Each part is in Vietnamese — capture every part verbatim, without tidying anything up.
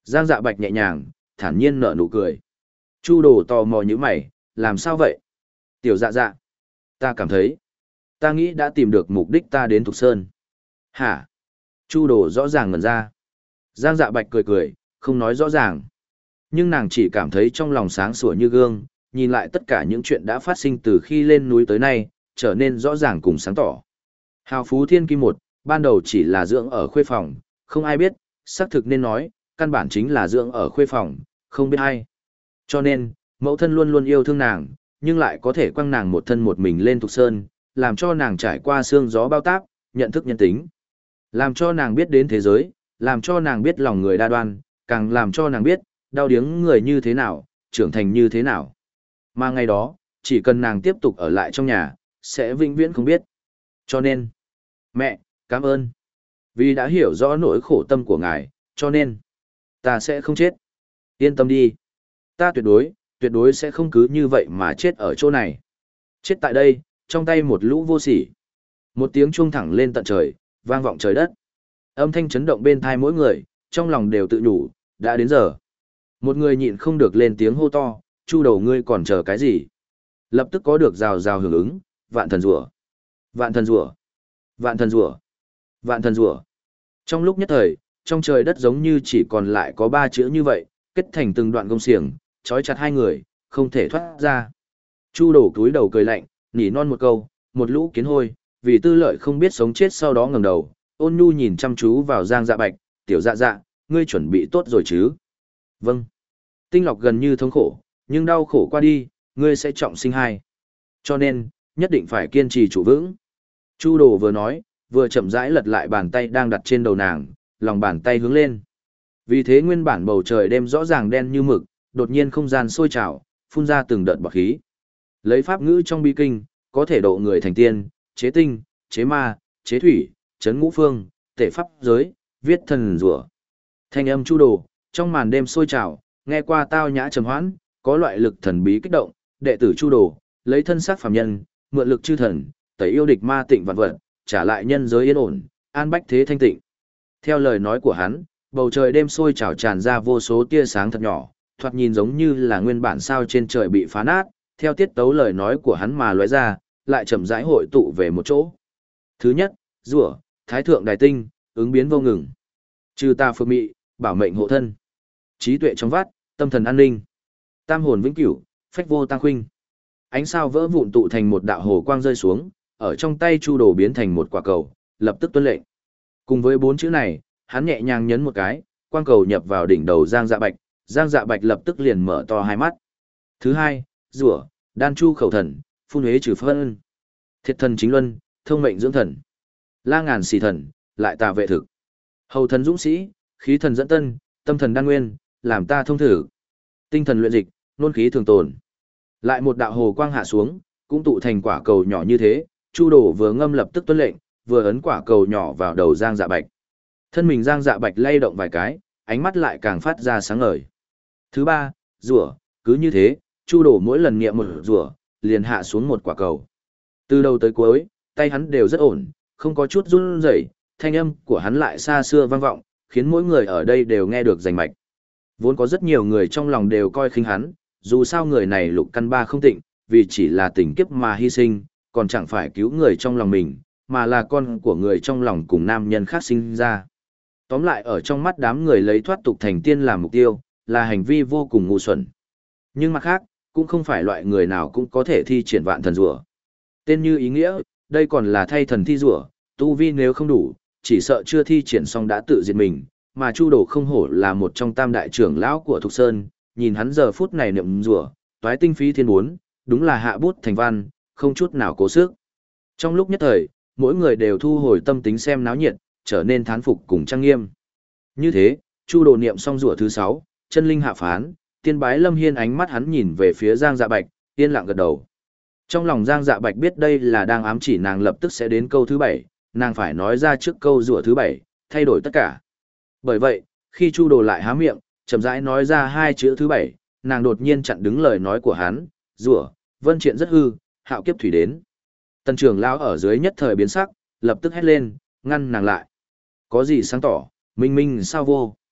Giang Dạ Bạch nhẹ nhàng, thản nhiên nở nụ cười. Chu Đồ tò mò như mày, làm sao vậy? Tiểu Dạ Dạ, ta cảm thấy, ta nghĩ đã tìm được mục đích ta đến Thục Sơn. Hả? Chu Đồ rõ ràng ngẩn ra. Giang Dạ Bạch cười cười, không nói rõ ràng. Nhưng nàng chỉ cảm thấy trong lòng sáng sủa như gương, nhìn lại tất cả những chuyện đã phát sinh từ khi lên núi tới nay, trở nên rõ ràng cùng sáng tỏ. Hào Phú Thiên Kim một, ban đầu chỉ là dưỡng ở khuê phòng, không ai biết, xác thực nên nói, căn bản chính là dưỡng ở khuê phòng, không biết ai. Cho nên, mẫu thân luôn luôn yêu thương nàng, nhưng lại có thể quăng nàng một thân một mình lên Thục Sơn, làm cho nàng trải qua sương gió bao táp, nhận thức nhân tính. Làm cho nàng biết đến thế giới, làm cho nàng biết lòng người đa đoan, càng làm cho nàng biết, đau điếng người như thế nào, trưởng thành như thế nào. Mà ngày đó, chỉ cần nàng tiếp tục ở lại trong nhà, sẽ vĩnh viễn không biết. Cho nên, mẹ, cảm ơn. Vì đã hiểu rõ nỗi khổ tâm của ngài, cho nên, ta sẽ không chết. Yên tâm đi. Ta tuyệt đối, tuyệt đối sẽ không cứ như vậy mà chết ở chỗ này. Chết tại đây, trong tay một lũ vô sỉ. Một tiếng chuông thẳng lên tận trời, vang vọng trời đất. Âm thanh chấn động bên thai mỗi người, trong lòng đều tự nhủ, đã đến giờ. Một người nhịn không được lên tiếng hô to, Chu Đầu ngươi còn chờ cái gì? Lập tức có được rào rào hưởng ứng, vạn thần rủa, vạn thần rủa, vạn thần rủa, vạn thần rủa. Trong lúc nhất thời, trong trời đất giống như chỉ còn lại có ba chữ như vậy, kết thành từng đoạn gông xiềng, trói chặt hai người, không thể thoát ra. Chu Đầu cúi đầu cười lạnh, nỉ non một câu, một lũ kiến hôi, vì tư lợi không biết sống chết sau đó ngẩng đầu, ôn nhu nhìn chăm chú vào Giang Dạ Bạch, tiểu Dạ Dạ, ngươi chuẩn bị tốt rồi chứ? Vâng. Tinh Lọc gần như thống khổ, nhưng đau khổ qua đi, ngươi sẽ trọng sinh hai. Cho nên, nhất định phải kiên trì trụ vững. Chu Đồ vừa nói, vừa chậm rãi lật lại bàn tay đang đặt trên đầu nàng, lòng bàn tay hướng lên. Vì thế nguyên bản bầu trời đêm rõ ràng đen như mực, đột nhiên không gian sôi trào, phun ra từng đợt bọt khí. Lấy pháp ngữ trong bi kinh, có thể độ người thành tiên, chế tinh, chế ma, chế thủy, chấn ngũ phương, tể pháp giới, viết thần rủa. Thanh âm Chu Đồ, trong màn đêm sôi trào, nghe qua tao nhã trầm hoãn, có loại lực thần bí kích động, đệ tử Chu Đồ, lấy thân xác phàm nhân, mượn lực chư thần, tẩy yêu địch ma tịnh vạn vật, trả lại nhân giới yên ổn, an bách thế thanh tịnh. Theo lời nói của hắn, bầu trời đêm sôi trào tràn ra vô số tia sáng thật nhỏ, thoạt nhìn giống như là nguyên bản sao trên trời bị phá nát, theo tiết tấu lời nói của hắn mà lóe ra, lại chậm rãi hội tụ về một chỗ. Thứ nhất, rủa, thái thượng đài tinh, ứng biến vô ngừng. Trừ ta phược mị, bảo mệnh hộ thân. Trí tuệ trong vắt, tâm thần an ninh. Tam hồn vĩnh cửu, phách vô tăng khuynh. Ánh sao vỡ vụn tụ thành một đạo hồ quang rơi xuống, ở trong tay Chu Đồ biến thành một quả cầu, lập tức tuân lệnh. Cùng với bốn chữ này, hắn nhẹ nhàng nhấn một cái, quang cầu nhập vào đỉnh đầu Giang Dạ Bạch, Giang Dạ Bạch lập tức liền mở to hai mắt. Thứ hai, rủa, đan chu khẩu thần, phun huế trừ phân. Thiệt thần chính luân, thông mệnh dưỡng thần. La ngàn xì thần, lại tà vệ thực. Hầu thần dũng sĩ, khí thần dẫn tân, tâm thần đan nguyên, làm ta thông thử. Tinh thần luyện dịch, nôn khí thường tồn. Lại một đạo hồ quang hạ xuống, cũng tụ thành quả cầu nhỏ như thế, Chu Đồ vừa ngâm lập tức tuân lệnh, vừa ấn quả cầu nhỏ vào đầu Giang Dạ Bạch. Thân mình Giang Dạ Bạch lay động vài cái, ánh mắt lại càng phát ra sáng ngời. Thứ ba, rủa, cứ như thế, Chu Đồ mỗi lần niệm một rủa, liền hạ xuống một quả cầu. Từ đầu tới cuối, tay hắn đều rất ổn, không có chút run rẩy, thanh âm của hắn lại xa xưa vang vọng, khiến mỗi người ở đây đều nghe được rành mạch. Vốn có rất nhiều người trong lòng đều coi khinh hắn, dù sao người này lục căn ba không tịnh, vì chỉ là tình kiếp mà hy sinh, còn chẳng phải cứu người trong lòng mình, mà là con của người trong lòng cùng nam nhân khác sinh ra. Tóm lại ở trong mắt đám người lấy thoát tục thành tiên làm mục tiêu, là hành vi vô cùng ngu xuẩn. Nhưng mặt khác, cũng không phải loại người nào cũng có thể thi triển vạn thần rủa. Tên như ý nghĩa, đây còn là thay thần thi rủa, tu vi nếu không đủ, chỉ sợ chưa thi triển xong đã tự diệt mình, mà Chu Đồ không hổ là một trong tam đại trưởng lão của Thục Sơn, nhìn hắn giờ phút này niệm rủa, toái tinh phí thiên bốn, đúng là hạ bút thành văn, không chút nào cố sức. Trong lúc nhất thời, mỗi người đều thu hồi tâm tính xem náo nhiệt, trở nên thán phục cùng trang nghiêm. Như thế, Chu Đồ niệm xong rủa thứ sáu, chân linh hạ phán, tiên bái Lâm Hiên ánh mắt hắn nhìn về phía Giang Dạ Bạch, yên lặng gật đầu. Trong lòng Giang Dạ Bạch biết đây là đang ám chỉ nàng lập tức sẽ đến câu thứ bảy, nàng phải nói ra trước câu rủa thứ bảy, thay đổi tất cả. Bởi vậy, khi Chu Đồ lại há miệng, chậm rãi nói ra hai chữ thứ bảy, nàng đột nhiên chặn đứng lời nói của hắn, rủa, vân triện rất hư, hạo kiếp thủy đến. Tần trưởng lão ở dưới nhất thời biến sắc, lập tức hét lên, ngăn nàng lại. Có gì sáng tỏ, minh minh sao vô.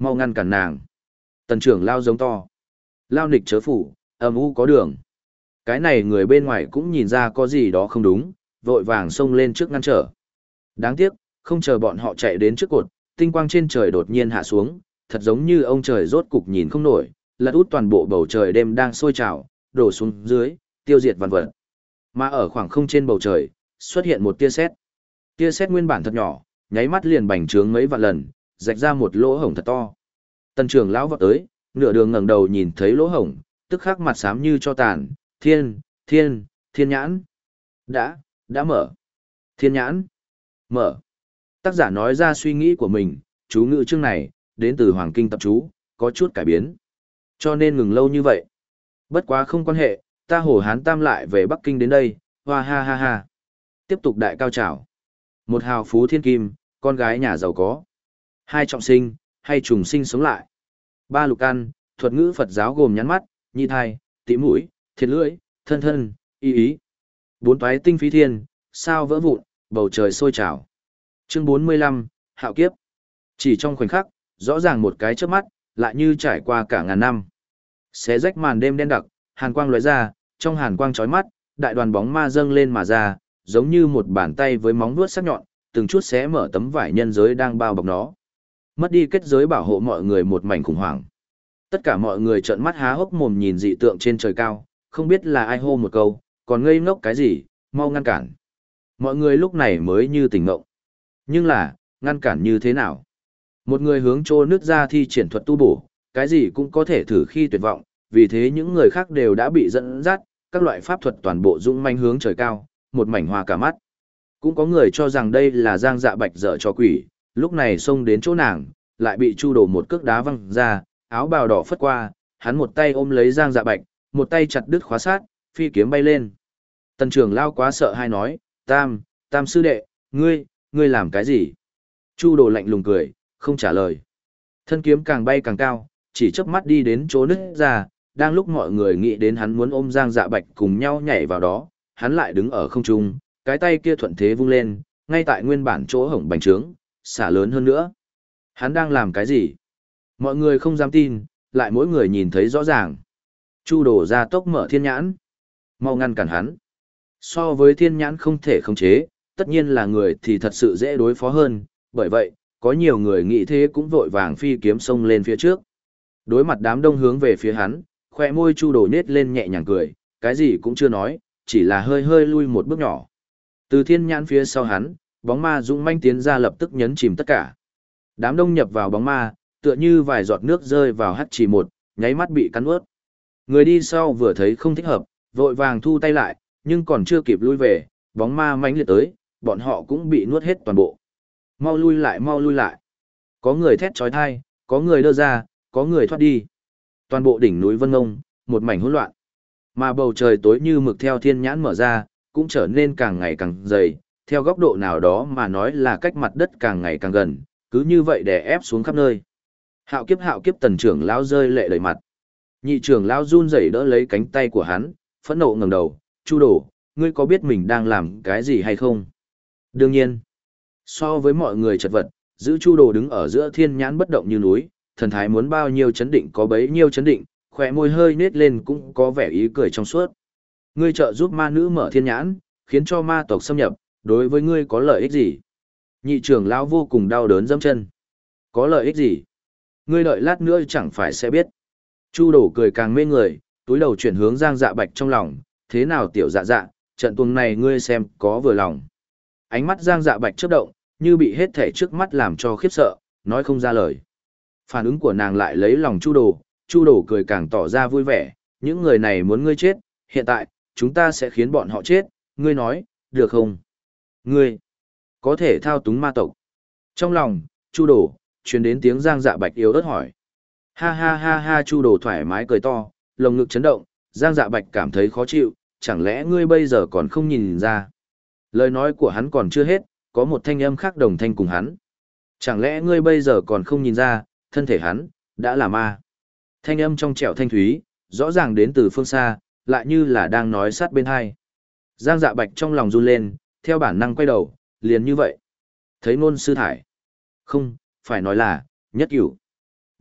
Mau ngăn cản nàng. Tần trưởng lao giống to. Lao nịch chớ phủ, âm u có đường. Cái này người bên ngoài cũng nhìn ra có gì đó không đúng, vội vàng xông lên trước ngăn trở. Đáng tiếc, không chờ bọn họ chạy đến trước cột, tinh quang trên trời đột nhiên hạ xuống, thật giống như ông trời rốt cục nhìn không nổi, lật út toàn bộ bầu trời đêm đang sôi trào, đổ xuống dưới, tiêu diệt vạn vật. Mà ở khoảng không trên bầu trời, xuất hiện một tia sét. Tia sét nguyên bản thật nhỏ, nháy mắt liền bành trướng mấy vạn lần, rạch ra một lỗ hổng thật to. Tần trưởng lão vọt tới, nửa đường ngẩng đầu nhìn thấy lỗ hổng, tức khắc mặt xám như cho tàn, thiên, thiên, thiên nhãn. Đã, đã mở. Thiên nhãn. Mở. Tác giả nói ra suy nghĩ của mình, chú ngữ chương này, đến từ Hoàng Kinh tập chú, có chút cải biến. Cho nên ngừng lâu như vậy. Bất quá không quan hệ, ta Hồ Hán Tam lại về Bắc Kinh đến đây, hoa ha ha ha. Tiếp tục đại cao trào. Một hào phú thiên kim, con gái nhà giàu có. Hai trọng sinh, hay trùng sinh sống lại. Ba lục căn, thuật ngữ Phật giáo gồm nhắn mắt, nhị thai, tỉ mũi, thiệt lưỡi, thân thân, y ý. Bốn toái tinh phí thiên, sao vỡ vụn, bầu trời sôi trào. Chương bốn mươi lăm, Hạo kiếp. Chỉ trong khoảnh khắc, rõ ràng một cái chớp mắt, lại như trải qua cả ngàn năm. Xé rách màn đêm đen đặc, hàn quang lóe ra, trong hàn quang chói mắt, đại đoàn bóng ma dâng lên mà ra, giống như một bàn tay với móng vuốt sắc nhọn, từng chút xé mở tấm vải nhân giới đang bao bọc nó. Mất đi kết giới bảo hộ mọi người một mảnh khủng hoảng. Tất cả mọi người trợn mắt há hốc mồm nhìn dị tượng trên trời cao, không biết là ai hô một câu, còn ngây ngốc cái gì, mau ngăn cản. Mọi người lúc này mới như tỉnh ngộ. Nhưng là, ngăn cản như thế nào? Một người hướng trô nước ra thi triển thuật tu bổ, cái gì cũng có thể thử khi tuyệt vọng, vì thế những người khác đều đã bị dẫn dắt, các loại pháp thuật toàn bộ dũng manh hướng trời cao, một mảnh hoa cả mắt. Cũng có người cho rằng đây là Giang Dạ Bạch dở cho quỷ, lúc này xông đến chỗ nàng, lại bị Chu Đồ một cước đá văng ra, áo bào đỏ phất qua, hắn một tay ôm lấy Giang Dạ Bạch, một tay chặt đứt khóa sát, phi kiếm bay lên. Tần trưởng lao quá sợ hay nói, Tam, Tam sư đệ, ngươi, ngươi làm cái gì? Chu Đồ lạnh lùng cười, không trả lời. Thân kiếm càng bay càng cao, chỉ chớp mắt đi đến chỗ nứt ra, đang lúc mọi người nghĩ đến hắn muốn ôm Giang Dạ Bạch cùng nhau nhảy vào đó, hắn lại đứng ở không trung, cái tay kia thuận thế vung lên, ngay tại nguyên bản chỗ hổng bành trướng, xả lớn hơn nữa. Hắn đang làm cái gì? Mọi người không dám tin, lại mỗi người nhìn thấy rõ ràng. Chu Đồ ra tốc mở thiên nhãn, mau ngăn cản hắn. So với thiên nhãn không thể khống chế, tất nhiên là người thì thật sự dễ đối phó hơn, bởi vậy, có nhiều người nghĩ thế cũng vội vàng phi kiếm xông lên phía trước. Đối mặt đám đông hướng về phía hắn, khoe môi Chu Đồ nết lên nhẹ nhàng cười, cái gì cũng chưa nói, chỉ là hơi hơi lui một bước nhỏ. Từ thiên nhãn phía sau hắn, bóng ma dũng manh tiến ra lập tức nhấn chìm tất cả. Đám đông nhập vào bóng ma, tựa như vài giọt nước rơi vào hắt chỉ một, nháy mắt bị cắn ướt. Người đi sau vừa thấy không thích hợp, vội vàng thu tay lại, nhưng còn chưa kịp lui về, bóng ma mãnh liệt tới, bọn họ cũng bị nuốt hết toàn bộ. Mau lui lại, mau lui lại. Có người thét chói tai, có người đơ ra, có người thoát đi. Toàn bộ đỉnh núi Vân Ngông, một mảnh hỗn loạn. Mà bầu trời tối như mực theo thiên nhãn mở ra, cũng trở nên càng ngày càng dày, theo góc độ nào đó mà nói là cách mặt đất càng ngày càng gần, cứ như vậy đè ép xuống khắp nơi. Hạo kiếp hạo kiếp tần trưởng lão rơi lệ đầy mặt. Nhị trưởng lão run rẩy đỡ lấy cánh tay của hắn, phẫn nộ ngẩng đầu, Chu Đồ, ngươi có biết mình đang làm cái gì hay không? Đương nhiên, so với mọi người chật vật, giữ Chu Đồ đứng ở giữa thiên nhãn bất động như núi, thần thái muốn bao nhiêu chấn định có bấy nhiêu chấn định, khỏe môi hơi nết lên cũng có vẻ ý cười trong suốt. Ngươi trợ giúp ma nữ mở thiên nhãn, khiến cho ma tộc xâm nhập, đối với ngươi có lợi ích gì? Nhị trưởng lão vô cùng đau đớn dẫm chân. Có lợi ích gì? Ngươi đợi lát nữa chẳng phải sẽ biết. Chu Đồ cười càng mê người, túi đầu chuyển hướng Giang Dạ Bạch trong lòng, thế nào tiểu dạ dạ, trận tuồng này ngươi xem có vừa lòng. Ánh mắt Giang Dạ Bạch chớp động, như bị hết thể trước mắt làm cho khiếp sợ, nói không ra lời. Phản ứng của nàng lại lấy lòng Chu Đồ, Chu Đồ cười càng tỏ ra vui vẻ, những người này muốn ngươi chết, hiện tại, chúng ta sẽ khiến bọn họ chết, ngươi nói, được không? Ngươi, có thể thao túng ma tộc. Trong lòng, Chu Đồ, truyền đến tiếng Giang Dạ Bạch yếu ớt hỏi. Ha ha ha ha Chu Đồ thoải mái cười to, lồng ngực chấn động, Giang Dạ Bạch cảm thấy khó chịu, chẳng lẽ ngươi bây giờ còn không nhìn ra? Lời nói của hắn còn chưa hết, có một thanh âm khác đồng thanh cùng hắn. Chẳng lẽ ngươi bây giờ còn không nhìn ra, thân thể hắn, đã là ma. Thanh âm trong trẻo thanh thúy, rõ ràng đến từ phương xa, lại như là đang nói sát bên hai. Giang Dạ Bạch trong lòng run lên, theo bản năng quay đầu, liền như vậy. Thấy Nôn Sư Thải. Không, phải nói là, Nhất Cửu.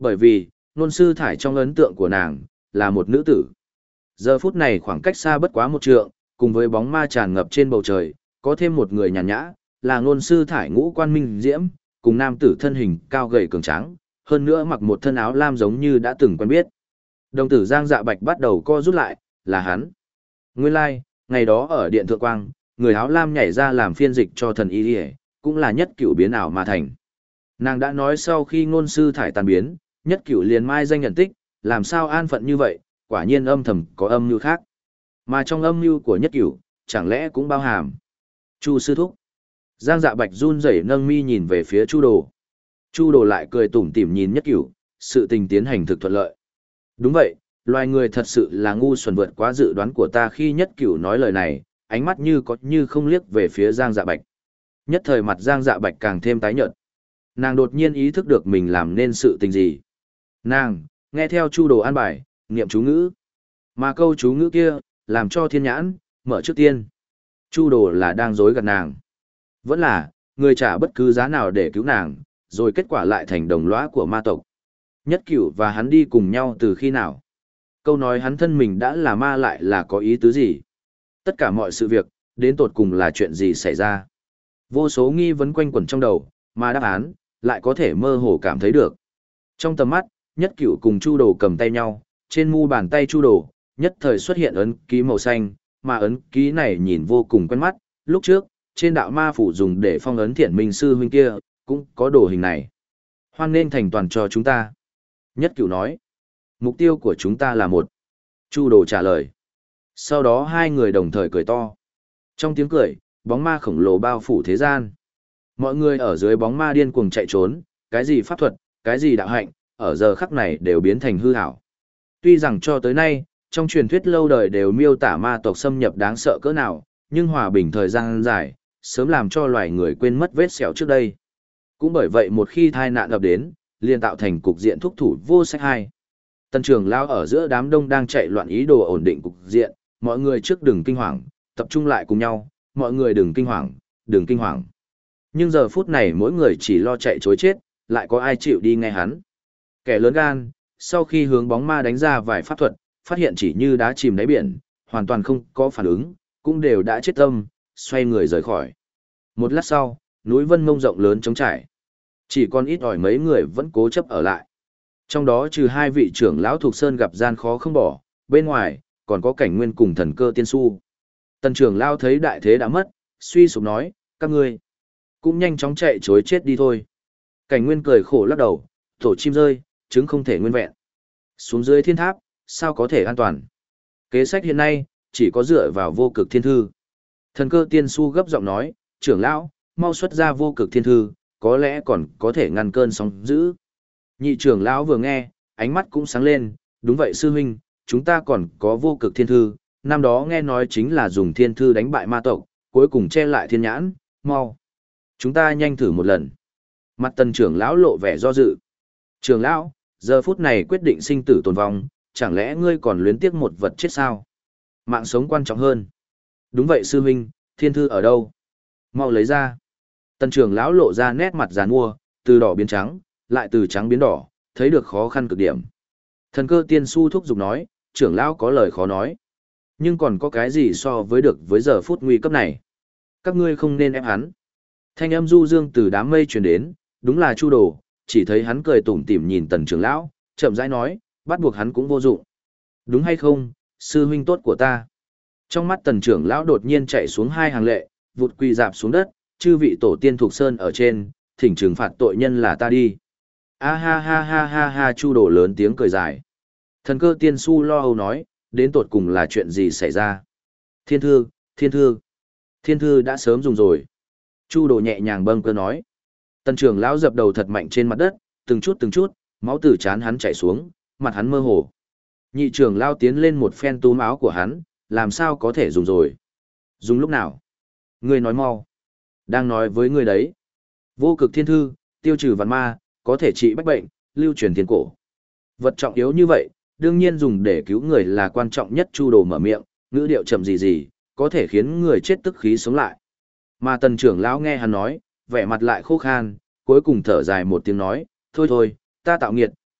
Bởi vì, Nôn Sư Thải trong ấn tượng của nàng, là một nữ tử. Giờ phút này khoảng cách xa bất quá một trượng, cùng với bóng ma tràn ngập trên bầu trời, có thêm một người nhàn nhã, là Nôn Sư Thải ngũ quan minh diễm, cùng nam tử thân hình cao gầy cường tráng, hơn nữa mặc một thân áo lam giống như đã từng quen biết. Đồng tử Giang Dạ Bạch bắt đầu co rút lại, là hắn. Nguyên lai, like, ngày đó ở Điện Thượng Quang, người áo lam nhảy ra làm phiên dịch cho thần y y, cũng là Nhất Cửu biến ảo mà thành. Nàng đã nói sau khi Nôn Sư Thải tàn biến, Nhất Cửu liền mai danh nhận tích, làm sao an phận như vậy, quả nhiên âm thầm có âm mưu khác. Mà trong âm mưu của Nhất Cửu, chẳng lẽ cũng bao hàm Chu sư thúc. Giang Dạ Bạch run rẩy nâng mi nhìn về phía Chu Đồ. Chu Đồ lại cười tủm tỉm nhìn Nhất Cửu, sự tình tiến hành thực thuận lợi. Đúng vậy, loài người thật sự là ngu xuẩn vượt quá dự đoán của ta khi Nhất Cửu nói lời này, ánh mắt như có như không liếc về phía Giang Dạ Bạch. Nhất thời mặt Giang Dạ Bạch càng thêm tái nhợt. Nàng đột nhiên ý thức được mình làm nên sự tình gì. Nàng, nghe theo Chu Đồ an bài, niệm chú ngữ. Mà câu chú ngữ kia, làm cho thiên nhãn, mở trước tiên. Chu Đồ là đang dối gạt nàng. Vẫn là, người trả bất cứ giá nào để cứu nàng, rồi kết quả lại thành đồng lõa của ma tộc. Nhất Cửu và hắn đi cùng nhau từ khi nào? Câu nói hắn thân mình đã là ma lại là có ý tứ gì? Tất cả mọi sự việc, đến tột cùng là chuyện gì xảy ra? Vô số nghi vấn quanh quẩn trong đầu, mà đáp án, lại có thể mơ hồ cảm thấy được. Trong tầm mắt, Nhất Cửu cùng Chu Đồ cầm tay nhau, trên mu bàn tay Chu Đồ, nhất thời xuất hiện ấn ký màu xanh, mà ấn ký này nhìn vô cùng quen mắt, lúc trước, trên đạo ma phủ dùng để phong ấn Thiện Minh sư huynh kia, cũng có đồ hình này. Hoan nên thành toàn cho chúng ta. Nhất Cửu nói, mục tiêu của chúng ta là một. Chu Đồ trả lời. Sau đó hai người đồng thời cười to. Trong tiếng cười, bóng ma khổng lồ bao phủ thế gian. Mọi người ở dưới bóng ma điên cuồng chạy trốn, cái gì pháp thuật, cái gì đạo hạnh, ở giờ khắc này đều biến thành hư ảo. Tuy rằng cho tới nay, trong truyền thuyết lâu đời đều miêu tả ma tộc xâm nhập đáng sợ cỡ nào, nhưng hòa bình thời gian dài, sớm làm cho loài người quên mất vết sẹo trước đây. Cũng bởi vậy một khi tai nạn ập đến, liền tạo thành cục diện thúc thủ vô sách hai. Tần trưởng lão ở giữa đám đông đang chạy loạn ý đồ ổn định cục diện, mọi người trước đừng kinh hoàng, tập trung lại cùng nhau, mọi người đừng kinh hoàng, đừng kinh hoàng. Nhưng giờ phút này mỗi người chỉ lo chạy chối chết, lại có ai chịu đi nghe hắn. Kẻ lớn gan, sau khi hướng bóng ma đánh ra vài pháp thuật, phát hiện chỉ như đá chìm đáy biển, hoàn toàn không có phản ứng, cũng đều đã chết tâm, xoay người rời khỏi. Một lát sau, núi Vân Mông rộng lớn trống trải. Chỉ còn ít ỏi mấy người vẫn cố chấp ở lại. Trong đó trừ hai vị trưởng lão thuộc sơn gặp gian khó không bỏ, bên ngoài, còn có Cảnh Nguyên cùng Thần Cơ Tiên Su. Tần trưởng lão thấy đại thế đã mất, suy sụp nói, các ngươi cũng nhanh chóng chạy chối chết đi thôi. Cảnh Nguyên cười khổ lắc đầu, tổ chim rơi, trứng không thể nguyên vẹn. Xuống dưới thiên tháp, sao có thể an toàn? Kế sách hiện nay, chỉ có dựa vào vô cực thiên thư. Thần Cơ Tiên Su gấp giọng nói, trưởng lão, mau xuất ra vô cực thiên thư, có lẽ còn có thể ngăn cơn sóng dữ. Nhị trưởng lão vừa nghe, ánh mắt cũng sáng lên, đúng vậy sư huynh, chúng ta còn có vô cực thiên thư, năm đó nghe nói chính là dùng thiên thư đánh bại ma tộc, cuối cùng che lại thiên nhãn, mau. Chúng ta nhanh thử một lần. Mặt tần trưởng lão lộ vẻ do dự. Trưởng lão, giờ phút này quyết định sinh tử tồn vong, chẳng lẽ ngươi còn luyến tiếc một vật chết sao? Mạng sống quan trọng hơn. Đúng vậy sư huynh, thiên thư ở đâu? Mau lấy ra. Tần trưởng lão lộ ra nét mặt giàn mua, từ đỏ biến trắng, lại từ trắng biến đỏ, thấy được khó khăn cực điểm. Thần Cơ Tiên Su thúc giục nói, trưởng lão có lời khó nói. Nhưng còn có cái gì so với được với giờ phút nguy cấp này? Các ngươi không nên ép hắn. Thanh âm du dương từ đám mây truyền đến, đúng là Chu Đồ, chỉ thấy hắn cười tủm tỉm nhìn tần trưởng lão, chậm rãi nói, bắt buộc hắn cũng vô dụng. Đúng hay không, sư huynh tốt của ta? Trong mắt tần trưởng lão đột nhiên chạy xuống hai hàng lệ, vụt quỳ dạp xuống đất, chư vị tổ tiên thuộc sơn ở trên, thỉnh trừng phạt tội nhân là ta đi. A ha ha ha ha ha Chu Đồ lớn tiếng cười dài. Thần Cơ Tiên Su lo âu nói, đến tột cùng là chuyện gì xảy ra? Thiên thư, thiên thư. Thiên thư đã sớm dùng rồi. Chu Đồ nhẹ nhàng bâng cơ nói. Tần trưởng lão dập đầu thật mạnh trên mặt đất, từng chút từng chút, máu từ trán hắn chảy xuống, mặt hắn mơ hồ. Nhị trưởng lão tiến lên một phen túm áo của hắn, làm sao có thể dùng rồi? Dùng lúc nào? Ngươi nói mau. Đang nói với ngươi đấy. Vô cực thiên thư, tiêu trừ vạn ma, có thể trị bách bệnh, lưu truyền thiên cổ. Vật trọng yếu như vậy, đương nhiên dùng để cứu người là quan trọng nhất. Chu Đồ mở miệng, ngữ điệu chậm gì gì, có thể khiến người chết tức khí sống lại. Mà tần trưởng lão nghe hắn nói, vẻ mặt lại khô khan, cuối cùng thở dài một tiếng nói, thôi thôi, ta tạo nghiệt,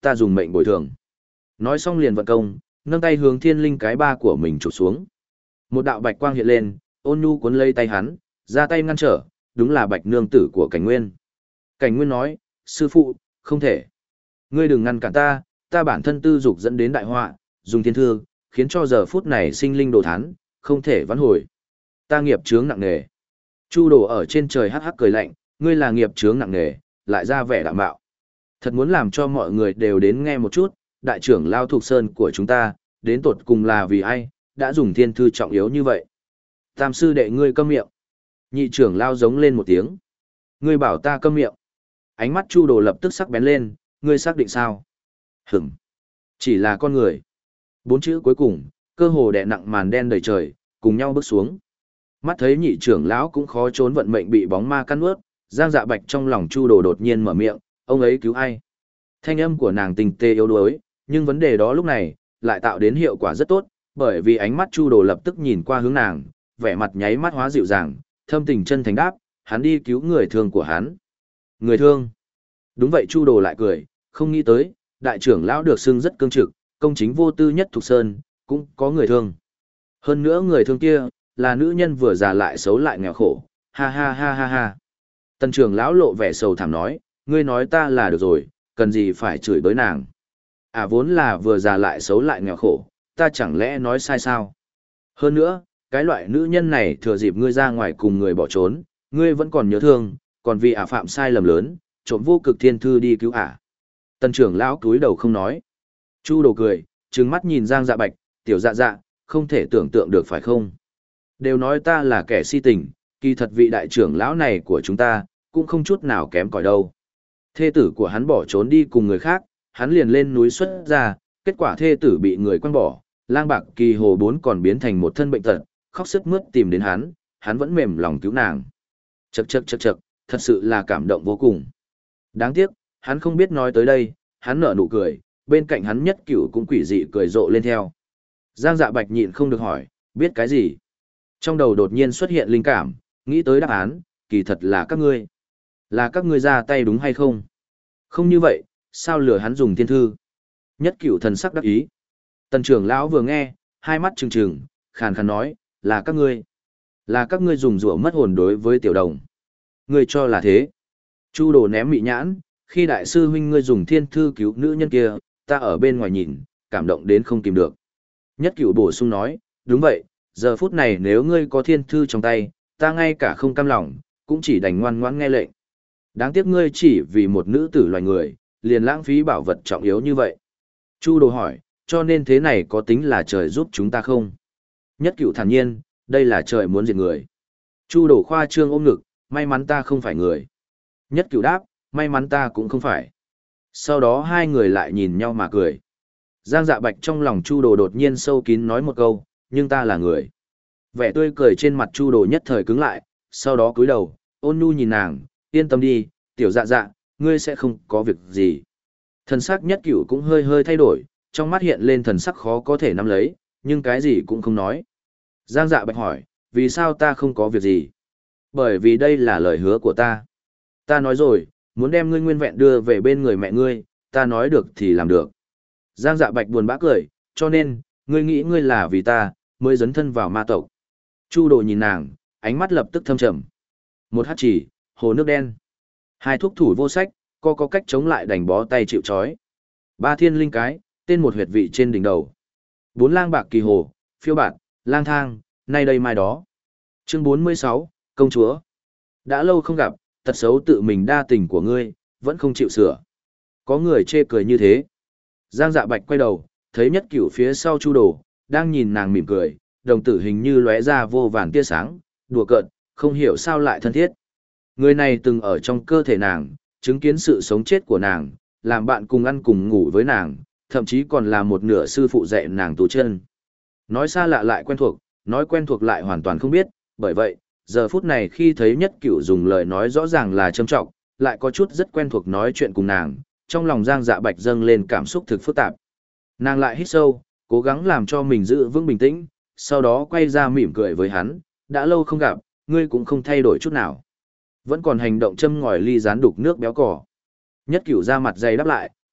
ta dùng mệnh bồi thường. Nói xong liền vận công, nâng tay hướng thiên linh cái ba của mình chụp xuống. Một đạo bạch quang hiện lên, ôn nhu cuốn lấy tay hắn, ra tay ngăn trở, đúng là bạch nương tử của Cảnh Nguyên. Cảnh Nguyên nói, sư phụ, không thể. Ngươi đừng ngăn cản ta, ta bản thân tư dục dẫn đến đại họa, dùng thiên thư, khiến cho giờ phút này sinh linh đồ thán, không thể vãn hồi. Ta nghiệp chướng nặng nề. Chu Đồ ở trên trời hắc hắc cười lạnh, ngươi là nghiệp chướng nặng nề, lại ra vẻ đạm bạo. Thật muốn làm cho mọi người đều đến nghe một chút, đại trưởng lao thuộc sơn của chúng ta, đến tột cùng là vì ai, đã dùng thiên thư trọng yếu như vậy. Tam sư đệ ngươi câm miệng. Nhị trưởng lao giống lên một tiếng. Ngươi bảo ta câm miệng. Ánh mắt Chu Đồ lập tức sắc bén lên, ngươi xác định sao? Hửm. Chỉ là con người. Bốn chữ cuối cùng, cơ hồ đè nặng màn đen đầy trời, cùng nhau bước xuống. Mắt thấy nhị trưởng lão cũng khó trốn vận mệnh bị bóng ma cắn nuốt, Giang Dạ Bạch trong lòng Chu Đồ đột nhiên mở miệng, ông ấy cứu ai? Thanh âm của nàng tình tê yếu đuối, nhưng vấn đề đó lúc này lại tạo đến hiệu quả rất tốt, bởi vì ánh mắt Chu Đồ lập tức nhìn qua hướng nàng, vẻ mặt nháy mắt hóa dịu dàng, thâm tình chân thành đáp, hắn đi cứu người thương của hắn. Người thương? Đúng vậy, Chu Đồ lại cười, không nghĩ tới, đại trưởng lão được xưng rất cương trực, công chính vô tư nhất Thục Sơn, cũng có người thương. Hơn nữa người thương kia, là nữ nhân vừa già lại xấu lại nghèo khổ, ha ha ha ha ha. Tần trưởng lão lộ vẻ sầu thảm nói, ngươi nói ta là được rồi, cần gì phải chửi bới nàng. À vốn là vừa già lại xấu lại nghèo khổ, ta chẳng lẽ nói sai sao? Hơn nữa, cái loại nữ nhân này thừa dịp ngươi ra ngoài cùng người bỏ trốn, ngươi vẫn còn nhớ thương, còn vì ả phạm sai lầm lớn, trộm vô cực thiên thư đi cứu ả. Tần trưởng lão cúi đầu không nói. Chu Đồ cười, trừng mắt nhìn Giang Dạ Bạch, tiểu dạ dạ, không thể tưởng tượng được phải không? Đều nói ta là kẻ si tình, kỳ thật vị đại trưởng lão này của chúng ta, cũng không chút nào kém cỏi đâu. Thê tử của hắn bỏ trốn đi cùng người khác, hắn liền lên núi xuất ra, kết quả thê tử bị người quăng bỏ, lang bạc kỳ hồ bốn còn biến thành một thân bệnh tật, khóc sướt mướt tìm đến hắn, hắn vẫn mềm lòng cứu nàng. Chậc chậc chậc chậc, thật sự là cảm động vô cùng. Đáng tiếc, hắn không biết nói tới đây, hắn nở nụ cười, bên cạnh hắn Nhất Cửu cũng quỷ dị cười rộ lên theo. Giang Dạ Bạch nhịn không được hỏi, biết cái gì? Trong đầu đột nhiên xuất hiện linh cảm, nghĩ tới đáp án, kỳ thật là các ngươi. Là các ngươi ra tay đúng hay không? Không như vậy, sao lừa hắn dùng thiên thư? Nhất Cửu thần sắc đắc ý. Tần trưởng lão vừa nghe, hai mắt trừng trừng, khàn khàn nói, là các ngươi. Là các ngươi dùng rủa mất hồn đối với tiểu đồng. Ngươi cho là thế. Chu Đồ ném mị nhãn, khi đại sư huynh ngươi dùng thiên thư cứu nữ nhân kia, ta ở bên ngoài nhìn, cảm động đến không kìm được. Nhất Cửu bổ sung nói, đúng vậy, giờ phút này nếu ngươi có thiên thư trong tay, ta ngay cả không cam lòng, cũng chỉ đành ngoan ngoãn nghe lệnh. Đáng tiếc ngươi chỉ vì một nữ tử loài người, liền lãng phí bảo vật trọng yếu như vậy. Chu Đồ hỏi, cho nên thế này có tính là trời giúp chúng ta không? Nhất Cửu thản nhiên, đây là trời muốn diệt người. Chu Đồ khoa trương ôm ngực, may mắn ta không phải người. Nhất Cửu đáp, may mắn ta cũng không phải. Sau đó hai người lại nhìn nhau mà cười. Giang Dạ Bạch trong lòng Chu Đồ đột nhiên sâu kín nói một câu, nhưng ta là người. Vẻ tươi cười trên mặt Chu Đồ nhất thời cứng lại, sau đó cúi đầu, ôn nhu nhìn nàng, yên tâm đi, tiểu dạ dạ, ngươi sẽ không có việc gì. Thần sắc Nhất Cửu cũng hơi hơi thay đổi, trong mắt hiện lên thần sắc khó có thể nắm lấy, nhưng cái gì cũng không nói. Giang Dạ Bạch hỏi, vì sao ta không có việc gì? Bởi vì đây là lời hứa của ta. Ta nói rồi, muốn đem ngươi nguyên vẹn đưa về bên người mẹ ngươi, ta nói được thì làm được. Giang Dạ Bạch buồn bã cười, cho nên, ngươi nghĩ ngươi là vì ta, mới dấn thân vào ma tộc. Chu Đồ nhìn nàng, ánh mắt lập tức thâm trầm. Một hát chỉ, hồ nước đen. Hai thuốc thủ vô sách, co có cách chống lại đành bó tay chịu trói. Ba thiên linh cái, tên một huyệt vị trên đỉnh đầu. Bốn lang bạc kỳ hồ, phiêu bạt, lang thang, nay đây mai đó. Chương bốn mươi sáu, công chúa. Đã lâu không gặp, tật xấu tự mình đa tình của ngươi, vẫn không chịu sửa. Có người chê cười như thế. Giang Dạ Bạch quay đầu, thấy Nhất Cửu phía sau Chu Đồ, đang nhìn nàng mỉm cười, đồng tử hình như lóe ra vô vàn tia sáng, đùa cợt, không hiểu sao lại thân thiết. Người này từng ở trong cơ thể nàng, chứng kiến sự sống chết của nàng, làm bạn cùng ăn cùng ngủ với nàng, thậm chí còn là một nửa sư phụ dạy nàng tu chân. Nói xa lạ lại quen thuộc, nói quen thuộc lại hoàn toàn không biết, bởi vậy, giờ phút này khi thấy Nhất Cửu dùng lời nói rõ ràng là trâm trọng, lại có chút rất quen thuộc nói chuyện cùng nàng, trong lòng Giang Dạ Bạch dâng lên cảm xúc thực phức tạp. Nàng lại hít sâu, cố gắng làm cho mình giữ vững bình tĩnh, sau đó quay ra mỉm cười với hắn, đã lâu không gặp, ngươi cũng không thay đổi chút nào. Vẫn còn hành động châm ngòi ly rán đục nước béo cỏ. Nhất Cửu ra mặt dày đáp lại,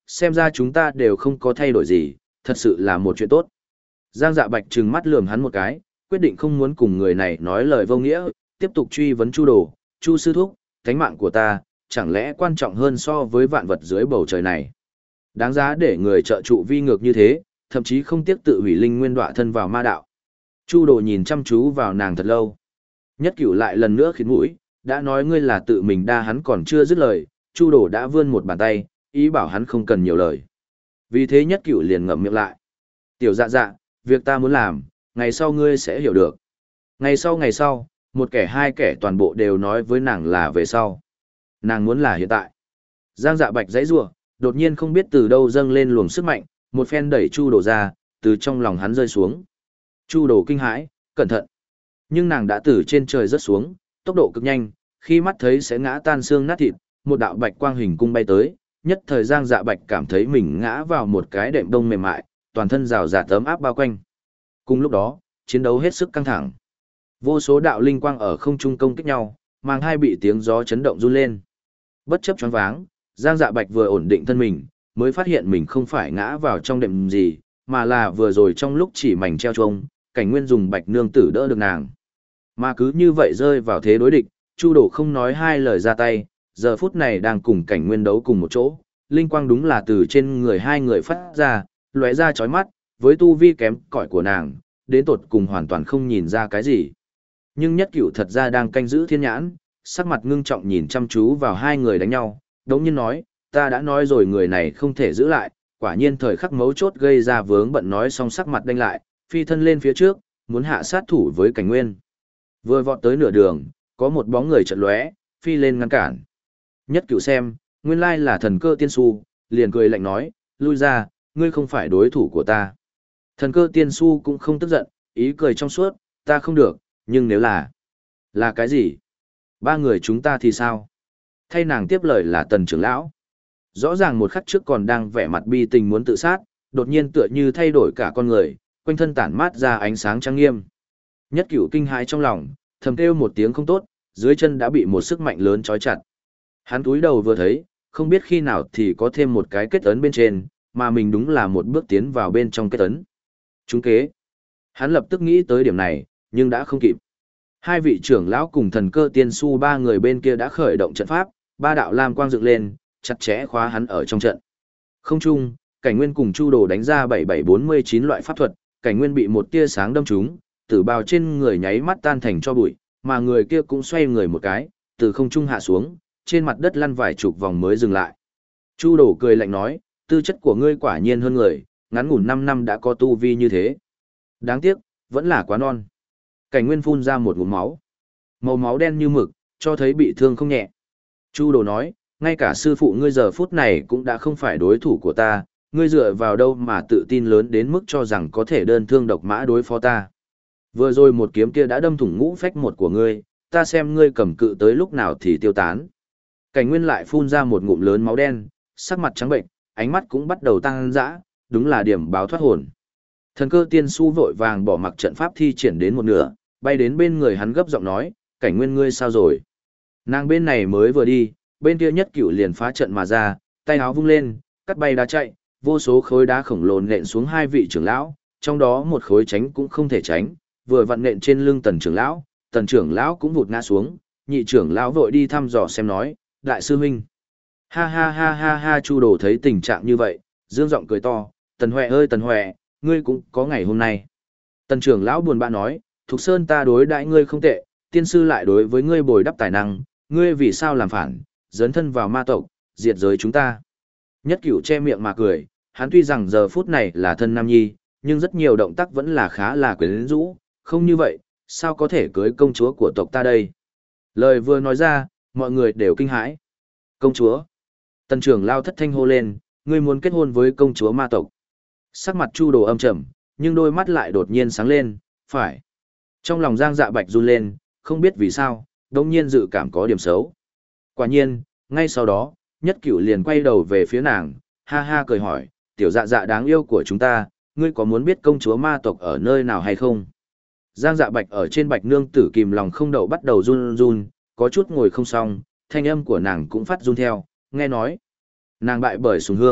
xem ra chúng ta đều không có thay đổi gì, thật sự là một chuyện tốt. Giang Dạ Bạch trừng mắt lườm hắn một cái, quyết định không muốn cùng người này nói lời vô nghĩa, tiếp tục truy vấn Chu Đồ, Chu sư thúc, thánh mạng của ta, chẳng lẽ quan trọng hơn so với vạn vật dưới bầu trời này. Đáng giá để người trợ trụ vi ngược như thế, thậm chí không tiếc tự hủy linh nguyên đọa thân vào ma đạo. Chu Đồ nhìn chăm chú vào nàng thật lâu. Nhất Cửu lại lần nữa khiến mũi, đã nói ngươi là tự mình đa, hắn còn chưa dứt lời, Chu Đồ đã vươn một bàn tay, ý bảo hắn không cần nhiều lời. Vì thế Nhất Cửu liền ngậm miệng lại. Tiểu Dạ Dạ, việc ta muốn làm, ngày sau ngươi sẽ hiểu được. Ngày sau ngày sau, một kẻ hai kẻ toàn bộ đều nói với nàng là về sau. Nàng muốn là hiện tại. Giang Dạ Bạch giãy giụa, đột nhiên không biết từ đâu dâng lên luồng sức mạnh, một phen đẩy Chu Đồ ra, từ trong lòng hắn rơi xuống. Chu Đồ kinh hãi, cẩn thận. Nhưng nàng đã từ trên trời rớt xuống, tốc độ cực nhanh, khi mắt thấy sẽ ngã tan xương nát thịt, một đạo bạch quang hình cung bay tới, nhất thời Giang Dạ Bạch cảm thấy mình ngã vào một cái đệm đông mềm mại, toàn thân rào rạt ấm áp bao quanh. Cùng lúc đó, chiến đấu hết sức căng thẳng. Vô số đạo linh quang ở không trung công kích nhau, mang hai bị tiếng gió chấn động run lên. Bất chấp choáng váng, Giang Dạ Bạch vừa ổn định thân mình, mới phát hiện mình không phải ngã vào trong đệm gì, mà là vừa rồi trong lúc chỉ mảnh treo chuông, Cảnh Nguyên dùng Bạch Nương Tử đỡ được nàng. Mà cứ như vậy rơi vào thế đối địch, Chu Đồ không nói hai lời ra tay, giờ phút này đang cùng Cảnh Nguyên đấu cùng một chỗ, linh quang đúng là từ trên người hai người phát ra, lóe ra chói mắt, với tu vi kém cỏi của nàng, đến tột cùng hoàn toàn không nhìn ra cái gì. Nhưng Nhất Cửu thật ra đang canh giữ thiên nhãn, sắc mặt ngưng trọng nhìn chăm chú vào hai người đánh nhau, đống nhiên nói, ta đã nói rồi người này không thể giữ lại, quả nhiên thời khắc mấu chốt gây ra vướng bận, nói xong sắc mặt đanh lại, phi thân lên phía trước, muốn hạ sát thủ với Cảnh Nguyên. Vừa vọt tới nửa đường, có một bóng người chợt lóe, phi lên ngăn cản. Nhất Cửu xem, nguyên lai là Thần Cơ Tiên Su, liền cười lạnh nói, lui ra, ngươi không phải đối thủ của ta. Thần Cơ Tiên Su cũng không tức giận, ý cười trong suốt, ta không được, nhưng nếu là... Là cái gì? Ba người chúng ta thì sao? Thay nàng tiếp lời là Tần trưởng lão. Rõ ràng một khắc trước còn đang vẻ mặt bi tình muốn tự sát, đột nhiên tựa như thay đổi cả con người, quanh thân tản mát ra ánh sáng trang nghiêm. Nhất Cửu kinh hãi trong lòng, thầm kêu một tiếng không tốt, dưới chân đã bị một sức mạnh lớn trói chặt. Hắn cúi đầu vừa thấy, không biết khi nào thì có thêm một cái kết ấn bên trên, mà mình đúng là một bước tiến vào bên trong kết ấn. Trúng kế. Hắn lập tức nghĩ tới điểm này, nhưng đã không kịp. Hai vị trưởng lão cùng Thần Cơ Tiên Su ba người bên kia đã khởi động trận pháp, ba đạo lam quang dựng lên, chặt chẽ khóa hắn ở trong trận. Không chung, Cảnh Nguyên cùng Chu Đồ đánh ra bảy bảy bốn mươi chín loại pháp thuật, Cảnh Nguyên bị một tia sáng đâm trúng, tử bào trên người nháy mắt tan thành tro bụi, mà người kia cũng xoay người một cái, từ không trung hạ xuống, trên mặt đất lăn vài chục vòng mới dừng lại. Chu Đồ cười lạnh nói, tư chất của ngươi quả nhiên hơn người, ngắn ngủn năm năm đã có tu vi như thế. Đáng tiếc, vẫn là quá non. Cảnh Nguyên phun ra một ngụm máu. Màu máu đen như mực, cho thấy bị thương không nhẹ. Chu Đồ nói, ngay cả sư phụ ngươi giờ phút này cũng đã không phải đối thủ của ta, ngươi dựa vào đâu mà tự tin lớn đến mức cho rằng có thể đơn thương độc mã đối phó ta. Vừa rồi một kiếm kia đã đâm thủng ngũ phách một của ngươi, ta xem ngươi cầm cự tới lúc nào thì tiêu tán. Cảnh Nguyên lại phun ra một ngụm lớn máu đen, sắc mặt trắng bệnh, ánh mắt cũng bắt đầu tăng dã, đúng là điểm báo thoát hồn. Thần Cơ Tiên Su vội vàng bỏ mặc trận pháp thi triển đến một nửa, bay đến bên người hắn gấp giọng nói, Cảnh Nguyên ngươi sao rồi? Nàng bên này mới vừa đi, bên kia Nhất Cửu liền phá trận mà ra, tay áo vung lên, cắt bay đá chạy, vô số khối đá khổng lồ nện xuống hai vị trưởng lão, trong đó một khối tránh cũng không thể tránh, vừa vặn nện trên lưng Tần trưởng lão, Tần trưởng lão cũng vụt ngã xuống, nhị trưởng lão vội đi thăm dò xem nói, đại sư huynh. Ha ha ha ha ha, Chu Đồ thấy tình trạng như vậy, dương giọng cười to, Tần Huệ ơi Tần Huệ, ngươi cũng có ngày hôm nay. Tần trưởng lão buồn bã nói, Thục Sơn ta đối đãi ngươi không tệ, tiên sư lại đối với ngươi bồi đắp tài năng, ngươi vì sao làm phản, dấn thân vào ma tộc, diệt giới chúng ta. Nhất Cửu che miệng mà cười, hắn tuy rằng giờ phút này là thân nam nhi, nhưng rất nhiều động tác vẫn là khá là quyến rũ, không như vậy, sao có thể cưới công chúa của tộc ta đây. Lời vừa nói ra, mọi người đều kinh hãi. Công chúa. Tần trưởng lao thất thanh hô lên, ngươi muốn kết hôn với công chúa ma tộc. Sắc mặt Chu Đồ âm trầm, nhưng đôi mắt lại đột nhiên sáng lên, phải. Trong lòng Giang Dạ Bạch run lên, không biết vì sao, đống nhiên dự cảm có điểm xấu. Quả nhiên, ngay sau đó, Nhất Cửu liền quay đầu về phía nàng, ha ha cười hỏi, tiểu dạ dạ đáng yêu của chúng ta, ngươi có muốn biết công chúa ma tộc ở nơi nào hay không? Giang Dạ Bạch ở trên Bạch Nương Tử kìm lòng không đậu bắt đầu run run, có chút ngồi không xong, thanh âm của nàng cũng phát run theo, nghe nói. Nàng bại bởi Sùng Hương,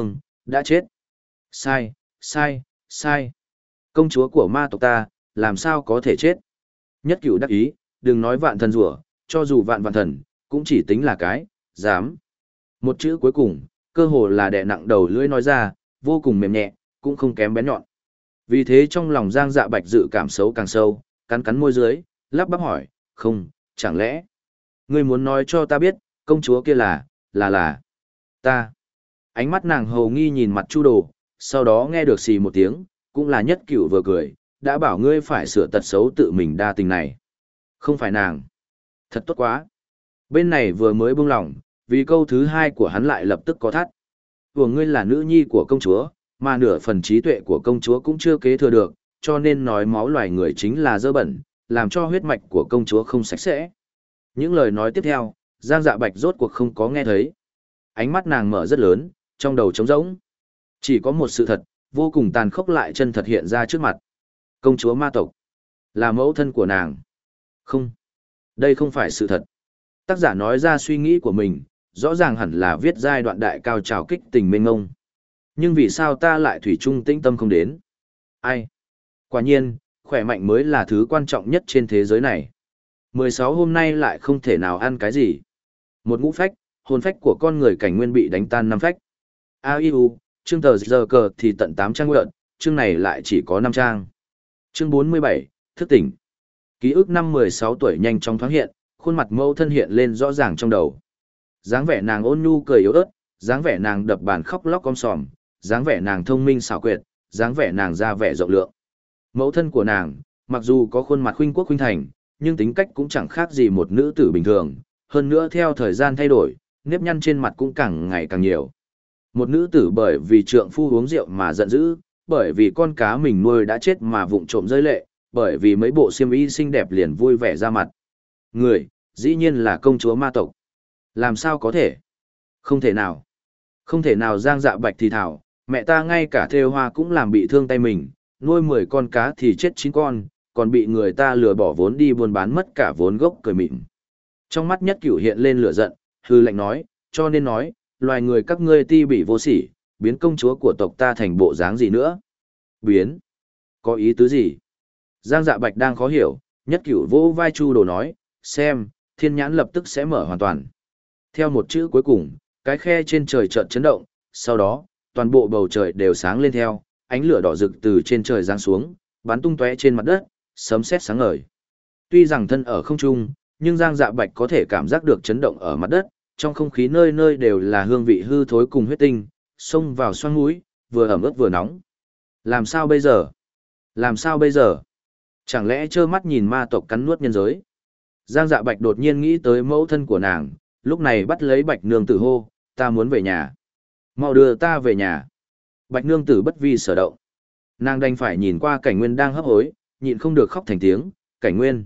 đã chết. Sai, sai, sai. Công chúa của ma tộc ta, làm sao có thể chết? Nhất Cửu đắc ý, đừng nói vạn thần rủa, cho dù vạn vạn thần, cũng chỉ tính là cái, dám. Một chữ cuối cùng, cơ hồ là đè nặng đầu lưỡi nói ra, vô cùng mềm nhẹ, cũng không kém bén nhọn. Vì thế trong lòng Giang Dạ Bạch dự cảm xấu càng sâu, cắn cắn môi dưới, lắp bắp hỏi, không, chẳng lẽ, ngươi muốn nói cho ta biết, công chúa kia là, là là, ta. Ánh mắt nàng hầu nghi nhìn mặt Chu Đồ, sau đó nghe được xì một tiếng, cũng là Nhất Cửu vừa cười, đã bảo ngươi phải sửa tật xấu tự mình đa tình này. Không phải nàng. Thật tốt quá. Bên này vừa mới buông lỏng, vì câu thứ hai của hắn lại lập tức có thắt. Của ngươi là nữ nhi của công chúa, mà nửa phần trí tuệ của công chúa cũng chưa kế thừa được, cho nên nói máu loài người chính là dơ bẩn, làm cho huyết mạch của công chúa không sạch sẽ. Những lời nói tiếp theo, Giang Dạ Bạch rốt cuộc không có nghe thấy. Ánh mắt nàng mở rất lớn, trong đầu trống rỗng. Chỉ có một sự thật, vô cùng tàn khốc lại chân thật hiện ra trước mặt. Công chúa ma tộc, là mẫu thân của nàng. Không, đây không phải sự thật. Tác giả nói ra suy nghĩ của mình, rõ ràng hẳn là viết giai đoạn đại cao trào kích tình mênh ngông. Nhưng vì sao ta lại thủy chung tĩnh tâm không đến? Ai? Quả nhiên, khỏe mạnh mới là thứ quan trọng nhất trên thế giới này. mười sáu hôm nay lại không thể nào ăn cái gì. Một ngũ phách, hồn phách của con người cảnh nguyên bị đánh tan năm phách. A I U, chương tờ giờ cờ thì tận tám trang nguyện, chương này lại chỉ có năm trang. Chương bốn mươi bảy, thức tỉnh. Ký ức năm mười sáu tuổi nhanh chóng thoáng hiện, khuôn mặt mẫu thân hiện lên rõ ràng trong đầu. Dáng vẻ nàng ôn nhu cười yếu ớt, dáng vẻ nàng đập bàn khóc lóc om sòm, dáng vẻ nàng thông minh xảo quyệt, dáng vẻ nàng ra vẻ rộng lượng. Mẫu thân của nàng, mặc dù có khuôn mặt khuynh quốc khuynh thành, nhưng tính cách cũng chẳng khác gì một nữ tử bình thường, hơn nữa theo thời gian thay đổi, nếp nhăn trên mặt cũng càng ngày càng nhiều. Một nữ tử bởi vì trượng phu uống rượu mà giận dữ, bởi vì con cá mình nuôi đã chết mà vụng trộm rơi lệ, bởi vì mấy bộ xiêm y xinh đẹp liền vui vẻ ra mặt. Người, dĩ nhiên là công chúa ma tộc. Làm sao có thể? Không thể nào. Không thể nào. Giang Dạ Bạch thì thảo, mẹ ta ngay cả thêu hoa cũng làm bị thương tay mình, nuôi mười con cá thì chết chín con, còn bị người ta lừa bỏ vốn đi buôn bán mất cả vốn gốc cười mịn. Trong mắt Nhất Cửu hiện lên lửa giận, hư lạnh nói, cho nên nói, loài người các ngươi ti bỉ vô sỉ, biến công chúa của tộc ta thành bộ dáng gì nữa? Biến? Có ý tứ gì? Giang Dạ Bạch đang khó hiểu, Nhất Cửu vỗ vai Chu Đồ nói, xem, thiên nhãn lập tức sẽ mở hoàn toàn. Theo một chữ cuối cùng, cái khe trên trời chợt chấn động, sau đó, toàn bộ bầu trời đều sáng lên theo, ánh lửa đỏ rực từ trên trời giáng xuống, bắn tung tóe trên mặt đất, sấm sét sáng ngời. Tuy rằng thân ở không trung, nhưng Giang Dạ Bạch có thể cảm giác được chấn động ở mặt đất, trong không khí nơi nơi đều là hương vị hư thối cùng huyết tinh, xông vào xoang mũi, vừa ẩm ướt vừa nóng. Làm sao bây giờ? Làm sao bây giờ? Chẳng lẽ trơ mắt nhìn ma tộc cắn nuốt nhân giới? Giang Dạ Bạch đột nhiên nghĩ tới mẫu thân của nàng, lúc này bắt lấy Bạch Nương Tử hô, ta muốn về nhà. Mau đưa ta về nhà. Bạch Nương Tử bất vi sở động. Nàng đành phải nhìn qua Cảnh Nguyên đang hấp hối, nhịn không được khóc thành tiếng, Cảnh Nguyên.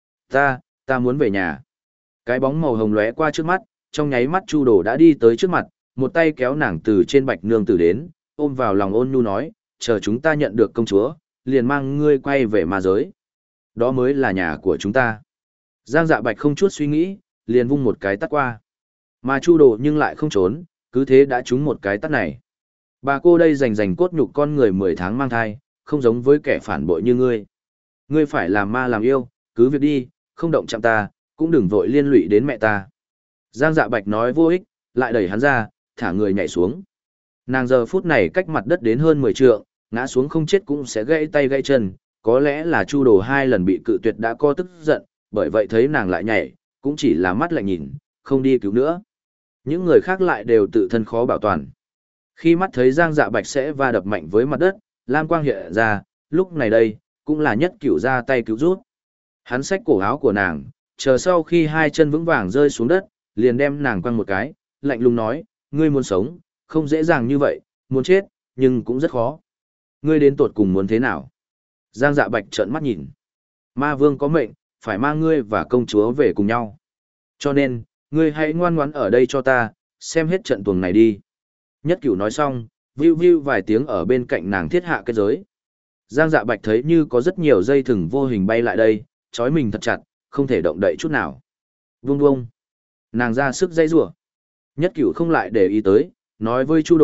Ta, ta muốn về nhà. Cái bóng màu hồng lóe qua trước mắt, trong nháy mắt Chu Đồ đã đi tới trước mặt, một tay kéo nàng từ trên Bạch Nương Tử đến, ôm vào lòng ôn nhu nói, chờ chúng ta nhận được công chúa, liền mang ngươi quay về ma giới. Đó mới là nhà của chúng ta. Giang Dạ Bạch không chút suy nghĩ, liền vung một cái tát qua. Mà Chu Đồ nhưng lại không trốn, cứ thế đã trúng một cái tát này. Bà cô đây rành rành cốt nhục con người mười tháng mang thai, không giống với kẻ phản bội như ngươi. Ngươi phải làm ma làm yêu, cứ việc đi, không động chạm ta, cũng đừng vội liên lụy đến mẹ ta. Giang Dạ Bạch nói vô ích, lại đẩy hắn ra, thả người nhảy xuống. Nàng giờ phút này cách mặt đất đến hơn mười trượng, ngã xuống không chết cũng sẽ gãy tay gãy chân, có lẽ là Chu Đồ hai lần bị cự tuyệt đã co tức giận, bởi vậy thấy nàng lại nhảy, cũng chỉ là mắt lạnh nhìn, không đi cứu nữa. Những người khác lại đều tự thân khó bảo toàn. Khi mắt thấy Giang Dạ Bạch sẽ va đập mạnh với mặt đất, lam quang hiện ra, lúc này đây, cũng là Nhất Cửu ra tay cứu rút. Hắn xách cổ áo của nàng, chờ sau khi hai chân vững vàng rơi xuống đất, liền đem nàng quăng một cái, lạnh lùng nói, ngươi muốn sống, không dễ dàng như vậy, muốn chết, nhưng cũng rất khó. Ngươi đến tột cùng muốn thế nào? Giang Dạ Bạch trợn mắt nhìn. Ma vương có mệnh, phải mang ngươi và công chúa về cùng nhau. Cho nên, ngươi hãy ngoan ngoãn ở đây cho ta, xem hết trận tuồng này đi. Nhất Cửu nói xong, viu viu vài tiếng ở bên cạnh nàng thiết hạ cái giới. Giang Dạ Bạch thấy như có rất nhiều dây thừng vô hình bay lại đây, trói mình thật chặt, không thể động đậy chút nào. Vung vung. Nàng ra sức dây rủa. Nhất Cửu không lại để ý tới, nói với Chu Đồ,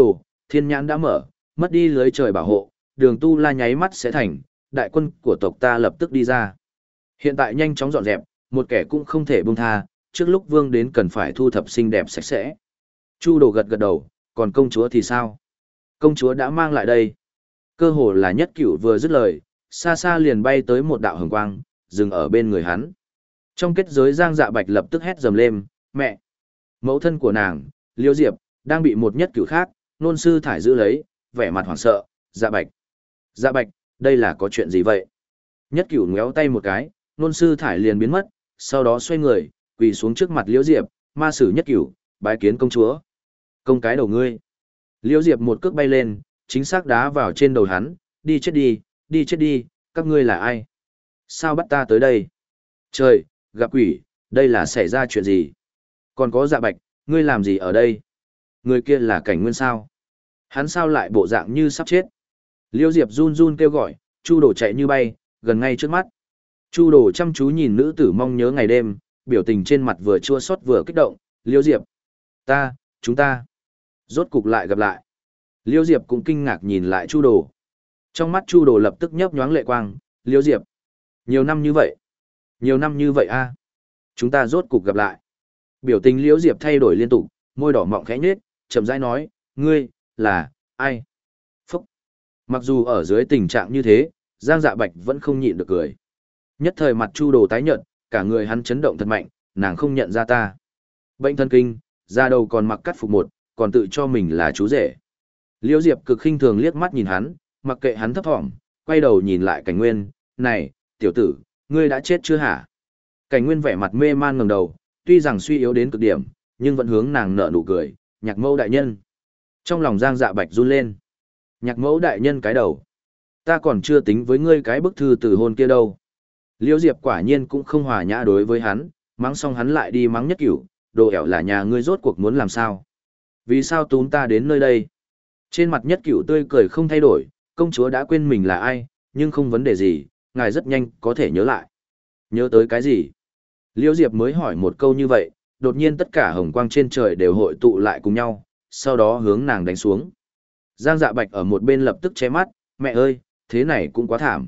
thiên nhãn đã mở, mất đi lưới trời bảo hộ, đường tu la nháy mắt sẽ thành, đại quân của tộc ta lập tức đi ra. Hiện tại nhanh chóng dọn dẹp, một kẻ cũng không thể buông tha, trước lúc vương đến cần phải thu thập xinh đẹp sạch sẽ. Chu Đồ gật gật đầu, còn công chúa thì sao? Công chúa đã mang lại đây. Cơ hồ là Nhất Cửu vừa dứt lời, xa xa liền bay tới một đạo hồng quang, dừng ở bên người hắn. Trong kết giới Giang Dạ Bạch lập tức hét dầm lên, mẹ! Mẫu thân của nàng, Liêu Diệp, đang bị một Nhất Cửu khác, nôn sư thải giữ lấy, vẻ mặt hoảng sợ, Dạ Bạch. Dạ Bạch, đây là có chuyện gì vậy? Nhất Cửu ngéo tay một cái, nôn sư thải liền biến mất, sau đó xoay người, quỳ xuống trước mặt Liễu Diệp, ma sử Nhất Cửu, bái kiến công chúa. Công cái đầu ngươi. Liễu Diệp một cước bay lên, chính xác đá vào trên đầu hắn, đi chết đi, đi chết đi, các ngươi là ai? Sao bắt ta tới đây? Trời, gặp quỷ, đây là xảy ra chuyện gì? Còn có Dạ Bạch, ngươi làm gì ở đây? Người kia là Cảnh Nguyên sao? Hắn sao lại bộ dạng như sắp chết? Liễu Diệp run run kêu gọi, Chu Đồ chạy như bay, gần ngay trước mắt. Chu Đồ chăm chú nhìn nữ tử mong nhớ ngày đêm, biểu tình trên mặt vừa chua xót vừa kích động, Liễu Diệp. Ta, chúng ta. Rốt cục lại gặp lại. Liễu Diệp cũng kinh ngạc nhìn lại Chu Đồ. Trong mắt Chu Đồ lập tức nhấp nhoáng lệ quang, Liễu Diệp. Nhiều năm như vậy. Nhiều năm như vậy a, chúng ta rốt cục gặp lại. Biểu tình Liễu Diệp thay đổi liên tục, môi đỏ mọng khẽ nhếch, chậm rãi nói, ngươi, là, ai? Phúc. Mặc dù ở dưới tình trạng như thế, Giang Dạ Bạch vẫn không nhịn được cười. Nhất thời mặt Chu Đồ tái nhợt, cả người hắn chấn động thật mạnh, nàng không nhận ra ta. Bệnh thần kinh, da đầu còn mặc cắt phục một, còn tự cho mình là chú rể. Liễu Diệp cực khinh thường liếc mắt nhìn hắn, mặc kệ hắn thấp thỏm, quay đầu nhìn lại Cảnh Nguyên, này, tiểu tử, ngươi đã chết chưa hả? Cảnh Nguyên vẻ mặt mê man ngẩng đầu, tuy rằng suy yếu đến cực điểm, nhưng vẫn hướng nàng nở nụ cười, Nhạc Mẫu đại nhân. Trong lòng Giang Dạ Bạch run lên. Nhạc Mẫu đại nhân cái đầu. Ta còn chưa tính với ngươi cái bức thư từ hôn kia đâu. Liễu Diệp quả nhiên cũng không hòa nhã đối với hắn, mắng xong hắn lại đi mắng Nhất Cửu, đồ ẻo là nhà ngươi rốt cuộc muốn làm sao? Vì sao túm ta đến nơi đây? Trên mặt Nhất Cửu tươi cười không thay đổi, công chúa đã quên mình là ai, nhưng không vấn đề gì, ngài rất nhanh có thể nhớ lại. Nhớ tới cái gì? Liễu Diệp mới hỏi một câu như vậy, đột nhiên tất cả hồng quang trên trời đều hội tụ lại cùng nhau, sau đó hướng nàng đánh xuống. Giang Dạ Bạch ở một bên lập tức che mắt, mẹ ơi, thế này cũng quá thảm.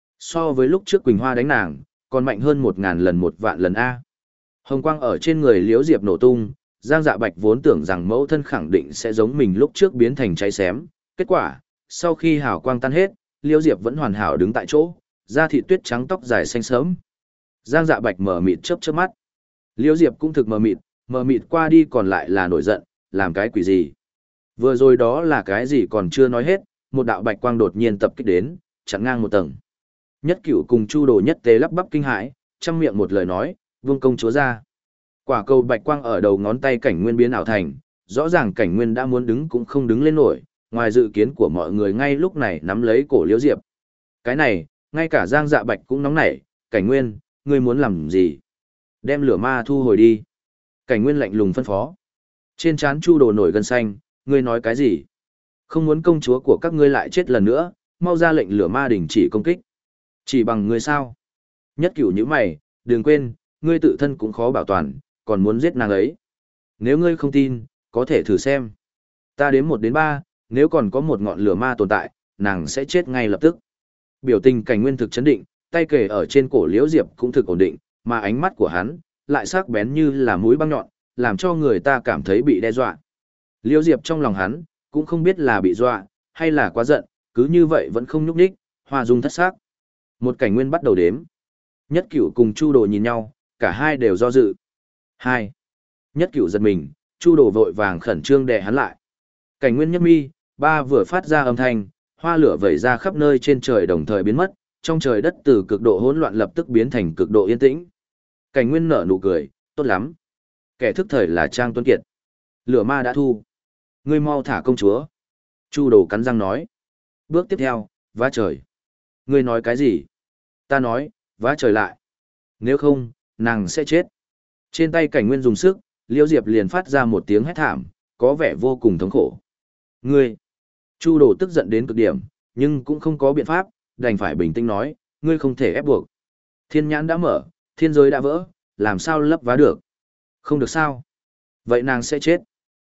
So với lúc trước Quỳnh Hoa đánh nàng, còn mạnh hơn một ngàn lần một vạn lần A. Hồng quang ở trên người Liễu Diệp nổ tung, Giang Dạ Bạch vốn tưởng rằng mẫu thân khẳng định sẽ giống mình lúc trước biến thành cháy xém. Kết quả, sau khi hào quang tan hết, Liễu Diệp vẫn hoàn hảo đứng tại chỗ, da thịt tuyết trắng tóc dài xanh sớm. Giang Dạ Bạch mở mịt chớp chớp mắt. Liễu Diệp cũng thực mờ mịt, mờ mịt qua đi còn lại là nổi giận, làm cái quỷ gì? Vừa rồi đó là cái gì còn chưa nói hết, một đạo bạch quang đột nhiên tập kích đến, chặn ngang một tầng. Nhất Cửu cùng Chu Đồ nhất tề lắp bắp kinh hãi, trăm miệng một lời nói, vương công chúa ra. Quả cầu bạch quang ở đầu ngón tay Cảnh Nguyên biến ảo thành, rõ ràng Cảnh Nguyên đã muốn đứng cũng không đứng lên nổi, ngoài dự kiến của mọi người ngay lúc này nắm lấy cổ Liễu Diệp. Cái này, ngay cả Giang Dạ Bạch cũng nóng nảy, Cảnh Nguyên, ngươi muốn làm gì? Đem lửa ma thu hồi đi. Cảnh Nguyên lạnh lùng phân phó. Trên trán Chu Đồ nổi gân xanh, ngươi nói cái gì? Không muốn công chúa của các ngươi lại chết lần nữa, mau ra lệnh lửa ma đình chỉ công kích. Chỉ bằng ngươi sao? Nhất Cửu như mày, đừng quên, ngươi tự thân cũng khó bảo toàn, còn muốn giết nàng ấy. Nếu ngươi không tin, có thể thử xem. Ta đếm một đến ba, nếu còn có một ngọn lửa ma tồn tại, nàng sẽ chết ngay lập tức. Biểu tình Cảnh Nguyên thực chấn định, tay kề ở trên cổ Liễu Diệp cũng thực ổn định, mà ánh mắt của hắn lại sắc bén như là mũi băng nhọn, làm cho người ta cảm thấy bị đe dọa. Liễu Diệp trong lòng hắn cũng không biết là bị dọa hay là quá giận, cứ như vậy vẫn không nhúc nhích, hoa dung thất sắc. Một Cảnh Nguyên bắt đầu đếm. Nhất Cửu cùng Chu Đồ nhìn nhau, cả hai đều do dự. Hai. Nhất Cửu giật mình, Chu Đồ vội vàng khẩn trương đè hắn lại. Cảnh Nguyên nhấp mi, ba vừa phát ra âm thanh, hoa lửa vẩy ra khắp nơi trên trời đồng thời biến mất, trong trời đất từ cực độ hỗn loạn lập tức biến thành cực độ yên tĩnh. Cảnh Nguyên nở nụ cười, tốt lắm. Kẻ thức thời là Trang Tuấn Kiệt. Lửa ma đã thu. Ngươi mau thả công chúa. Chu Đồ cắn răng nói. Bước tiếp theo, vá trời. Ngươi nói cái gì? Ta nói, vá trời lại. Nếu không, nàng sẽ chết. Trên tay Cảnh Nguyên dùng sức, Liễu Diệp liền phát ra một tiếng hét thảm, có vẻ vô cùng thống khổ. Ngươi! Chu Đồ tức giận đến cực điểm, nhưng cũng không có biện pháp, đành phải bình tĩnh nói, ngươi không thể ép buộc. Thiên nhãn đã mở, thiên giới đã vỡ, làm sao lấp vá được? Không được sao? Vậy nàng sẽ chết.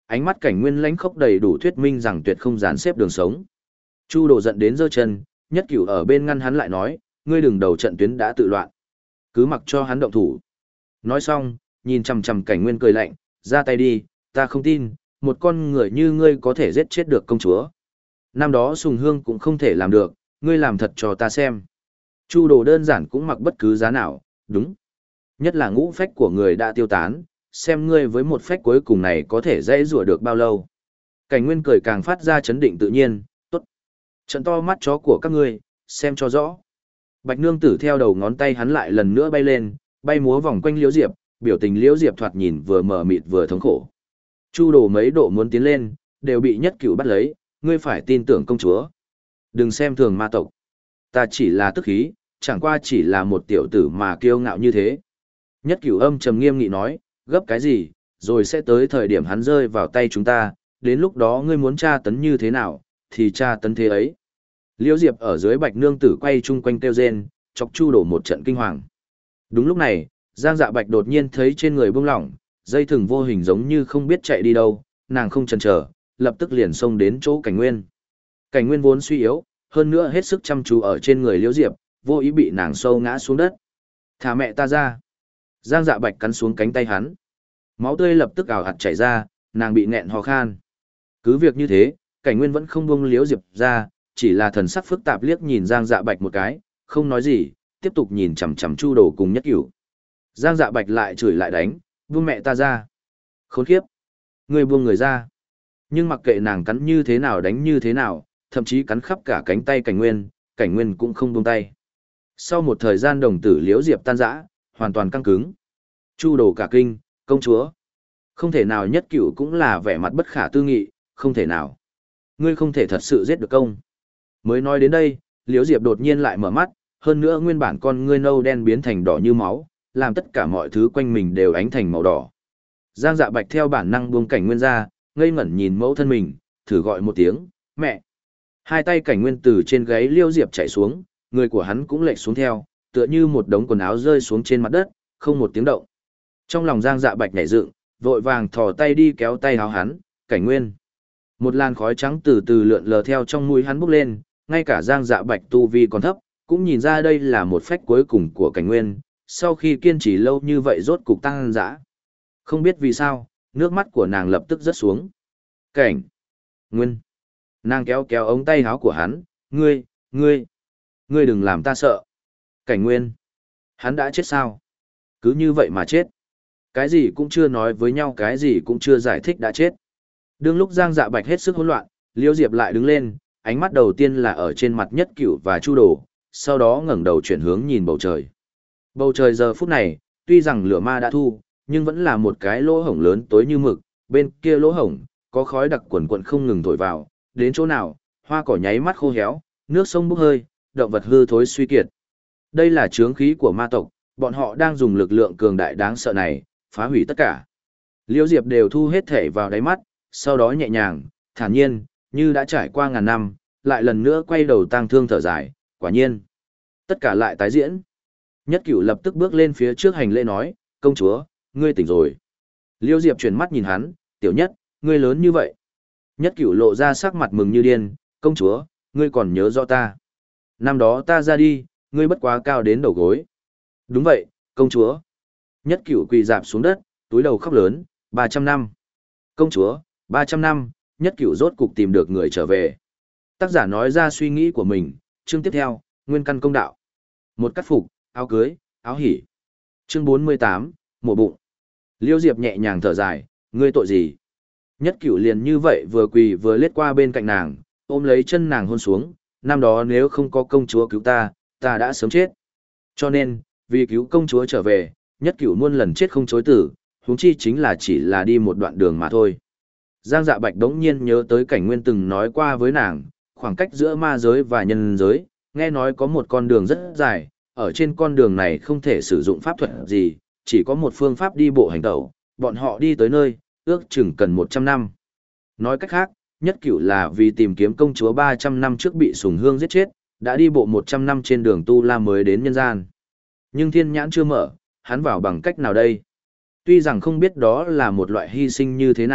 ánh mắt Cảnh Nguyên lãnh khốc đầy đủ thuyết minh rằng tuyệt không dàn xếp đường sống. Chu Đồ giận đến giơ chân, Nhất Cửu ở bên ngăn hắn lại nói, ngươi đừng đầu trận tuyến đã tự loạn, cứ mặc cho hắn động thủ. Nói xong, nhìn chằm chằm Cảnh Nguyên cười lạnh, ra tay đi, ta không tin, một con người như ngươi có thể giết chết được công chúa. Năm đó Sùng Hương cũng không thể làm được, ngươi làm thật cho ta xem. Chu Đồ đơn giản cũng mặc bất cứ giá nào, đúng. Nhất là ngũ phách của người đã tiêu tán, xem ngươi với một phách cuối cùng này có thể dễ rủa được bao lâu. Cảnh Nguyên cười càng phát ra chấn định tự nhiên, tốt. Trận to mắt chó của các ngươi, xem cho rõ. Bạch nương tử theo đầu ngón tay hắn lại lần nữa bay lên, bay múa vòng quanh Liễu Diệp, biểu tình Liễu Diệp thoạt nhìn vừa mờ mịt vừa thống khổ. Chu Đồ mấy độ muốn tiến lên, đều bị Nhất Cửu bắt lấy, ngươi phải tin tưởng công chúa. Đừng xem thường ma tộc. Ta chỉ là tức khí, chẳng qua chỉ là một tiểu tử mà kiêu ngạo như thế. Nhất Cửu âm trầm nghiêm nghị nói, gấp cái gì, rồi sẽ tới thời điểm hắn rơi vào tay chúng ta, đến lúc đó ngươi muốn tra tấn như thế nào, thì tra tấn thế ấy. Liễu Diệp ở dưới Bạch nương tử quay chung quanh kêu rên, chọc Chu Đồ một trận kinh hoàng. Đúng lúc này, Giang Dạ Bạch đột nhiên thấy trên người buông lỏng, dây thừng vô hình giống như không biết chạy đi đâu, nàng không chần chờ, lập tức liền xông đến chỗ Cảnh Nguyên. Cảnh Nguyên vốn suy yếu, hơn nữa hết sức chăm chú ở trên người Liễu Diệp, vô ý bị nàng sâu ngã xuống đất. Thả mẹ ta ra. Giang Dạ Bạch cắn xuống cánh tay hắn. Máu tươi lập tức ào ạt chảy ra, nàng bị nghẹn ho khan. Cứ việc như thế, Cảnh Nguyên vẫn không buông Liễu Diệp ra, chỉ là thần sắc phức tạp liếc nhìn Giang Dạ Bạch một cái, không nói gì, tiếp tục nhìn chằm chằm Chu Đồ cùng Nhất Cửu. Giang Dạ Bạch lại chửi lại đánh, buông mẹ ta ra. Khốn kiếp. Ngươi buông người ra. Nhưng mặc kệ nàng cắn như thế nào đánh như thế nào, thậm chí cắn khắp cả cánh tay Cảnh Nguyên, Cảnh Nguyên cũng không buông tay. Sau một thời gian đồng tử Liễu Diệp tan rã, hoàn toàn căng cứng. Chu Đồ cả kinh, công chúa. Không thể nào. Nhất Cửu cũng là vẻ mặt bất khả tư nghị, không thể nào. Ngươi không thể thật sự giết được công. Mới nói đến đây, Liễu Diệp đột nhiên lại mở mắt, hơn nữa nguyên bản con ngươi nâu đen biến thành đỏ như máu, làm tất cả mọi thứ quanh mình đều ánh thành màu đỏ. Giang Dạ Bạch theo bản năng buông Cảnh Nguyên ra, ngây ngẩn nhìn mẫu thân mình, thử gọi một tiếng, mẹ. Hai tay Cảnh Nguyên từ trên gáy Liễu Diệp chạy xuống, người của hắn cũng lệch xuống theo, tựa như một đống quần áo rơi xuống trên mặt đất, không một tiếng động. Trong lòng Giang Dạ Bạch nhảy dựng, vội vàng thò tay đi kéo tay áo hắn, Cảnh Nguyên. Một làn khói trắng từ từ lượn lờ theo trong mũi hắn bốc lên, ngay cả Giang Dạ Bạch tu vi còn thấp, cũng nhìn ra đây là một phách cuối cùng của Cảnh Nguyên, sau khi kiên trì lâu như vậy rốt cục tăng dã. Không biết vì sao, nước mắt của nàng lập tức rớt xuống. Cảnh Nguyên. Nàng kéo kéo ống tay áo của hắn, ngươi, ngươi, ngươi đừng làm ta sợ. Cảnh Nguyên. Hắn đã chết sao? Cứ như vậy mà chết. Cái gì cũng chưa nói với nhau, cái gì cũng chưa giải thích đã chết. Đương lúc Giang Dạ Bạch hết sức hỗn loạn, Liễu Diệp lại đứng lên, ánh mắt đầu tiên là ở trên mặt Nhất Cửu và Chu Đồ, sau đó ngẩng đầu chuyển hướng nhìn bầu trời. Bầu trời giờ phút này, tuy rằng lửa ma đã thu, nhưng vẫn là một cái lỗ hổng lớn tối như mực, bên kia lỗ hổng, có khói đặc quần quần không ngừng thổi vào, đến chỗ nào, hoa cỏ nháy mắt khô héo, nước sông bốc hơi, động vật hư thối suy kiệt. Đây là chướng khí của ma tộc, bọn họ đang dùng lực lượng cường đại đáng sợ này, phá hủy tất cả. Liễu Diệp đều thu hết thể vào đáy mắt, sau đó nhẹ nhàng, thản nhiên, như đã trải qua ngàn năm, lại lần nữa quay đầu tang thương thở dài, quả nhiên. Tất cả lại tái diễn. Nhất Cửu lập tức bước lên phía trước hành lễ nói, công chúa, ngươi tỉnh rồi. Liễu Diệp chuyển mắt nhìn hắn, tiểu nhất, ngươi lớn như vậy. Nhất Cửu lộ ra sắc mặt mừng như điên, công chúa, ngươi còn nhớ rõ ta. Năm đó ta ra đi, ngươi bất quá cao đến đầu gối. Đúng vậy, công chúa. Nhất Cửu quỳ dạp xuống đất, túi đầu khóc lớn, ba trăm năm. Công chúa, ba trăm năm, Nhất Cửu rốt cục tìm được người trở về. Tác giả nói ra suy nghĩ của mình, chương tiếp theo, nguyên căn công đạo. Một cắt phục, áo cưới, áo hỉ. Chương bốn mươi tám, mổ bụng. Liễu Diệp nhẹ nhàng thở dài, ngươi tội gì? Nhất Cửu liền như vậy vừa quỳ vừa lết qua bên cạnh nàng, ôm lấy chân nàng hôn xuống, năm đó nếu không có công chúa cứu ta, ta đã sớm chết. Cho nên, vì cứu công chúa trở về, Nhất Cửu muôn lần chết không chối tử, huống chi chính là chỉ là đi một đoạn đường mà thôi. Giang Dạ Bạch đống nhiên nhớ tới Cảnh Nguyên từng nói qua với nàng, khoảng cách giữa ma giới và nhân giới, nghe nói có một con đường rất dài, ở trên con đường này không thể sử dụng pháp thuật gì, chỉ có một phương pháp đi bộ hành tẩu, bọn họ đi tới nơi, ước chừng cần một trăm năm. Nói cách khác, Nhất Cửu là vì tìm kiếm công chúa ba trăm năm trước bị Sùng Hương giết chết, đã đi bộ một trăm năm trên đường tu la mới đến nhân gian. Nhưng thiên nhãn chưa mở, hắn vào bằng cách nào đây? Tuy rằng không biết đó là một loại hy sinh như thế nào,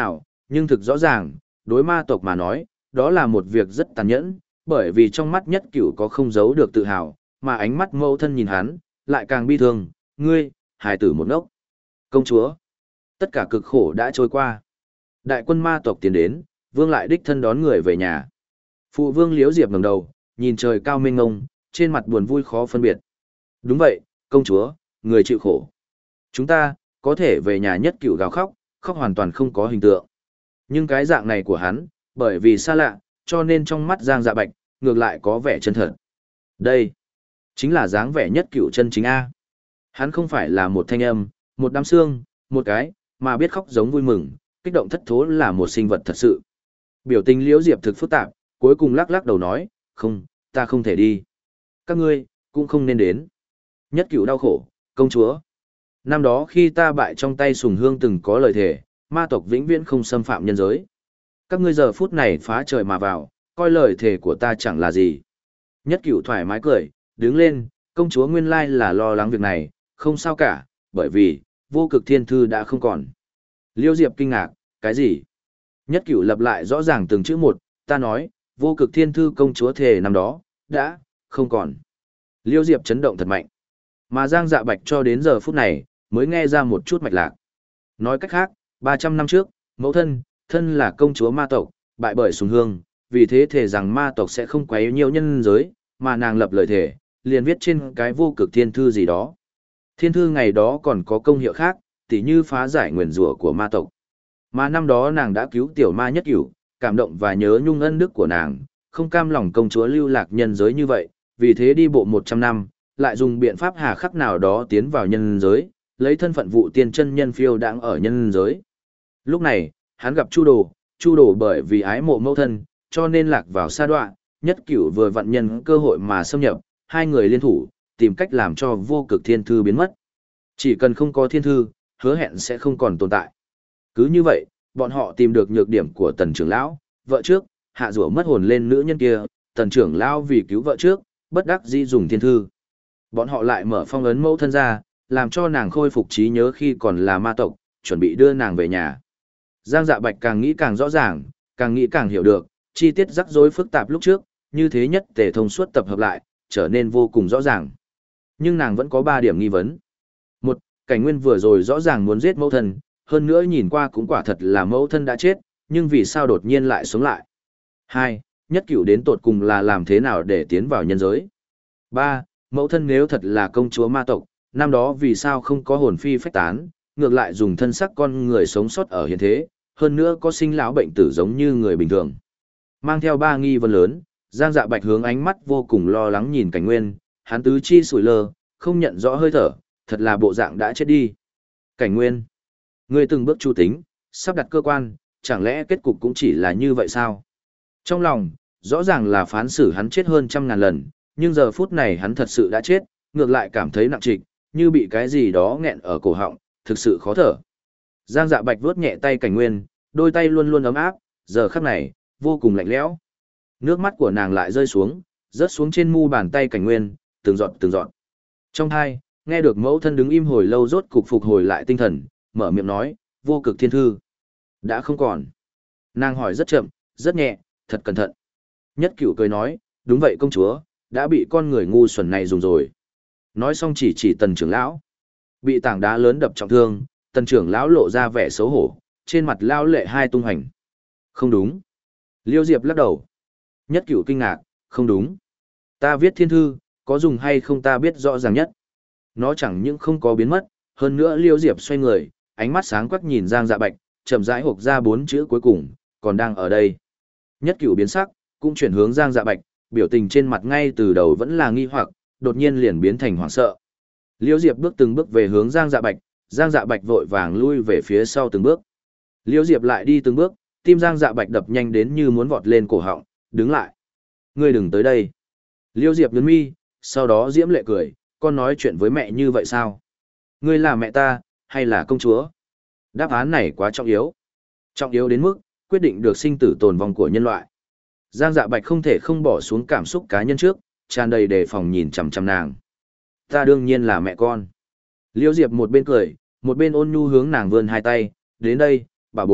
nhưng thực rõ ràng, đối ma tộc mà nói, đó là một việc rất tàn nhẫn, bởi vì trong mắt nhất cửu có không giấu được tự hào, mà ánh mắt mẫu thân nhìn hắn, lại càng bi thương, ngươi, hài tử một ngốc. Công chúa, tất cả cực khổ đã trôi qua. Đại quân ma tộc tiến đến, vương lại đích thân đón người về nhà. Phụ vương Liễu Diệp ngẩng đầu, nhìn trời cao mênh mông, trên mặt buồn vui khó phân biệt. Đúng vậy, công chúa, người chịu khổ. Chúng ta, có thể về nhà nhất cửu gào khóc, khóc hoàn toàn không có hình tượng. Nhưng cái dạng này của hắn, bởi vì xa lạ, cho nên trong mắt Giang Dạ Bạch, ngược lại có vẻ chân thật. Đây, chính là dáng vẻ nhất cửu chân chính A. Hắn không phải là một thanh âm, một đám xương, một cái, mà biết khóc giống vui mừng, kích động thất thố là một sinh vật thật sự. Biểu tình Liễu Diệp thực phức tạp, cuối cùng lắc lắc đầu nói, không, ta không thể đi. Các ngươi, cũng không nên đến. Nhất cửu đau khổ, công chúa. Năm đó khi ta bại trong tay Sùng Hương từng có lời thề, ma tộc vĩnh viễn không xâm phạm nhân giới. Các ngươi giờ phút này phá trời mà vào, coi lời thề của ta chẳng là gì. Nhất cửu thoải mái cười, đứng lên, công chúa nguyên lai là lo lắng việc này, không sao cả, bởi vì, vô cực thiên thư đã không còn. Liêu Diệp kinh ngạc, cái gì? Nhất cửu lập lại rõ ràng từng chữ một, ta nói, vô cực thiên thư công chúa thề năm đó, đã, không còn. Liêu Diệp chấn động thật mạnh. Mà Giang Dạ Bạch cho đến giờ phút này, mới nghe ra một chút mạch lạc. Nói cách khác, ba trăm năm trước, mẫu thân, thân là công chúa ma tộc, bại bởi Sùng Hương, vì thế thề rằng ma tộc sẽ không quấy nhiều nhân giới, mà nàng lập lời thề, liền viết trên cái vô cực thiên thư gì đó. Thiên thư ngày đó còn có công hiệu khác, tỉ như phá giải nguyền rủa của ma tộc. Mà năm đó nàng đã cứu tiểu ma nhất cửu, cảm động và nhớ nhung ân đức của nàng, không cam lòng công chúa lưu lạc nhân giới như vậy, vì thế đi bộ một trăm năm, lại dùng biện pháp hà khắc nào đó tiến vào nhân giới, lấy thân phận vụ tiên chân nhân phiêu đãng ở nhân giới. Lúc này, hắn gặp Chu Đồ, Chu Đồ bởi vì ái mộ mẫu thân, cho nên lạc vào sa đoạn, nhất cửu vừa vận nhân cơ hội mà xâm nhập, hai người liên thủ, tìm cách làm cho vô cực thiên thư biến mất. Chỉ cần không có thiên thư, hứa hẹn sẽ không còn tồn tại. Cứ như vậy, bọn họ tìm được nhược điểm của tần trưởng lão, vợ trước, hạ rủa mất hồn lên nữ nhân kia, tần trưởng lão vì cứu vợ trước, bất đắc dĩ dùng thiên thư. Bọn họ lại mở phong ấn mẫu thân ra, làm cho nàng khôi phục trí nhớ khi còn là ma tộc, chuẩn bị đưa nàng về nhà. Giang Dạ Bạch càng nghĩ càng rõ ràng, càng nghĩ càng hiểu được, chi tiết rắc rối phức tạp lúc trước, như thế nhất tề thông suốt tập hợp lại, trở nên vô cùng rõ ràng. Nhưng nàng vẫn có ba điểm nghi vấn. Một, Cảnh Nguyên vừa rồi rõ ràng muốn giết mẫu thân, hơn nữa nhìn qua cũng quả thật là mẫu thân đã chết, nhưng vì sao đột nhiên lại sống lại? Hai, Nhất Cửu đến tột cùng là làm thế nào để tiến vào nhân giới? Ba, Mẫu thân nếu thật là công chúa ma tộc, năm đó vì sao không có hồn phi phách tán, ngược lại dùng thân sắc con người sống sót ở hiện thế, hơn nữa có sinh lão bệnh tử giống như người bình thường. Mang theo ba nghi vấn lớn, Giang Dạ Bạch hướng ánh mắt vô cùng lo lắng nhìn Cảnh Nguyên, hắn tứ chi sủi lơ, không nhận rõ hơi thở, thật là bộ dạng đã chết đi. Cảnh Nguyên, ngươi từng bước chu tính, sắp đặt cơ quan, chẳng lẽ kết cục cũng chỉ là như vậy sao? Trong lòng, rõ ràng là phán xử hắn chết hơn trăm ngàn lần, nhưng giờ phút này hắn thật sự đã chết, ngược lại cảm thấy nặng trịch, như bị cái gì đó nghẹn ở cổ họng, thực sự khó thở. Giang Dạ Bạch vuốt nhẹ tay Cảnh Nguyên, đôi tay luôn luôn ấm áp, giờ khắc này, vô cùng lạnh lẽo. Nước mắt của nàng lại rơi xuống, rớt xuống trên mu bàn tay Cảnh Nguyên, từng giọt từng giọt. Trong hai, nghe được mẫu thân đứng im hồi lâu rốt cục phục hồi lại tinh thần, mở miệng nói, vô cực thiên thư. Đã không còn. Nàng hỏi rất chậm, rất nhẹ, thật cẩn thận. Nhất Cửu cười nói, đúng vậy công chúa, đã bị con người ngu xuẩn này dùng rồi. Nói xong chỉ chỉ tần trưởng lão. Bị tảng đá lớn đập trọng thương, tần trưởng lão lộ ra vẻ xấu hổ, trên mặt lao lệ hai tung hành. Không đúng. Liêu Diệp lắc đầu. Nhất Cửu kinh ngạc, không đúng. Ta viết thiên thư, có dùng hay không ta biết rõ ràng nhất. Nó chẳng những không có biến mất, hơn nữa Liêu Diệp xoay người, ánh mắt sáng quắc nhìn Giang Dạ Bạch, chậm rãi hộc ra bốn chữ cuối cùng, còn đang ở đây. Nhất Cửu biến sắc, cũng chuyển hướng Giang Dạ Bạch, biểu tình trên mặt ngay từ đầu vẫn là nghi hoặc, đột nhiên liền biến thành hoảng sợ. Liêu Diệp bước từng bước về hướng Giang Dạ Bạch, Giang Dạ Bạch vội vàng lui về phía sau từng bước. Liêu Diệp lại đi từng bước, tim Giang Dạ Bạch đập nhanh đến như muốn vọt lên cổ họng, đứng lại. Ngươi đừng tới đây. Liêu Diệp nhướng mi, sau đó diễm lệ cười, con nói chuyện với mẹ như vậy sao? Ngươi là mẹ ta, hay là công chúa? Đáp án này quá trọng yếu. Trọng yếu đến mức, quyết định được sinh tử tồn vong của nhân loại. Giang Dạ Bạch không thể không bỏ xuống cảm xúc cá nhân trước, tràn đầy đề phòng nhìn chằm chằm nàng. Ta đương nhiên là mẹ con. Liêu Diệp một bên cười, một bên ôn nhu hướng nàng vươn hai tay, đến đây, bà bối,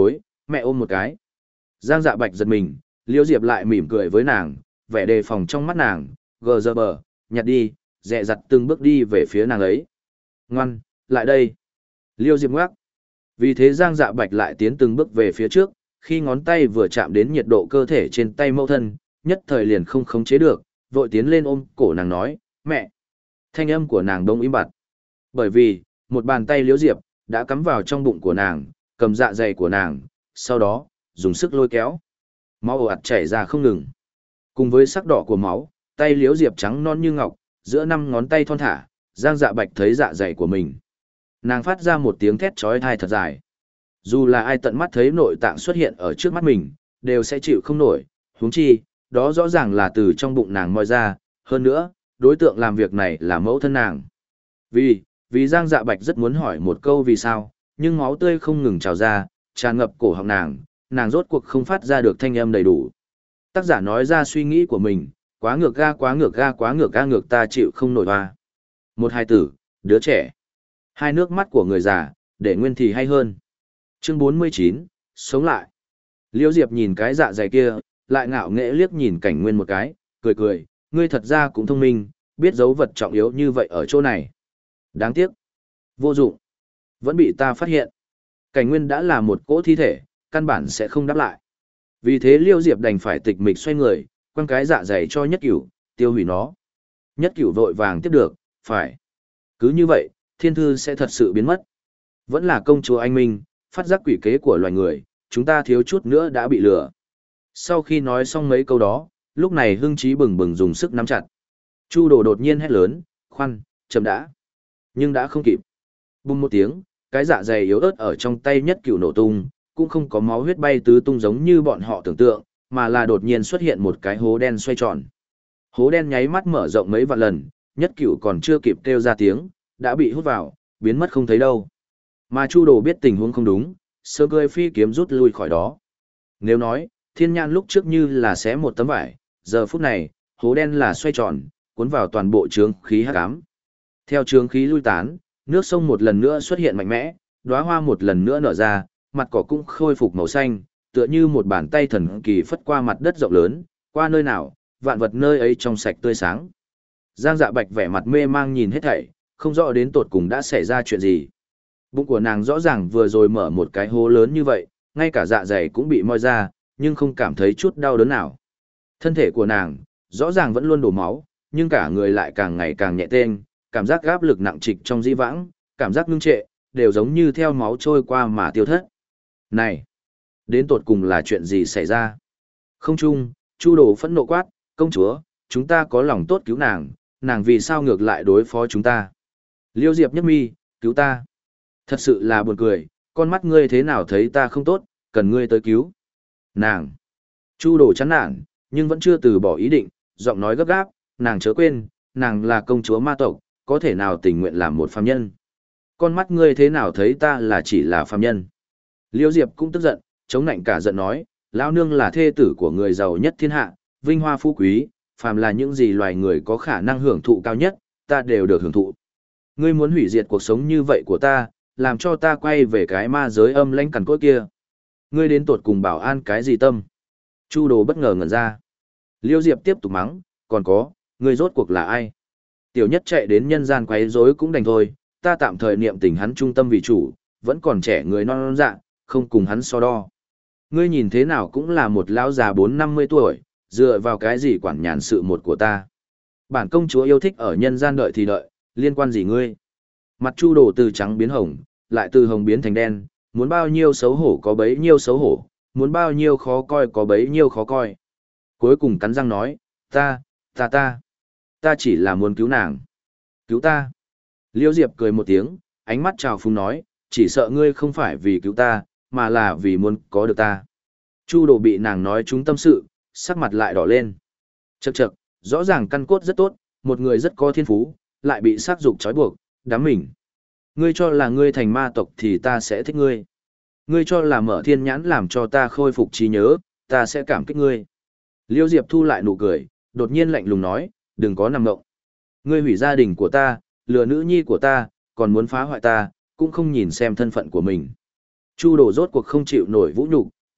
mẹ ôm một cái. Giang Dạ Bạch giật mình, Liễu Diệp lại mỉm cười với nàng, vẻ đề phòng trong mắt nàng, gờ giờ bờ, nhặt đi, dẹ dặt từng bước đi về phía nàng ấy. Ngoan, lại đây. Liễu Diệp ngoác. Vì thế Giang Dạ Bạch lại tiến từng bước về phía trước, khi ngón tay vừa chạm đến nhiệt độ cơ thể trên tay mẫu thân, nhất thời liền không khống chế được, vội tiến lên ôm cổ nàng nói, mẹ. Thanh âm của nàng đông im bặt. Bởi vì, một bàn tay Liễu Diệp đã cắm vào trong bụng của nàng, cầm dạ dày của nàng, sau đó, dùng sức lôi kéo. Máu ồ ạt chảy ra không ngừng. Cùng với sắc đỏ của máu, tay Liễu Diệp trắng non như ngọc, giữa năm ngón tay thon thả, Giang Dạ Bạch thấy dạ dày của mình. Nàng phát ra một tiếng thét chói tai thật dài. Dù là ai tận mắt thấy nội tạng xuất hiện ở trước mắt mình, đều sẽ chịu không nổi, huống chi, đó rõ ràng là từ trong bụng nàng moi ra, hơn nữa, đối tượng làm việc này là mẫu thân nàng. Vì, vì Giang Dạ Bạch rất muốn hỏi một câu vì sao, nhưng máu tươi không ngừng trào ra, tràn ngập cổ họng nàng, nàng rốt cuộc không phát ra được thanh âm đầy đủ. Tác giả nói ra suy nghĩ của mình, quá ngược ga quá ngược ga quá ngược ga ngược ta chịu không nổi hoa. Một hài tử, đứa trẻ. Hai nước mắt của người già, để nguyên thì hay hơn. Chương bốn mươi chín, sống lại. Liễu Diệp nhìn cái dạ dày kia, lại ngạo nghễ liếc nhìn Cảnh Nguyên một cái, cười cười, ngươi thật ra cũng thông minh, biết dấu vật trọng yếu như vậy ở chỗ này. Đáng tiếc. Vô dụng. Vẫn bị ta phát hiện. Cảnh Nguyên đã là một cỗ thi thể, căn bản sẽ không đáp lại. Vì thế Liễu Diệp đành phải tịch mịch xoay người, quăng cái dạ dày cho Nhất Cửu, tiêu hủy nó. Nhất Cửu vội vàng tiếp được, phải. Cứ như vậy, thiên thư sẽ thật sự biến mất. Vẫn là công chúa anh minh, phát giác quỷ kế của loài người, chúng ta thiếu chút nữa đã bị lừa. Sau khi nói xong mấy câu đó, lúc này hưng trí bừng bừng dùng sức nắm chặt. Chu Đồ đột nhiên hét lớn, khoan, chậm đã. Nhưng đã không kịp. Bùng một tiếng, cái dạ dày yếu ớt ở trong tay Nhất Cửu nổ tung, cũng không có máu huyết bay tứ tung giống như bọn họ tưởng tượng, mà là đột nhiên xuất hiện một cái hố đen xoay tròn. Hố đen nháy mắt mở rộng mấy vạn lần, Nhất Cửu còn chưa kịp kêu ra tiếng, đã bị hút vào, biến mất không thấy đâu. Mà Chu Đồ biết tình huống không đúng, sơ cười phi kiếm rút lui khỏi đó. Nếu nói, thiên nhãn lúc trước như là xé một tấm vải, giờ phút này, hố đen là xoay tròn, cuốn vào toàn bộ trướng khí hắc ám. Theo trướng khí lui tán, nước sông một lần nữa xuất hiện mạnh mẽ, đóa hoa một lần nữa nở ra, mặt cỏ cũng khôi phục màu xanh, tựa như một bàn tay thần kỳ phất qua mặt đất rộng lớn, qua nơi nào, vạn vật nơi ấy trong sạch tươi sáng. Giang Dạ Bạch vẻ mặt mê mang nhìn hết thảy, không rõ đến tột cùng đã xảy ra chuyện gì. Bụng của nàng rõ ràng vừa rồi mở một cái hố lớn như vậy, ngay cả dạ dày cũng bị moi ra, nhưng không cảm thấy chút đau đớn nào. Thân thể của nàng, rõ ràng vẫn luôn đổ máu, nhưng cả người lại càng ngày càng nhẹ tênh, cảm giác áp lực nặng trịch trong dĩ vãng, cảm giác ngưng trệ, đều giống như theo máu trôi qua mà tiêu thất. Này! Đến tột cùng là chuyện gì xảy ra? Không chung, Chu Đồ phẫn nộ quát, công chúa, chúng ta có lòng tốt cứu nàng, nàng vì sao ngược lại đối phó chúng ta? Liêu Diệp nhấp mi, cứu ta. Thật sự là buồn cười, con mắt ngươi thế nào thấy ta không tốt, cần ngươi tới cứu. Nàng. Chu Đồ chán nản, nhưng vẫn chưa từ bỏ ý định, giọng nói gấp gáp, nàng chớ quên, nàng là công chúa ma tộc, có thể nào tình nguyện làm một phàm nhân. Con mắt ngươi thế nào thấy ta là chỉ là phàm nhân. Liêu Diệp cũng tức giận, chống nạnh cả giận nói, lão nương là thê tử của người giàu nhất thiên hạ, vinh hoa phú quý, phàm là những gì loài người có khả năng hưởng thụ cao nhất, ta đều được hưởng thụ. Ngươi muốn hủy diệt cuộc sống như vậy của ta, làm cho ta quay về cái ma giới âm lãnh cằn cỗi kia. Ngươi đến tột cùng bảo an cái gì tâm? Chu Đồ bất ngờ ngẩn ra. Liêu Diệp tiếp tục mắng, còn có, ngươi rốt cuộc là ai? Tiểu Nhất chạy đến nhân gian quấy rối cũng đành thôi, ta tạm thời niệm tình hắn trung tâm vì chủ, vẫn còn trẻ người non non dạ, không cùng hắn so đo. Ngươi nhìn thế nào cũng là một lão già bốn năm mươi tuổi, dựa vào cái gì quản nhàn sự một của ta. Bản công chúa yêu thích ở nhân gian đợi thì đợi, liên quan gì ngươi? Mặt Chu Đồ từ trắng biến hồng, lại từ hồng biến thành đen, muốn bao nhiêu xấu hổ có bấy nhiêu xấu hổ, muốn bao nhiêu khó coi có bấy nhiêu khó coi. Cuối cùng cắn răng nói, ta, ta ta, ta chỉ là muốn cứu nàng. Cứu ta. Liêu Diệp cười một tiếng, ánh mắt trào phúng nói, chỉ sợ ngươi không phải vì cứu ta, mà là vì muốn có được ta. Chu Đồ bị nàng nói trúng tâm sự, sắc mặt lại đỏ lên. Chậc chậc, rõ ràng căn cốt rất tốt, một người rất có thiên phú, lại bị sắc dục trói buộc, đám mình. Ngươi cho là ngươi thành ma tộc thì ta sẽ thích ngươi. Ngươi cho là mở thiên nhãn làm cho ta khôi phục trí nhớ, ta sẽ cảm kích ngươi. Liêu Diệp thu lại nụ cười, đột nhiên lạnh lùng nói, đừng có nằm ngộng. Ngươi hủy gia đình của ta, lừa nữ nhi của ta, còn muốn phá hoại ta, cũng không nhìn xem thân phận của mình. Chu Đồ rốt cuộc không chịu nổi vũ nhục,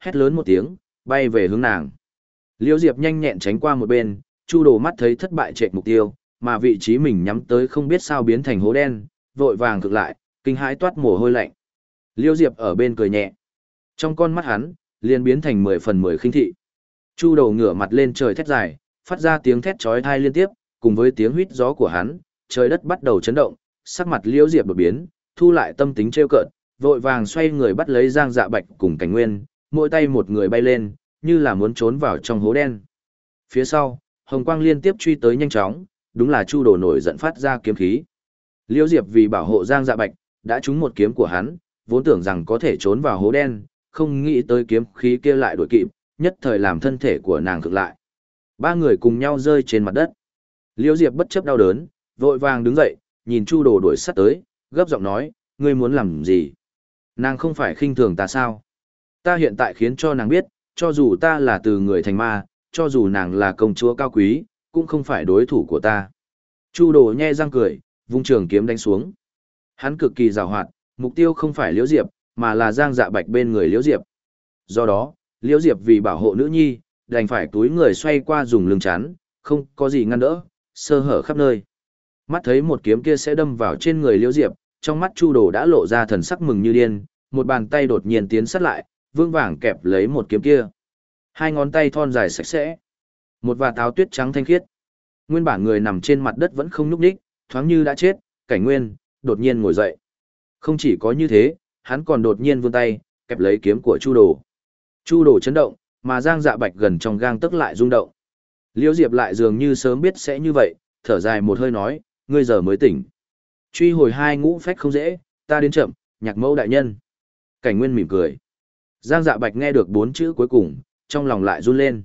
hét lớn một tiếng, bay về hướng nàng. Liễu Diệp nhanh nhẹn tránh qua một bên, Chu Đồ mắt thấy thất bại trệ mục tiêu, mà vị trí mình nhắm tới không biết sao biến thành hố đen, vội vàng cực lại, kinh hãi toát mồ hôi lạnh. Liễu Diệp ở bên cười nhẹ. Trong con mắt hắn, liền biến thành mười phần mười khinh thị. Chu Đồ ngửa mặt lên trời thét dài, phát ra tiếng thét chói tai liên tiếp, cùng với tiếng huýt gió của hắn, trời đất bắt đầu chấn động, sắc mặt Liễu Diệp đột biến, thu lại tâm tính trêu cợt, vội vàng xoay người bắt lấy Giang Dạ Bạch cùng Cảnh Nguyên, mỗi tay một người bay lên, như là muốn trốn vào trong hố đen. Phía sau, hồng quang liên tiếp truy tới nhanh chóng, đúng là Chu Đồ nổi giận phát ra kiếm khí. Liễu Diệp vì bảo hộ Giang Dạ Bạch, đã trúng một kiếm của hắn, vốn tưởng rằng có thể trốn vào hố đen, không nghĩ tới kiếm khí kia lại đuổi kịp, nhất thời làm thân thể của nàng cực lại. Ba người cùng nhau rơi trên mặt đất. Liễu Diệp bất chấp đau đớn, vội vàng đứng dậy, nhìn Chu Đồ đuổi sát tới, gấp giọng nói, ngươi muốn làm gì? Nàng không phải khinh thường ta sao? Ta hiện tại khiến cho nàng biết, cho dù ta là từ người thành ma, cho dù nàng là công chúa cao quý, cũng không phải đối thủ của ta. Chu Đồ nhe răng cười, vung trường kiếm đánh xuống. Hắn cực kỳ giàu hoạt, mục tiêu không phải Liễu Diệp, mà là Giang Dạ Bạch bên người Liễu Diệp. Do đó, Liễu Diệp vì bảo hộ nữ nhi, đành phải túi người xoay qua dùng lưng chắn, không có gì ngăn đỡ, sơ hở khắp nơi. Mắt thấy một kiếm kia sẽ đâm vào trên người Liễu Diệp, trong mắt Chu Đồ đã lộ ra thần sắc mừng như điên, một bàn tay đột nhiên tiến sát lại, vương vàng kẹp lấy một kiếm kia. Hai ngón tay thon dài sạch sẽ, một vạt áo tuyết trắng thanh khiết. Nguyên bản người nằm trên mặt đất vẫn không nhúc nhích, thoáng như đã chết, Cảnh Nguyên đột nhiên ngồi dậy. Không chỉ có như thế, hắn còn đột nhiên vươn tay, kẹp lấy kiếm của Chu Đồ. Chu Đồ chấn động, mà Giang Dạ Bạch gần trong gang tấc lại rung động. Liễu Diệp lại dường như sớm biết sẽ như vậy, thở dài một hơi nói, ngươi giờ mới tỉnh. Truy hồi hai ngũ phách không dễ, ta đến chậm, Nhạc Mẫu đại nhân. Cảnh Nguyên mỉm cười. Giang Dạ Bạch nghe được bốn chữ cuối cùng, trong lòng lại run lên.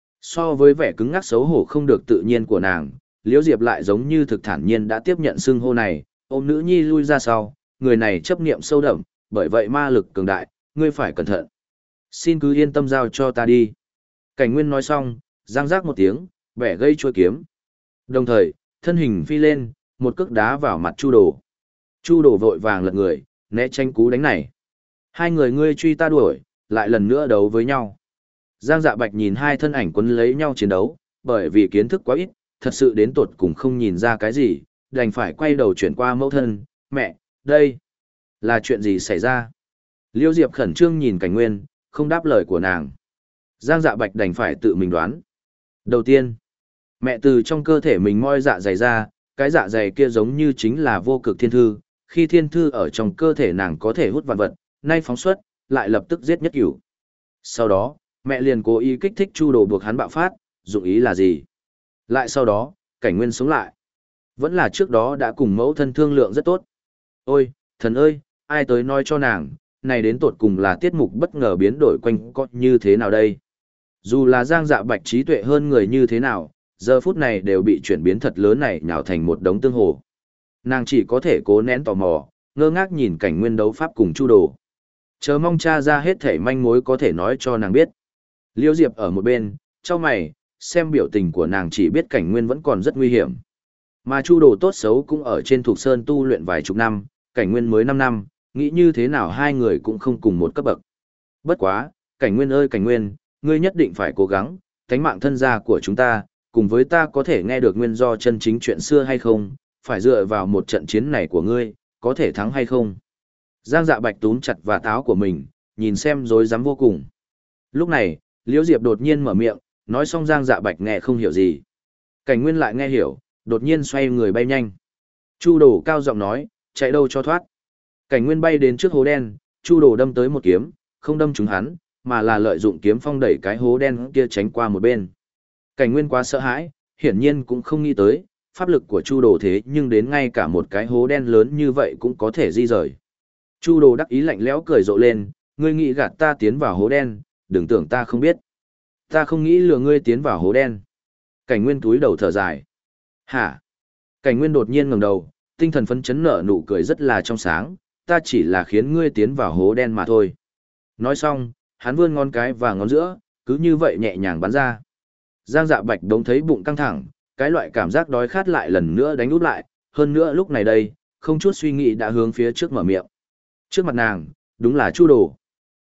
So với vẻ cứng ngắc xấu hổ không được tự nhiên của nàng, Liễu Diệp lại giống như thực thản nhiên đã tiếp nhận xưng hô này, ôm nữ nhi lui ra sau, người này chấp niệm sâu đậm, bởi vậy ma lực cường đại, ngươi phải cẩn thận. Xin cứ yên tâm giao cho ta đi. Cảnh Nguyên nói xong, giang giác một tiếng, bẻ gây chuôi kiếm. Đồng thời, thân hình phi lên, một cước đá vào mặt Chu Đồ. Chu Đồ vội vàng lật người, né tránh cú đánh này. Hai người ngươi truy ta đuổi, lại lần nữa đấu với nhau. Giang Dạ Bạch nhìn hai thân ảnh quấn lấy nhau chiến đấu, bởi vì kiến thức quá ít, thật sự đến tột cùng không nhìn ra cái gì, đành phải quay đầu chuyển qua mẫu thân, mẹ, đây, là chuyện gì xảy ra? Liễu Diệp khẩn trương nhìn Cảnh Nguyên, không đáp lời của nàng. Giang Dạ Bạch đành phải tự mình đoán. Đầu tiên, mẹ từ trong cơ thể mình moi dạ dày ra, cái dạ dày kia giống như chính là vô cực thiên thư, khi thiên thư ở trong cơ thể nàng có thể hút vạn vật, nay phóng xuất, lại lập tức giết nhất cửu. Sau đó, mẹ liền cố ý kích thích Chu Đồ buộc hắn bạo phát, dụng ý là gì? Lại sau đó, Cảnh Nguyên sống lại. Vẫn là trước đó đã cùng mẫu thân thương lượng rất tốt. Ôi, thần ơi, ai tới nói cho nàng, này đến tột cùng là tiết mục bất ngờ biến đổi quanh có như thế nào đây? Dù là Giang Dạ Bạch trí tuệ hơn người như thế nào, giờ phút này đều bị chuyển biến thật lớn này nhào thành một đống tương hồ. Nàng chỉ có thể cố nén tò mò, ngơ ngác nhìn Cảnh Nguyên đấu pháp cùng Chu Đồ. Chờ mong tra ra hết thể manh mối có thể nói cho nàng biết. Liễu Diệp ở một bên, trong mày, xem biểu tình của nàng chỉ biết Cảnh Nguyên vẫn còn rất nguy hiểm. Mà Chu Đồ tốt xấu cũng ở trên Thục Sơn tu luyện vài chục năm, Cảnh Nguyên mới năm năm, nghĩ như thế nào hai người cũng không cùng một cấp bậc. Bất quá, Cảnh Nguyên ơi Cảnh Nguyên, ngươi nhất định phải cố gắng, thánh mạng thân gia của chúng ta, cùng với ta có thể nghe được nguyên do chân chính chuyện xưa hay không, phải dựa vào một trận chiến này của ngươi, có thể thắng hay không. Giang Dạ Bạch túm chặt và táo của mình, nhìn xem rối rắm vô cùng. Lúc này, Liễu Diệp đột nhiên mở miệng, nói xong Giang Dạ Bạch nghe không hiểu gì. Cảnh Nguyên lại nghe hiểu, đột nhiên xoay người bay nhanh. Chu Đồ cao giọng nói, chạy đâu cho thoát. Cảnh Nguyên bay đến trước hố đen, Chu Đồ đâm tới một kiếm, không đâm trúng hắn, mà là lợi dụng kiếm phong đẩy cái hố đen kia tránh qua một bên. Cảnh Nguyên quá sợ hãi, hiển nhiên cũng không nghĩ tới, pháp lực của Chu Đồ thế nhưng đến ngay cả một cái hố đen lớn như vậy cũng có thể di rời. Chu Đồ đắc ý lạnh lẽo cười rộ lên, ngươi nghĩ gạt ta tiến vào hố đen, đừng tưởng ta không biết. Ta không nghĩ lừa ngươi tiến vào hố đen. Cảnh Nguyên túi đầu thở dài. Hả? Cảnh Nguyên đột nhiên ngẩng đầu, tinh thần phấn chấn nở nụ cười rất là trong sáng, ta chỉ là khiến ngươi tiến vào hố đen mà thôi. Nói xong, hắn vươn ngón cái và ngón giữa, cứ như vậy nhẹ nhàng bắn ra. Giang Dạ Bạch đống thấy bụng căng thẳng, cái loại cảm giác đói khát lại lần nữa đánh úp lại, hơn nữa lúc này đây, không chút suy nghĩ đã hướng phía trước mở miệng. Trước mặt nàng, đúng là Chu Đồ.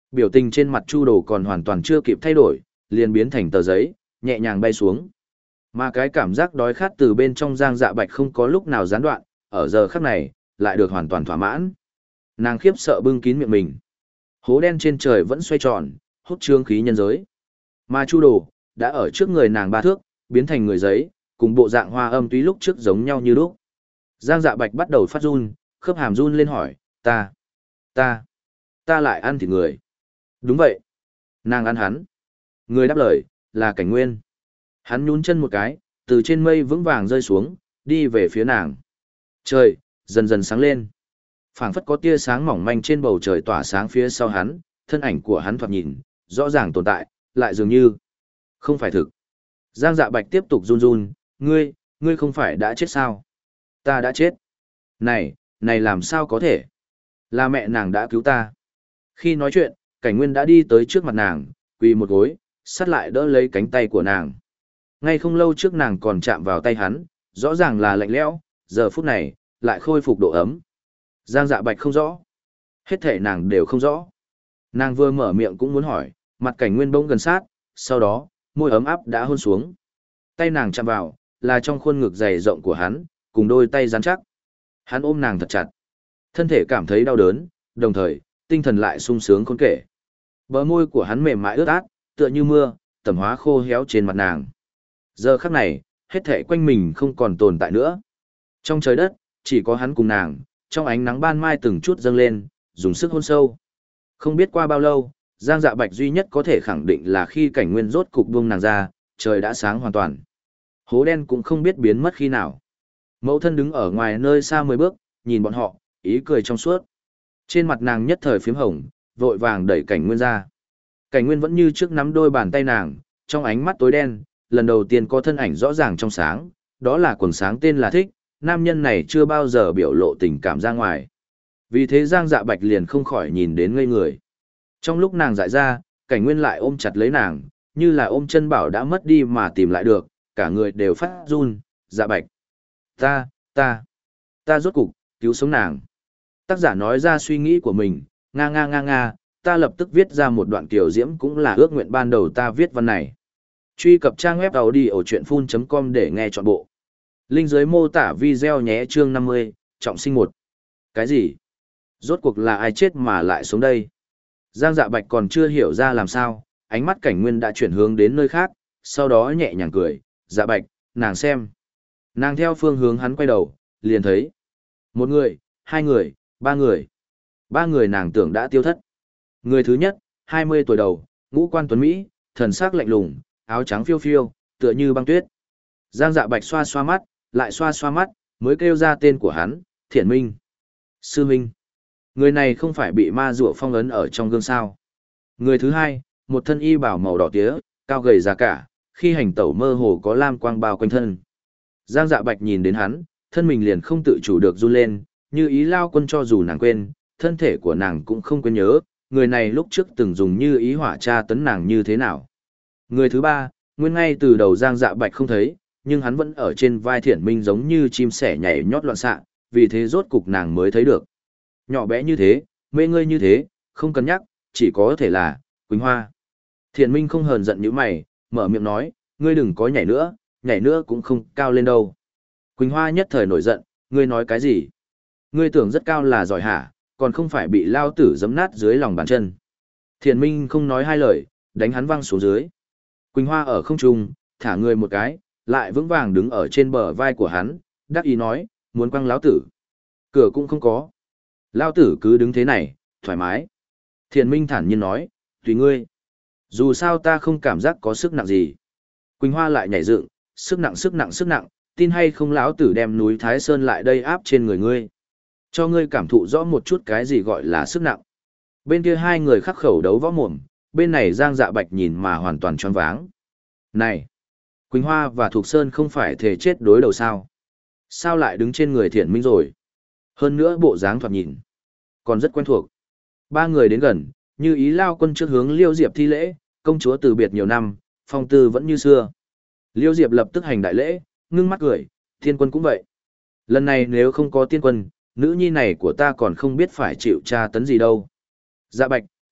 Biểu tình trên mặt Chu Đồ còn hoàn toàn chưa kịp thay đổi, liền biến thành tờ giấy, nhẹ nhàng bay xuống. Mà cái cảm giác đói khát từ bên trong Giang Dạ Bạch không có lúc nào gián đoạn, ở giờ khắc này, lại được hoàn toàn thỏa mãn. Nàng khiếp sợ bưng kín miệng mình. Hố đen trên trời vẫn xoay tròn, hút trương khí nhân giới. Mà Chu Đồ đã ở trước người nàng ba thước, biến thành người giấy, cùng bộ dạng hoa âm túy lúc trước giống nhau như lúc. Giang Dạ Bạch bắt đầu phát run, khớp hàm run lên hỏi, ta, ta, ta lại ăn thịt người. Đúng vậy. Nàng ăn hắn. Người đáp lời, là Cảnh Nguyên. Hắn nhún chân một cái, từ trên mây vững vàng rơi xuống, đi về phía nàng. Trời, dần dần sáng lên. Phảng phất có tia sáng mỏng manh trên bầu trời tỏa sáng phía sau hắn, thân ảnh của hắn thoạt nhìn, rõ ràng tồn tại, lại dường như không phải thực. Giang Dạ Bạch tiếp tục run run, ngươi, ngươi không phải đã chết sao? Ta đã chết. Này, này làm sao có thể? Là mẹ nàng đã cứu ta. Khi nói chuyện, Cảnh Nguyên đã đi tới trước mặt nàng, quỳ một gối, sát lại đỡ lấy cánh tay của nàng. Ngay không lâu trước nàng còn chạm vào tay hắn, rõ ràng là lạnh lẽo, giờ phút này, lại khôi phục độ ấm. Giang Dạ Bạch không rõ. Hết thể nàng đều không rõ. Nàng vừa mở miệng cũng muốn hỏi, mặt Cảnh Nguyên bỗng gần sát, sau đó, môi ấm áp đã hôn xuống. Tay nàng chạm vào, là trong khuôn ngực dày rộng của hắn, cùng đôi tay rắn chắc. Hắn ôm nàng thật chặt. Thân thể cảm thấy đau đớn, đồng thời, tinh thần lại sung sướng khôn kể. Bờ môi của hắn mềm mại ướt át, tựa như mưa, tẩm hóa khô héo trên mặt nàng. Giờ khắc này, hết thảy quanh mình không còn tồn tại nữa. Trong trời đất, chỉ có hắn cùng nàng, trong ánh nắng ban mai từng chút dâng lên, dùng sức hôn sâu. Không biết qua bao lâu, Giang Dạ Bạch duy nhất có thể khẳng định là khi Cảnh Nguyên rốt cục buông nàng ra, trời đã sáng hoàn toàn. Hố đen cũng không biết biến mất khi nào. Mẫu thân đứng ở ngoài nơi xa mười bước, nhìn bọn họ, ý cười trong suốt. Trên mặt nàng nhất thời phím hồng, vội vàng đẩy Cảnh Nguyên ra. Cảnh Nguyên vẫn như trước nắm đôi bàn tay nàng, trong ánh mắt tối đen, lần đầu tiên có thân ảnh rõ ràng trong sáng, đó là quần sáng tên là Thích, nam nhân này chưa bao giờ biểu lộ tình cảm ra ngoài. Vì thế Giang Dạ Bạch liền không khỏi nhìn đến ngây người. Trong lúc nàng dại ra, Cảnh Nguyên lại ôm chặt lấy nàng, như là ôm chân bảo đã mất đi mà tìm lại được, cả người đều phát run, Dạ Bạch. Ta, ta, ta rốt cục, cứu sống nàng. Tác giả nói ra suy nghĩ của mình, nga nga nga nga, ta lập tức viết ra một đoạn tiểu diễm cũng là ước nguyện ban đầu ta viết văn này. Truy cập trang web audiochuyenphun chấm com để nghe trọn bộ. Link dưới mô tả video nhé chương năm mươi, trọng sinh một. Cái gì? Rốt cuộc là ai chết mà lại xuống đây? Giang Dạ Bạch còn chưa hiểu ra làm sao, ánh mắt Cảnh Nguyên đã chuyển hướng đến nơi khác, sau đó nhẹ nhàng cười, Dạ Bạch, nàng xem. Nàng theo phương hướng hắn quay đầu, liền thấy. Một người, hai người, ba người. Ba người nàng tưởng đã tiêu thất. Người thứ nhất, hai mươi tuổi đầu, ngũ quan tuấn Mỹ, thần sắc lạnh lùng, áo trắng phiêu phiêu, tựa như băng tuyết. Giang Dạ Bạch xoa xoa mắt, lại xoa xoa mắt, mới kêu ra tên của hắn, Thiện Minh. Sư Minh. Người này không phải bị ma rùa phong ấn ở trong gương sao. Người thứ hai, một thân y bảo màu đỏ tía, cao gầy già cả, khi hành tẩu mơ hồ có lam quang bao quanh thân. Giang Dạ Bạch nhìn đến hắn, thân mình liền không tự chủ được run lên, như ý lao quân cho dù nàng quên, thân thể của nàng cũng không quên nhớ, người này lúc trước từng dùng như ý hỏa tra tấn nàng như thế nào. Người thứ ba, nguyên ngay từ đầu Giang Dạ Bạch không thấy, nhưng hắn vẫn ở trên vai Thiển Minh giống như chim sẻ nhảy nhót loạn xạ, vì thế rốt cục nàng mới thấy được. Nhỏ bé như thế, mê ngươi như thế, không cần nhắc, chỉ có thể là Quỳnh Hoa. Thiển Minh không hờn giận như mày, mở miệng nói, ngươi đừng có nhảy nữa, nhảy nữa cũng không cao lên đâu. Quỳnh Hoa nhất thời nổi giận, ngươi nói cái gì? Ngươi tưởng rất cao là giỏi hả, còn không phải bị lao tử giẫm nát dưới lòng bàn chân. Thiển Minh không nói hai lời, đánh hắn văng xuống dưới. Quỳnh Hoa ở không trung, thả người một cái, lại vững vàng đứng ở trên bờ vai của hắn, đắc ý nói, muốn quăng lão tử. Cửa cũng không có. Lão tử cứ đứng thế này, thoải mái. Thiền Minh thản nhiên nói, tùy ngươi. Dù sao ta không cảm giác có sức nặng gì. Quỳnh Hoa lại nhảy dựng, sức nặng sức nặng sức nặng, tin hay không lão tử đem núi Thái Sơn lại đây áp trên người ngươi. Cho ngươi cảm thụ rõ một chút cái gì gọi là sức nặng. Bên kia hai người khắc khẩu đấu võ mồm, bên này Giang Dạ Bạch nhìn mà hoàn toàn choáng váng. Này! Quỳnh Hoa và Thục Sơn không phải thể chết đối đầu sao? Sao lại đứng trên người Thiện Minh rồi? Hơn nữa bộ dáng thoạt nhìn, còn rất quen thuộc. Ba người đến gần, như ý lao quân trước hướng Liêu Diệp thi lễ, công chúa từ biệt nhiều năm, phong tư vẫn như xưa. Liêu Diệp lập tức hành đại lễ, ngưng mắt cười, tiên quân cũng vậy. Lần này nếu không có tiên quân, nữ nhi này của ta còn không biết phải chịu tra tấn gì đâu. Dạ Bạch,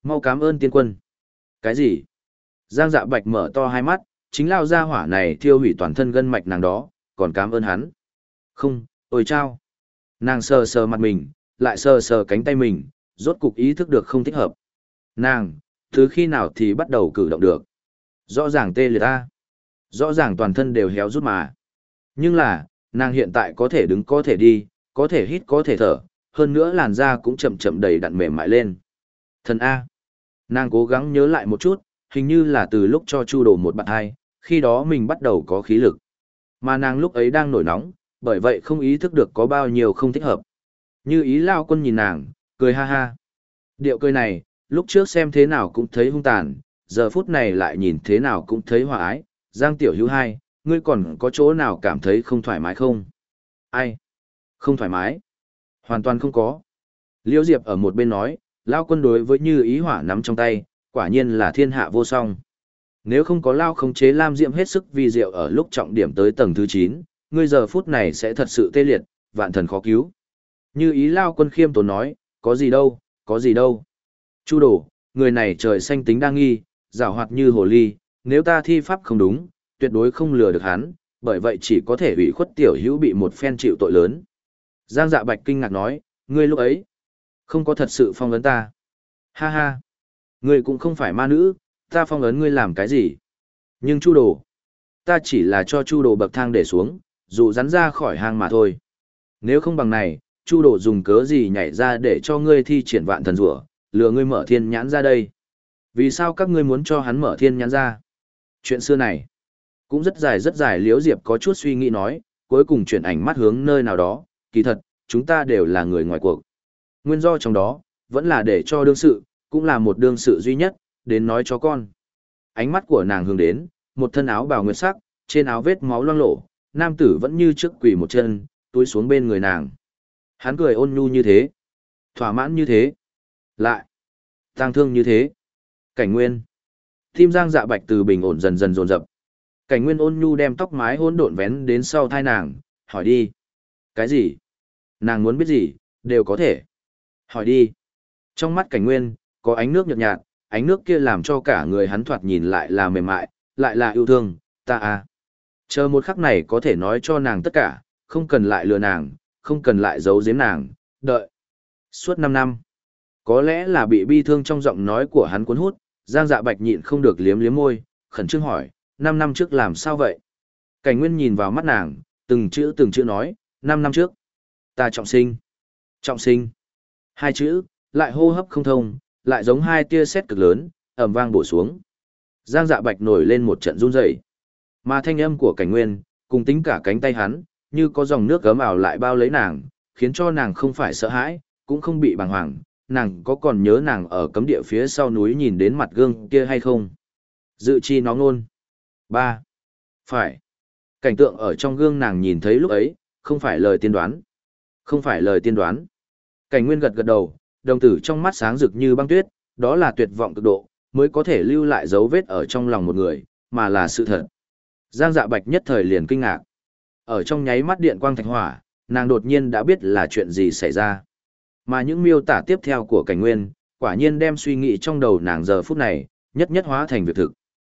Mau cảm ơn tiên quân. Cái gì? Giang Dạ Bạch mở to hai mắt, chính lao ra hỏa này thiêu hủy toàn thân gân mạch nàng đó, còn cảm ơn hắn. Không, ôi chao. Nàng sờ sờ mặt mình, lại sờ sờ cánh tay mình, rốt cục ý thức được không thích hợp. Nàng, từ khi nào thì bắt đầu cử động được. Rõ ràng tê liệt ta. Rõ ràng toàn thân đều héo rút mà. Nhưng là, nàng hiện tại có thể đứng có thể đi, có thể hít có thể thở, hơn nữa làn da cũng chậm chậm đầy đặn mềm mại lên. Thần A. Nàng cố gắng nhớ lại một chút, hình như là từ lúc cho Chu Đồ một bạn hai, khi đó mình bắt đầu có khí lực. Mà nàng lúc ấy đang nổi nóng, bởi vậy không ý thức được có bao nhiêu không thích hợp. Như ý lao quân nhìn nàng, cười ha ha. Điệu cười này, lúc trước xem thế nào cũng thấy hung tàn, giờ phút này lại nhìn thế nào cũng thấy hòa ái. Giang tiểu hữu hai, ngươi còn có chỗ nào cảm thấy không thoải mái không? Ai? Không thoải mái? Hoàn toàn không có. Liễu Diệp ở một bên nói, lao quân đối với như ý hỏa nắm trong tay, quả nhiên là thiên hạ vô song. Nếu không có lao khống chế lam diệm hết sức vi diệu ở lúc trọng điểm tới tầng thứ chín, ngươi giờ phút này sẽ thật sự tê liệt, vạn thần khó cứu. Như ý lao quân khiêm tốn nói, có gì đâu, có gì đâu. Chu Đồ, người này trời xanh tính đa nghi, giảo hoạt như hồ ly, nếu ta thi pháp không đúng, tuyệt đối không lừa được hắn, bởi vậy chỉ có thể ủy khuất tiểu hữu bị một phen chịu tội lớn. Giang Dạ Bạch kinh ngạc nói, ngươi lúc ấy, không có thật sự phong ấn ta. Ha ha, ngươi cũng không phải ma nữ, ta phong ấn ngươi làm cái gì. Nhưng Chu Đồ, ta chỉ là cho Chu Đồ bậc thang để xuống, dụ rắn ra khỏi hang mà thôi. Nếu không bằng này, Chu Đồ dùng cớ gì nhảy ra để cho ngươi thi triển vạn thần rủa, lừa ngươi mở thiên nhãn ra đây. Vì sao các ngươi muốn cho hắn mở thiên nhãn ra? Chuyện xưa này, cũng rất dài rất dài. Liễu Diệp có chút suy nghĩ nói, cuối cùng chuyển ảnh mắt hướng nơi nào đó, kỳ thật, chúng ta đều là người ngoài cuộc. Nguyên do trong đó, vẫn là để cho đương sự, cũng là một đương sự duy nhất, đến nói cho con. Ánh mắt của nàng hướng đến, một thân áo bào nguyệt sắc, trên áo vết máu loang lổ, nam tử vẫn như trước quỳ một chân, túi xuống bên người nàng. Hắn cười ôn nhu như thế, thỏa mãn như thế, lại tang thương như thế. Cảnh Nguyên. Tim Giang Dạ Bạch từ bình ổn dần dần dồn dập. Cảnh Nguyên ôn nhu đem tóc mái hỗn độn vén đến sau thai nàng, hỏi đi. Cái gì? Nàng muốn biết gì, đều có thể. Hỏi đi. Trong mắt Cảnh Nguyên, có ánh nước nhợt nhạt, ánh nước kia làm cho cả người hắn thoạt nhìn lại là mềm mại, lại là yêu thương, ta à. Chờ một khắc này có thể nói cho nàng tất cả, không cần lại lừa nàng, không cần lại giấu giếm nàng, đợi. Suốt năm năm. Có lẽ là bị bi thương trong giọng nói của hắn cuốn hút, Giang Dạ Bạch nhịn không được liếm liếm môi, khẩn trương hỏi, năm năm trước làm sao vậy? Cảnh Nguyên nhìn vào mắt nàng, từng chữ từng chữ nói, năm năm trước. Ta trọng sinh. Trọng sinh. Hai chữ, lại hô hấp không thông, lại giống hai tia sét cực lớn, ầm vang bổ xuống. Giang Dạ Bạch nổi lên một trận run rẩy. Mà thanh âm của Cảnh Nguyên, cùng tính cả cánh tay hắn, như có dòng nước gấm ảo lại bao lấy nàng, khiến cho nàng không phải sợ hãi, cũng không bị bàng hoàng. Nàng có còn nhớ nàng ở cấm địa phía sau núi nhìn đến mặt gương kia hay không? Dự chi nó ngôn. Ba. Phải. Cảnh tượng ở trong gương nàng nhìn thấy lúc ấy, không phải lời tiên đoán. Không phải lời tiên đoán. Cảnh Nguyên gật gật đầu, đồng tử trong mắt sáng rực như băng tuyết, đó là tuyệt vọng cực độ, mới có thể lưu lại dấu vết ở trong lòng một người, mà là sự thật. Giang Dạ Bạch nhất thời liền kinh ngạc. Ở trong nháy mắt điện quang thạch hỏa, nàng đột nhiên đã biết là chuyện gì xảy ra. Mà những miêu tả tiếp theo của Cảnh Nguyên, quả nhiên đem suy nghĩ trong đầu nàng giờ phút này, nhất nhất hóa thành việc thực.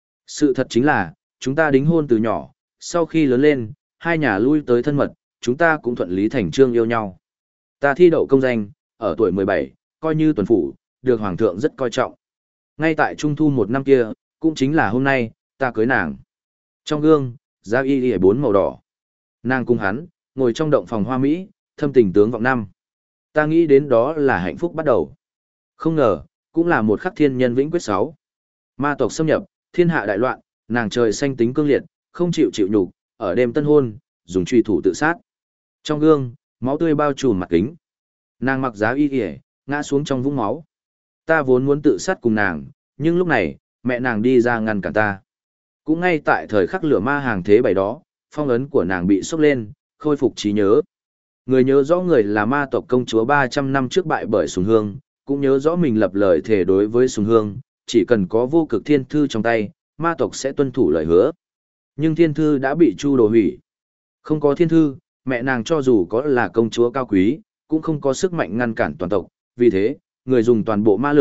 Sự thật chính là, chúng ta đính hôn từ nhỏ, sau khi lớn lên, hai nhà lui tới thân mật, chúng ta cũng thuận lý thành trương yêu nhau. Ta thi đậu công danh, ở tuổi mười bảy, coi như tuần phủ, được Hoàng thượng rất coi trọng. Ngay tại Trung thu một năm kia, cũng chính là hôm nay, ta cưới nàng. Trong gương, giá y y bốn màu đỏ. Nàng cùng hắn, ngồi trong động phòng hoa Mỹ, thâm tình tướng vọng năm. Ta nghĩ đến đó là hạnh phúc bắt đầu. Không ngờ, cũng là một khắc thiên nhân vĩnh quyết sáu. Ma tộc xâm nhập, thiên hạ đại loạn, nàng trời xanh tính cương liệt, không chịu chịu nhục, ở đêm tân hôn, dùng truy thủ tự sát. Trong gương, máu tươi bao trùm mặt kính. Nàng mặc giá y y, ngã xuống trong vũng máu. Ta vốn muốn tự sát cùng nàng, nhưng lúc này, mẹ nàng đi ra ngăn cản ta. Cũng ngay tại thời khắc lửa ma hàng thế bảy đó, phong ấn của nàng bị sốc lên, khôi phục trí nhớ. Người nhớ rõ người là ma tộc công chúa ba trăm năm trước bại bởi Sùng Hương, cũng nhớ rõ mình lập lời thề đối với Sùng Hương, chỉ cần có vô cực thiên thư trong tay, ma tộc sẽ tuân thủ lời hứa. Nhưng thiên thư đã bị Chu Đồ hủy. Không có thiên thư, mẹ nàng cho dù có là công chúa cao quý, cũng không có sức mạnh ngăn cản toàn tộc, vì thế, người dùng toàn bộ ma lực,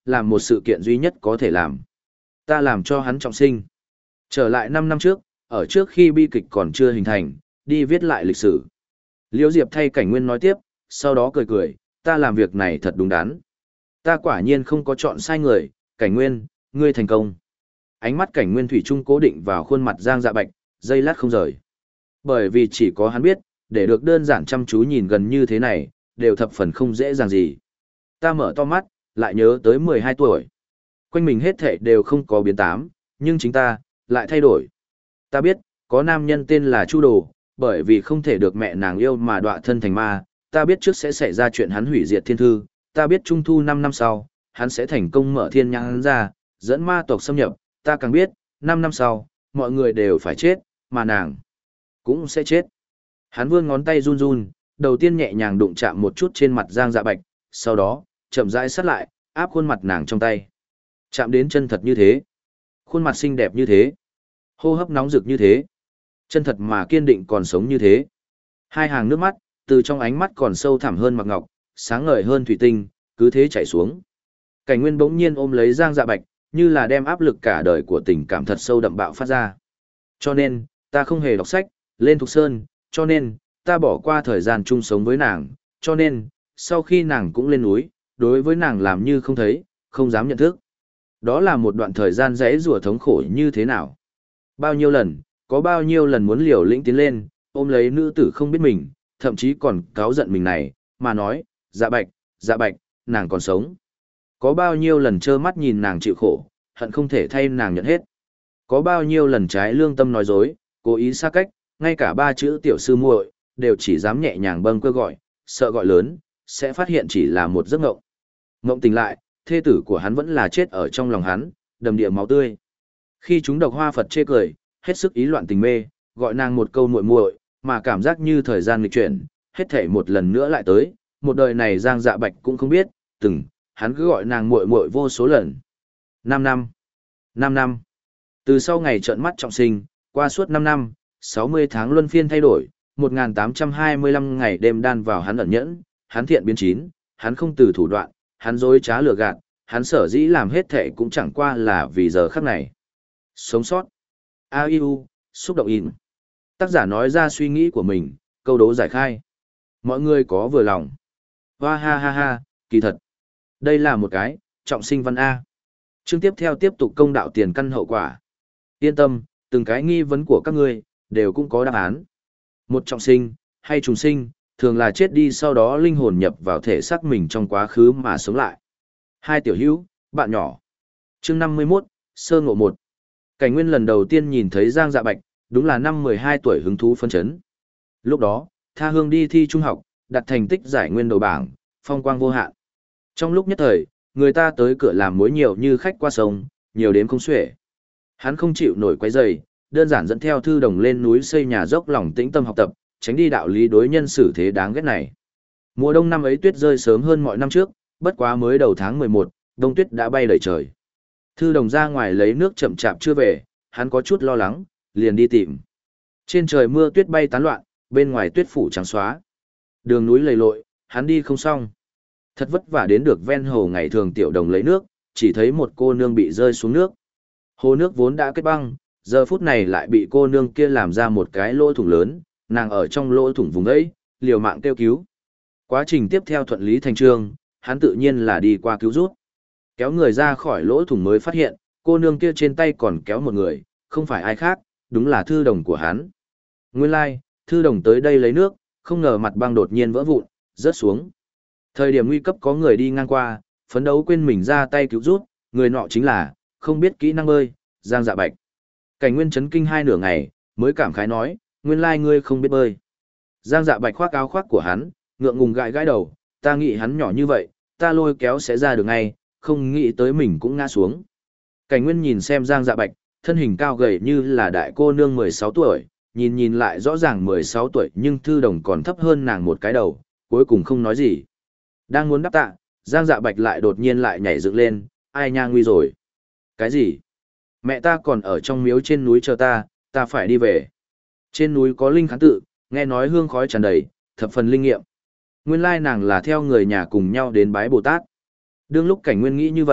làm một sự kiện duy nhất có thể làm. Ta làm cho hắn trọng sinh. Trở lại năm năm trước, ở trước khi bi kịch còn chưa hình thành, đi viết lại lịch sử. Liễu Diệp thay Cảnh Nguyên nói tiếp, sau đó cười cười, ta làm việc này thật đúng đắn. Ta quả nhiên không có chọn sai người, Cảnh Nguyên, ngươi thành công. Ánh mắt Cảnh Nguyên thủy chung cố định vào khuôn mặt Giang Dạ Bạch, giây lát không rời. Bởi vì chỉ có hắn biết, để được đơn giản chăm chú nhìn gần như thế này, đều thập phần không dễ dàng gì. Ta mở to mắt, lại nhớ tới mười hai tuổi. Quanh mình hết thảy đều không có biến tám, nhưng chính ta, lại thay đổi. Ta biết, có nam nhân tên là Chu Đồ, bởi vì không thể được mẹ nàng yêu mà đọa thân thành ma. Ta biết trước sẽ xảy ra chuyện hắn hủy diệt thiên thư. Ta biết trung thu năm năm sau, hắn sẽ thành công mở thiên nhãn ra, dẫn ma tộc xâm nhập. Ta càng biết, năm năm sau, mọi người đều phải chết, mà nàng cũng sẽ chết. Hắn vươn ngón tay run run, đầu tiên nhẹ nhàng đụng chạm một chút trên mặt Giang Dạ Bạch, sau đó, chậm rãi sát lại, áp khuôn mặt nàng trong tay. Chạm đến chân thật như thế. Khuôn mặt xinh đẹp như thế. Hô hấp nóng rực như thế. Chân thật mà kiên định còn sống như thế. Hai hàng nước mắt, từ trong ánh mắt còn sâu thẳm hơn mặc ngọc, sáng ngời hơn thủy tinh, cứ thế chảy xuống. Cảnh Nguyên bỗng nhiên ôm lấy Giang Dạ Bạch, như là đem áp lực cả đời của tình cảm thật sâu đậm bạo phát ra. Cho nên, ta không hề đọc sách, lên Thục Sơn, cho nên, ta bỏ qua thời gian chung sống với nàng, cho nên, sau khi nàng cũng lên núi, đối với nàng làm như không thấy, không dám nhận thức. Đó là một đoạn thời gian rẽ rùa thống khổ như thế nào. Bao nhiêu lần, có bao nhiêu lần muốn liều lĩnh tiến lên, ôm lấy nữ tử không biết mình, thậm chí còn cáu giận mình này, mà nói, Dạ Bạch, Dạ Bạch, nàng còn sống. Có bao nhiêu lần trơ mắt nhìn nàng chịu khổ, hận không thể thay nàng nhận hết. Có bao nhiêu lần trái lương tâm nói dối, cố ý xa cách, ngay cả ba chữ tiểu sư muội đều chỉ dám nhẹ nhàng bâng quơ gọi, sợ gọi lớn, sẽ phát hiện chỉ là một giấc ngộng. Ngộng tỉnh lại, thê tử của hắn vẫn là chết ở trong lòng hắn, đầm địa máu tươi. Khi chúng độc hoa Phật chê cười, hết sức ý loạn tình mê, gọi nàng một câu muội muội, mà cảm giác như thời gian nghịch chuyển, hết thảy một lần nữa lại tới, một đời này Giang Dạ Bạch cũng không biết, từng, hắn cứ gọi nàng muội muội vô số lần. Năm năm, năm năm. Từ sau ngày trợn mắt trọng sinh, qua suốt năm năm, sáu mươi tháng luân phiên thay đổi, một nghìn tám trăm hai mươi lăm ngày đêm đan vào hắn ẩn nhẫn, hắn thiện biến chín, hắn không từ thủ đoạn, hắn dối trá lừa gạt, hắn sở dĩ làm hết thệ cũng chẳng qua là vì giờ khắc này. Sống sót. a i u, xúc động in. Tác giả nói ra suy nghĩ của mình, câu đố giải khai. Mọi người có vừa lòng. Hoa ha ha ha, kỳ thật. Đây là một cái, trọng sinh văn A. Chương tiếp theo tiếp tục công đạo tiền căn hậu quả. Yên tâm, từng cái nghi vấn của các ngươi, đều cũng có đáp án. Một trọng sinh, hay trùng sinh, thường là chết đi sau đó linh hồn nhập vào thể xác mình trong quá khứ mà sống lại. Hai tiểu hữu, bạn nhỏ. Chương năm mươi mốt, sơ ngộ một. Cảnh Nguyên lần đầu tiên nhìn thấy Giang Dạ Bạch, đúng là năm mười hai tuổi hứng thú phân chấn. Lúc đó, tha hương đi thi trung học, đặt thành tích giải nguyên đầu bảng, phong quang vô hạn. Trong lúc nhất thời, người ta tới cửa làm mối nhiều như khách qua sông, nhiều đến không xuể. Hắn không chịu nổi quấy rầy, đơn giản dẫn theo Thư Đồng lên núi xây nhà dốc lòng tĩnh tâm học tập, tránh đi đạo lý đối nhân xử thế đáng ghét này. Mùa đông năm ấy tuyết rơi sớm hơn mọi năm trước, bất quá mới đầu tháng mười một, đông tuyết đã bay đầy trời. Thư Đồng ra ngoài lấy nước chậm chạp chưa về, hắn có chút lo lắng, liền đi tìm. Trên trời mưa tuyết bay tán loạn, bên ngoài tuyết phủ trắng xóa. Đường núi lầy lội, hắn đi không xong. Thật vất vả đến được ven hồ ngày thường Tiểu Đồng lấy nước, chỉ thấy một cô nương bị rơi xuống nước. Hồ nước vốn đã kết băng, giờ phút này lại bị cô nương kia làm ra một cái lỗ thủng lớn, nàng ở trong lỗ thủng vùng ấy, liều mạng kêu cứu. Quá trình tiếp theo thuận lý thành trương, hắn tự nhiên là đi qua cứu rút. Kéo người ra khỏi lỗ thủng mới phát hiện, cô nương kia trên tay còn kéo một người, không phải ai khác, đúng là Thư Đồng của hắn. Nguyên lai, like, Thư Đồng tới đây lấy nước, không ngờ mặt băng đột nhiên vỡ vụn, rớt xuống. Thời điểm nguy cấp có người đi ngang qua, phấn đấu quên mình ra tay cứu rút, người nọ chính là, không biết kỹ năng bơi, Giang Dạ Bạch. Cảnh Nguyên chấn kinh hai nửa ngày, mới cảm khái nói, nguyên lai ngươi không biết bơi. Giang Dạ Bạch khoác áo khoác của hắn, ngượng ngùng gãi gãi đầu, ta nghĩ hắn nhỏ như vậy, ta lôi kéo sẽ ra được ngay, không nghĩ tới mình cũng ngã xuống. Cảnh Nguyên nhìn xem Giang Dạ Bạch, thân hình cao gầy như là đại cô nương mười sáu tuổi, nhìn nhìn lại rõ ràng mười sáu tuổi nhưng Thư Đồng còn thấp hơn nàng một cái đầu, cuối cùng không nói gì. Đang muốn đáp tạ, Giang Dạ Bạch lại đột nhiên lại nhảy dựng lên, ai nha nguy rồi. Cái gì? Mẹ ta còn ở trong miếu trên núi chờ ta, ta phải đi về. Trên núi có linh khán tự, nghe nói hương khói tràn đầy, thập phần linh nghiệm. Nguyên lai nàng là theo người nhà cùng nhau đến bái Bồ Tát. Đương lúc Cảnh Nguyên nghĩ như vậy,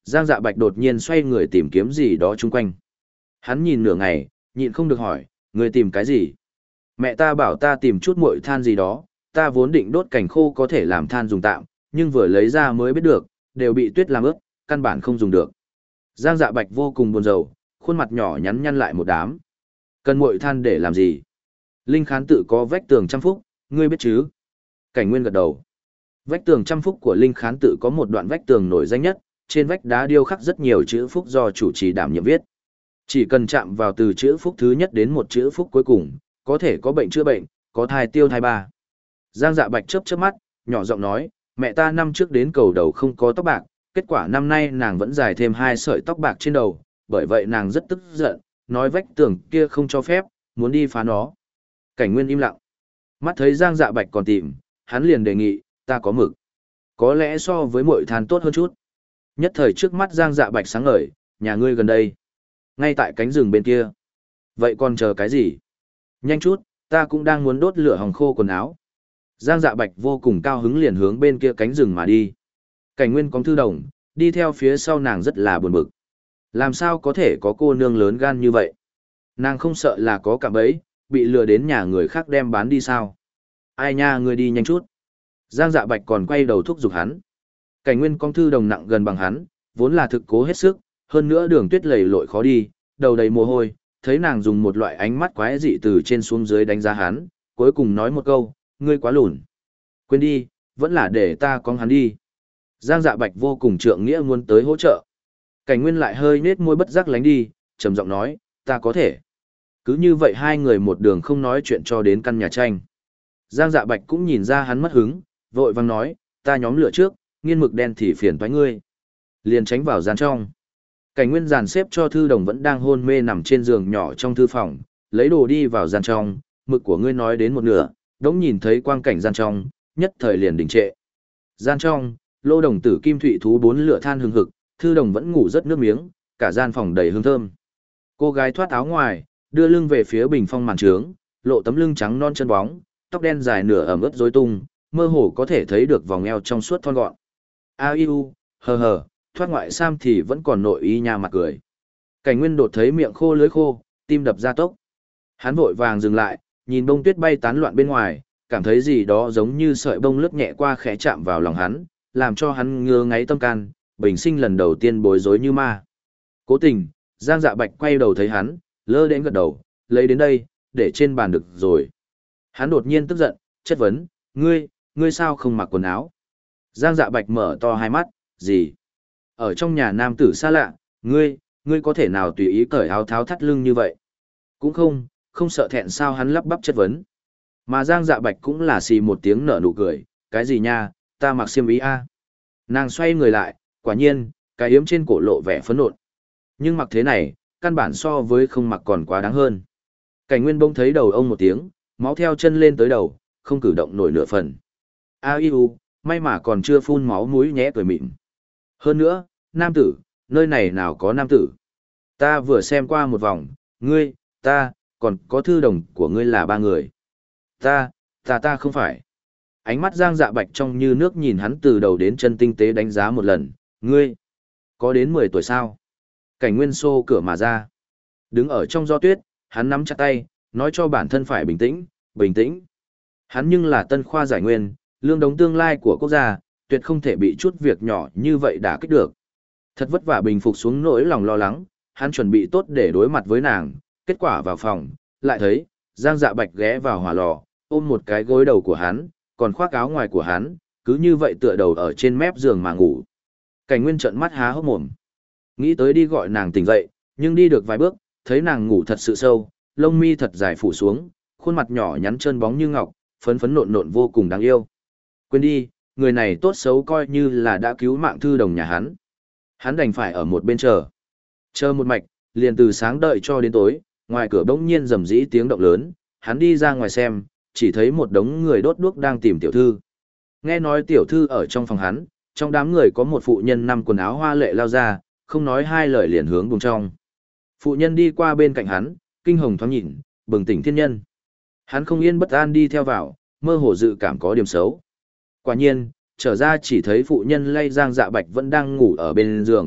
Giang Dạ Bạch đột nhiên xoay người tìm kiếm gì đó chung quanh. Hắn nhìn nửa ngày, nhịn không được hỏi, người tìm cái gì? Mẹ ta bảo ta tìm chút muội than gì đó, ta vốn định đốt cảnh khô có thể làm than dùng tạm, nhưng vừa lấy ra mới biết được, đều bị tuyết làm ướt, căn bản không dùng được. Giang Dạ Bạch vô cùng buồn rầu, khuôn mặt nhỏ nhắn nhăn lại một đám. Cần muội than để làm gì? Linh Khán tự có vách tường trăm phúc, ngươi biết chứ? Cảnh Nguyên gật đầu. Vách tường trăm phúc của Linh Khán tự có một đoạn vách tường nổi danh nhất, trên vách đá điêu khắc rất nhiều chữ phúc do chủ trì đảm nhiệm viết. Chỉ cần chạm vào từ chữ phúc thứ nhất đến một chữ phúc cuối cùng, có thể có bệnh chữa bệnh, có thai tiêu thai ba. Giang Dạ Bạch chớp chớp mắt, nhỏ giọng nói, mẹ ta năm trước đến cầu đầu không có tóc bạc, kết quả năm nay nàng vẫn dài thêm hai sợi tóc bạc trên đầu, bởi vậy nàng rất tức giận, nói vách tường kia không cho phép, muốn đi phá nó. Cảnh Nguyên im lặng. Mắt thấy Giang Dạ Bạch còn tìm, hắn liền đề nghị, ta có mực. Có lẽ so với muội than tốt hơn chút. Nhất thời trước mắt Giang Dạ Bạch sáng ngời, nhà ngươi gần đây. Ngay tại cánh rừng bên kia. Vậy còn chờ cái gì? Nhanh chút, ta cũng đang muốn đốt lửa hòng khô quần áo. Giang Dạ Bạch vô cùng cao hứng liền hướng bên kia cánh rừng mà đi. Cảnh Nguyên cóng thư đồng, đi theo phía sau nàng rất là buồn bực. Làm sao có thể có cô nương lớn gan như vậy? Nàng không sợ là có cạm bẫy, bị lừa đến nhà người khác đem bán đi sao? Ai nha, ngươi đi nhanh chút. Giang Dạ Bạch còn quay đầu thúc giục hắn. Cảnh Nguyên cong thư đồng nặng gần bằng hắn, vốn là thực cố hết sức, hơn nữa đường tuyết lầy lội khó đi, đầu đầy mồ hôi, thấy nàng dùng một loại ánh mắt quái dị từ trên xuống dưới đánh giá hắn, cuối cùng nói một câu, ngươi quá lùn. Quên đi, vẫn là để ta cong hắn đi. Giang Dạ Bạch vô cùng trượng nghĩa muốn tới hỗ trợ. Cảnh Nguyên lại hơi nết môi bất giác lánh đi, trầm giọng nói, ta có thể. Cứ như vậy hai người một đường không nói chuyện cho đến căn nhà tranh. Giang Dạ Bạch cũng nhìn ra hắn mất hứng, vội vang nói, ta nhóm lửa trước, nghiên mực đen thì phiền toái ngươi. Liền tránh vào gian trong. Cảnh Nguyên dàn xếp cho thư đồng vẫn đang hôn mê nằm trên giường nhỏ trong thư phòng, lấy đồ đi vào gian trong, mực của ngươi nói đến một nửa, đống nhìn thấy quang cảnh gian trong, nhất thời liền đình trệ. Gian trong, lô đồng tử kim thụy thú bốn lửa than hừng hực, thư đồng vẫn ngủ rất nước miếng, cả gian phòng đầy hương thơm. Cô gái thoát áo ngoài, đưa lưng về phía bình phong màn trướng, lộ tấm lưng trắng non chân bóng, tóc đen dài nửa ẩm ướt rối tung, mơ hồ có thể thấy được vòng eo trong suốt thon gọn. A iu, hờ hờ, thoát ngoại sam thì vẫn còn nội y nha mặt cười. Cảnh Nguyên đột thấy miệng khô lưỡi khô, tim đập ra tốc. Hắn vội vàng dừng lại, nhìn bông tuyết bay tán loạn bên ngoài, cảm thấy gì đó giống như sợi bông lướt nhẹ qua khẽ chạm vào lòng hắn, làm cho hắn ngứa ngáy tâm can, bình sinh lần đầu tiên bối rối như ma. Cố tình, Giang Dạ Bạch quay đầu thấy hắn, lơ đến gật đầu, lấy đến đây, để trên bàn được rồi. Hắn đột nhiên tức giận, chất vấn, ngươi, ngươi sao không mặc quần áo? Giang Dạ Bạch mở to hai mắt, gì? Ở trong nhà nam tử xa lạ, ngươi, ngươi có thể nào tùy ý cởi áo tháo thắt lưng như vậy? Cũng không, không sợ thẹn sao, hắn lắp bắp chất vấn. Mà Giang Dạ Bạch cũng là xì một tiếng nở nụ cười, cái gì nha, ta mặc xiêm y a. Nàng xoay người lại, quả nhiên, cái yếm trên cổ lộ vẻ phấn nộn. Nhưng mặc thế này, căn bản so với không mặc còn quá đáng hơn. Cảnh Nguyên bỗng thấy đầu ông một tiếng, máu theo chân lên tới đầu, không cử động nổi nửa phần. A iu, may mà còn chưa phun máu mũi nhẽ cười mịn. Hơn nữa, nam tử, nơi này nào có nam tử. Ta vừa xem qua một vòng, ngươi, ta, còn có thư đồng của ngươi là ba người. Ta, ta ta không phải. Ánh mắt Giang Dạ Bạch trong như nước nhìn hắn từ đầu đến chân tinh tế đánh giá một lần, ngươi, có đến mười tuổi sao? Cảnh Nguyên xô cửa mà ra. Đứng ở trong gió tuyết, hắn nắm chặt tay, nói cho bản thân phải bình tĩnh, bình tĩnh. Hắn nhưng là tân khoa giải nguyên, lương đống tương lai của quốc gia, tuyệt không thể bị chút việc nhỏ như vậy đả kích được. Thật vất vả bình phục xuống nỗi lòng lo lắng, hắn chuẩn bị tốt để đối mặt với nàng, kết quả vào phòng, lại thấy, Giang Dạ Bạch ghé vào hỏa lò, ôm một cái gối đầu của hắn, còn khoác áo ngoài của hắn, cứ như vậy tựa đầu ở trên mép giường mà ngủ. Cảnh Nguyên trợn mắt há hốc mồm. Nghĩ tới đi gọi nàng tỉnh dậy, nhưng đi được vài bước, thấy nàng ngủ thật sự sâu, lông mi thật dài phủ xuống, khuôn mặt nhỏ nhắn trơn bóng như ngọc, phấn phấn nộn nộn vô cùng đáng yêu. Quên đi, người này tốt xấu coi như là đã cứu mạng thư đồng nhà hắn. Hắn đành phải ở một bên chờ. Chờ một mạch, liền từ sáng đợi cho đến tối, ngoài cửa bỗng nhiên rầm rĩ tiếng động lớn, hắn đi ra ngoài xem, chỉ thấy một đống người đốt đuốc đang tìm tiểu thư. Nghe nói tiểu thư ở trong phòng hắn, trong đám người có một phụ nhân nằm quần áo hoa lệ lao ra, không nói hai lời liền hướng buồng trong. Phụ nhân đi qua bên cạnh hắn, kinh hồng thoáng nhìn, bừng tỉnh thiên nhân. Hắn không yên bất an đi theo vào, mơ hồ dự cảm có điểm xấu. Quả nhiên, trở ra chỉ thấy phụ nhân lay Giang Dạ Bạch vẫn đang ngủ ở bên giường,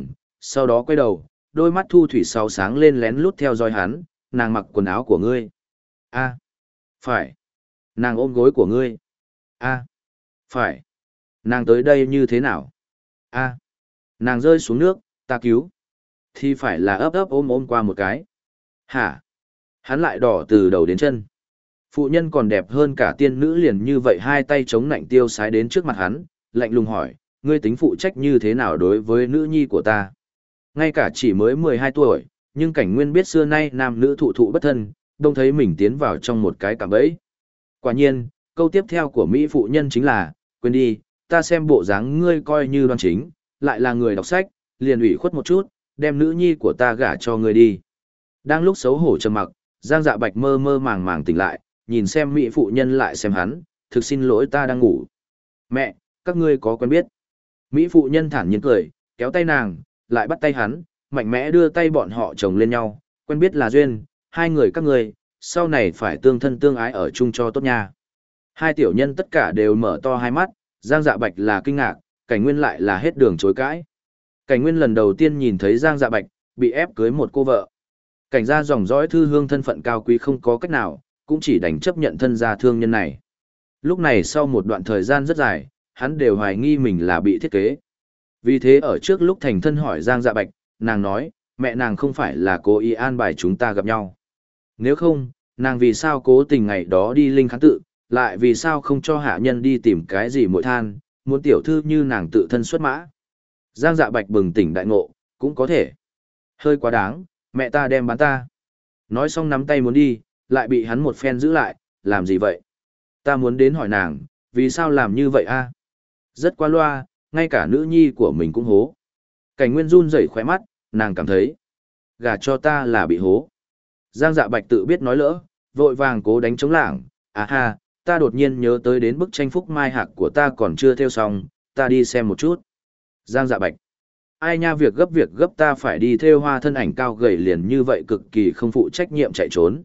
sau đó quay đầu, đôi mắt thu thủy sáu sáng lên lén lút theo dõi hắn, nàng mặc quần áo của ngươi. A. Phải. Nàng ôm gối của ngươi. A. Phải. Nàng tới đây như thế nào? A. Nàng rơi xuống nước, ta cứu. Thì phải là ấp ấp ôm ôm qua một cái. Hả? Hắn lại đỏ từ đầu đến chân. Phụ nhân còn đẹp hơn cả tiên nữ liền như vậy hai tay chống nạnh tiêu sái đến trước mặt hắn, lạnh lùng hỏi, ngươi tính phụ trách như thế nào đối với nữ nhi của ta? Ngay cả chỉ mới mười hai tuổi, nhưng cảnh nguyên biết xưa nay nam nữ thụ thụ bất thân, đông thấy mình tiến vào trong một cái cạm bẫy. Quả nhiên, câu tiếp theo của Mỹ phụ nhân chính là, quên đi, ta xem bộ dáng ngươi coi như đoan chính, lại là người đọc sách, liền ủy khuất một chút, đem nữ nhi của ta gả cho ngươi đi. Đang lúc xấu hổ trầm mặc, Giang Dạ Bạch mơ mơ màng màng tỉnh lại, nhìn xem Mỹ phụ nhân lại xem hắn, thực xin lỗi ta đang ngủ. Mẹ, các ngươi có quen biết? Mỹ phụ nhân thản nhiên cười, kéo tay nàng, lại bắt tay hắn, mạnh mẽ đưa tay bọn họ chồng lên nhau, quen biết là duyên, hai người các ngươi, sau này phải tương thân tương ái ở chung cho tốt nha. Hai tiểu nhân tất cả đều mở to hai mắt, Giang Dạ Bạch là kinh ngạc, Cảnh Nguyên lại là hết đường chối cãi. Cảnh Nguyên lần đầu tiên nhìn thấy Giang Dạ Bạch, bị ép cưới một cô vợ. Cảnh gia dòng dõi thư hương thân phận cao quý không có cách nào, cũng chỉ đành chấp nhận thân gia thương nhân này. Lúc này sau một đoạn thời gian rất dài, hắn đều hoài nghi mình là bị thiết kế. Vì thế ở trước lúc thành thân hỏi Giang Dạ Bạch, nàng nói, mẹ nàng không phải là cố ý an bài chúng ta gặp nhau. Nếu không, nàng vì sao cố tình ngày đó đi linh khán tự, lại vì sao không cho hạ nhân đi tìm cái gì muội than, muốn tiểu thư như nàng tự thân xuất mã. Giang Dạ Bạch bừng tỉnh đại ngộ, cũng có thể. Hơi quá đáng, mẹ ta đem bán ta. Nói xong nắm tay muốn đi, lại bị hắn một phen giữ lại, làm gì vậy? Ta muốn đến hỏi nàng, vì sao làm như vậy a? Rất qua loa, ngay cả nữ nhi của mình cũng hố. Cảnh Nguyên run rẩy khóe mắt, nàng cảm thấy, gả cho ta là bị hố. Giang Dạ Bạch tự biết nói lỡ, vội vàng cố đánh chống lảng, à ha, ta đột nhiên nhớ tới đến bức tranh phúc mai hạc của ta còn chưa theo xong, ta đi xem một chút. Giang Dạ Bạch, ai nha, việc gấp việc gấp, ta phải đi theo hoa thân ảnh cao gầy liền như vậy cực kỳ không phụ trách nhiệm chạy trốn.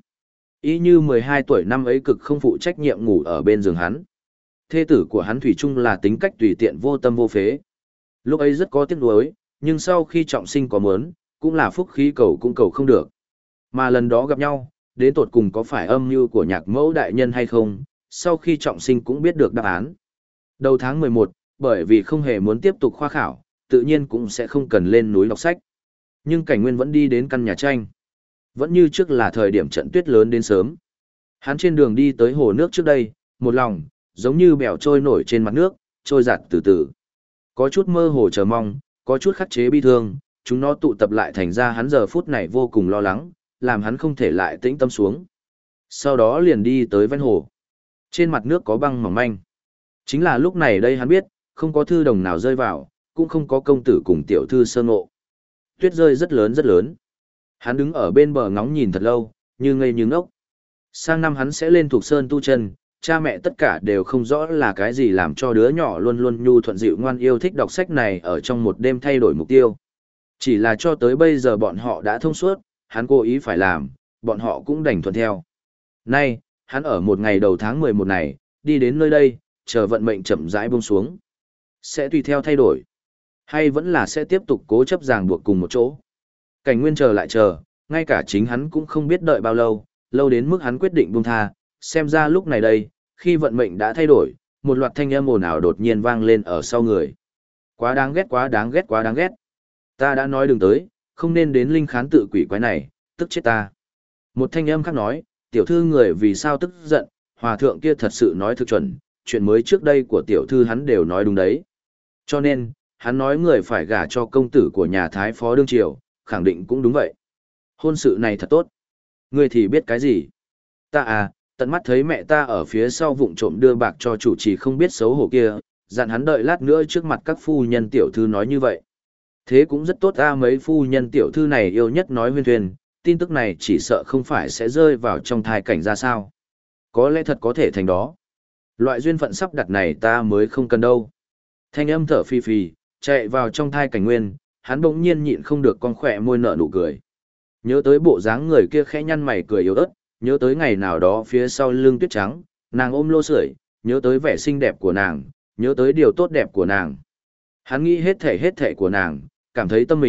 Ý như mười hai tuổi năm ấy cực không phụ trách nhiệm ngủ ở bên giường hắn. Thê tử của hắn thủy chung là tính cách tùy tiện vô tâm vô phế. Lúc ấy rất có tiếc nuối, nhưng sau khi trọng sinh có muốn, cũng là phúc khí cầu cũng cầu không được. Mà lần đó gặp nhau, đến tột cùng có phải âm mưu của nhạc mẫu đại nhân hay không, sau khi trọng sinh cũng biết được đáp án. Đầu tháng mười một, bởi vì không hề muốn tiếp tục khoa khảo, tự nhiên cũng sẽ không cần lên núi đọc sách. Nhưng Cảnh Nguyên vẫn đi đến căn nhà tranh. Vẫn như trước là thời điểm trận tuyết lớn đến sớm. Hắn trên đường đi tới hồ nước trước đây, một lòng, giống như bèo trôi nổi trên mặt nước, trôi giạt từ từ. Có chút mơ hồ chờ mong, có chút khắc chế bi thương, chúng nó tụ tập lại thành ra hắn giờ phút này vô cùng lo lắng, làm hắn không thể lại tĩnh tâm xuống. Sau đó liền đi tới ven hồ. Trên mặt nước có băng mỏng manh. Chính là lúc này đây hắn biết, không có thư đồng nào rơi vào, cũng không có công tử cùng tiểu thư sơ ngộ. Tuyết rơi rất lớn rất lớn. Hắn đứng ở bên bờ ngóng nhìn thật lâu, như ngây như ngốc. Sang năm hắn sẽ lên Thục Sơn tu chân, cha mẹ tất cả đều không rõ là cái gì làm cho đứa nhỏ luôn luôn nhu thuận dịu ngoan yêu thích đọc sách này ở trong một đêm thay đổi mục tiêu. Chỉ là cho tới bây giờ bọn họ đã thông suốt, hắn cố ý phải làm, bọn họ cũng đành thuận theo. Nay, hắn ở một ngày đầu tháng mười một này, đi đến nơi đây, chờ vận mệnh chậm rãi buông xuống. Sẽ tùy theo thay đổi, hay vẫn là sẽ tiếp tục cố chấp ràng buộc cùng một chỗ. Cảnh Nguyên chờ lại chờ, ngay cả chính hắn cũng không biết đợi bao lâu, lâu đến mức hắn quyết định buông tha, xem ra lúc này đây, khi vận mệnh đã thay đổi, một loạt thanh âm ồn ào đột nhiên vang lên ở sau người. Quá đáng ghét, quá đáng ghét, quá đáng ghét. Ta đã nói đừng tới, không nên đến linh khán tự quỷ quái này, tức chết ta. Một thanh âm khác nói, tiểu thư người vì sao tức giận, hòa thượng kia thật sự nói thực chuẩn, chuyện mới trước đây của tiểu thư hắn đều nói đúng đấy. Cho nên, hắn nói người phải gả cho công tử của nhà Thái Phó Đương Triều, khẳng định cũng đúng vậy. Hôn sự này thật tốt. Ngươi thì biết cái gì? Ta à, tận mắt thấy mẹ ta ở phía sau vụng trộm đưa bạc cho chủ trì không biết xấu hổ kia, dặn hắn đợi lát nữa trước mặt các phu nhân tiểu thư nói như vậy. Thế cũng rất tốt ta, mấy phu nhân tiểu thư này yêu nhất nói huyên thuyền, tin tức này chỉ sợ không phải sẽ rơi vào trong thai cảnh ra sao. Có lẽ thật có thể thành đó. Loại duyên phận sắp đặt này ta mới không cần đâu. Thanh âm thở phì phì, chạy vào trong thai Cảnh Nguyên, hắn bỗng nhiên nhịn không được con khỏe môi nở nụ cười. Nhớ tới bộ dáng người kia khẽ nhăn mày cười yếu ớt, nhớ tới ngày nào đó phía sau lưng tuyết trắng, nàng ôm lô sưởi, nhớ tới vẻ xinh đẹp của nàng, nhớ tới điều tốt đẹp của nàng. Hắn nghĩ hết thể hết thể của nàng, cảm thấy tâm mình,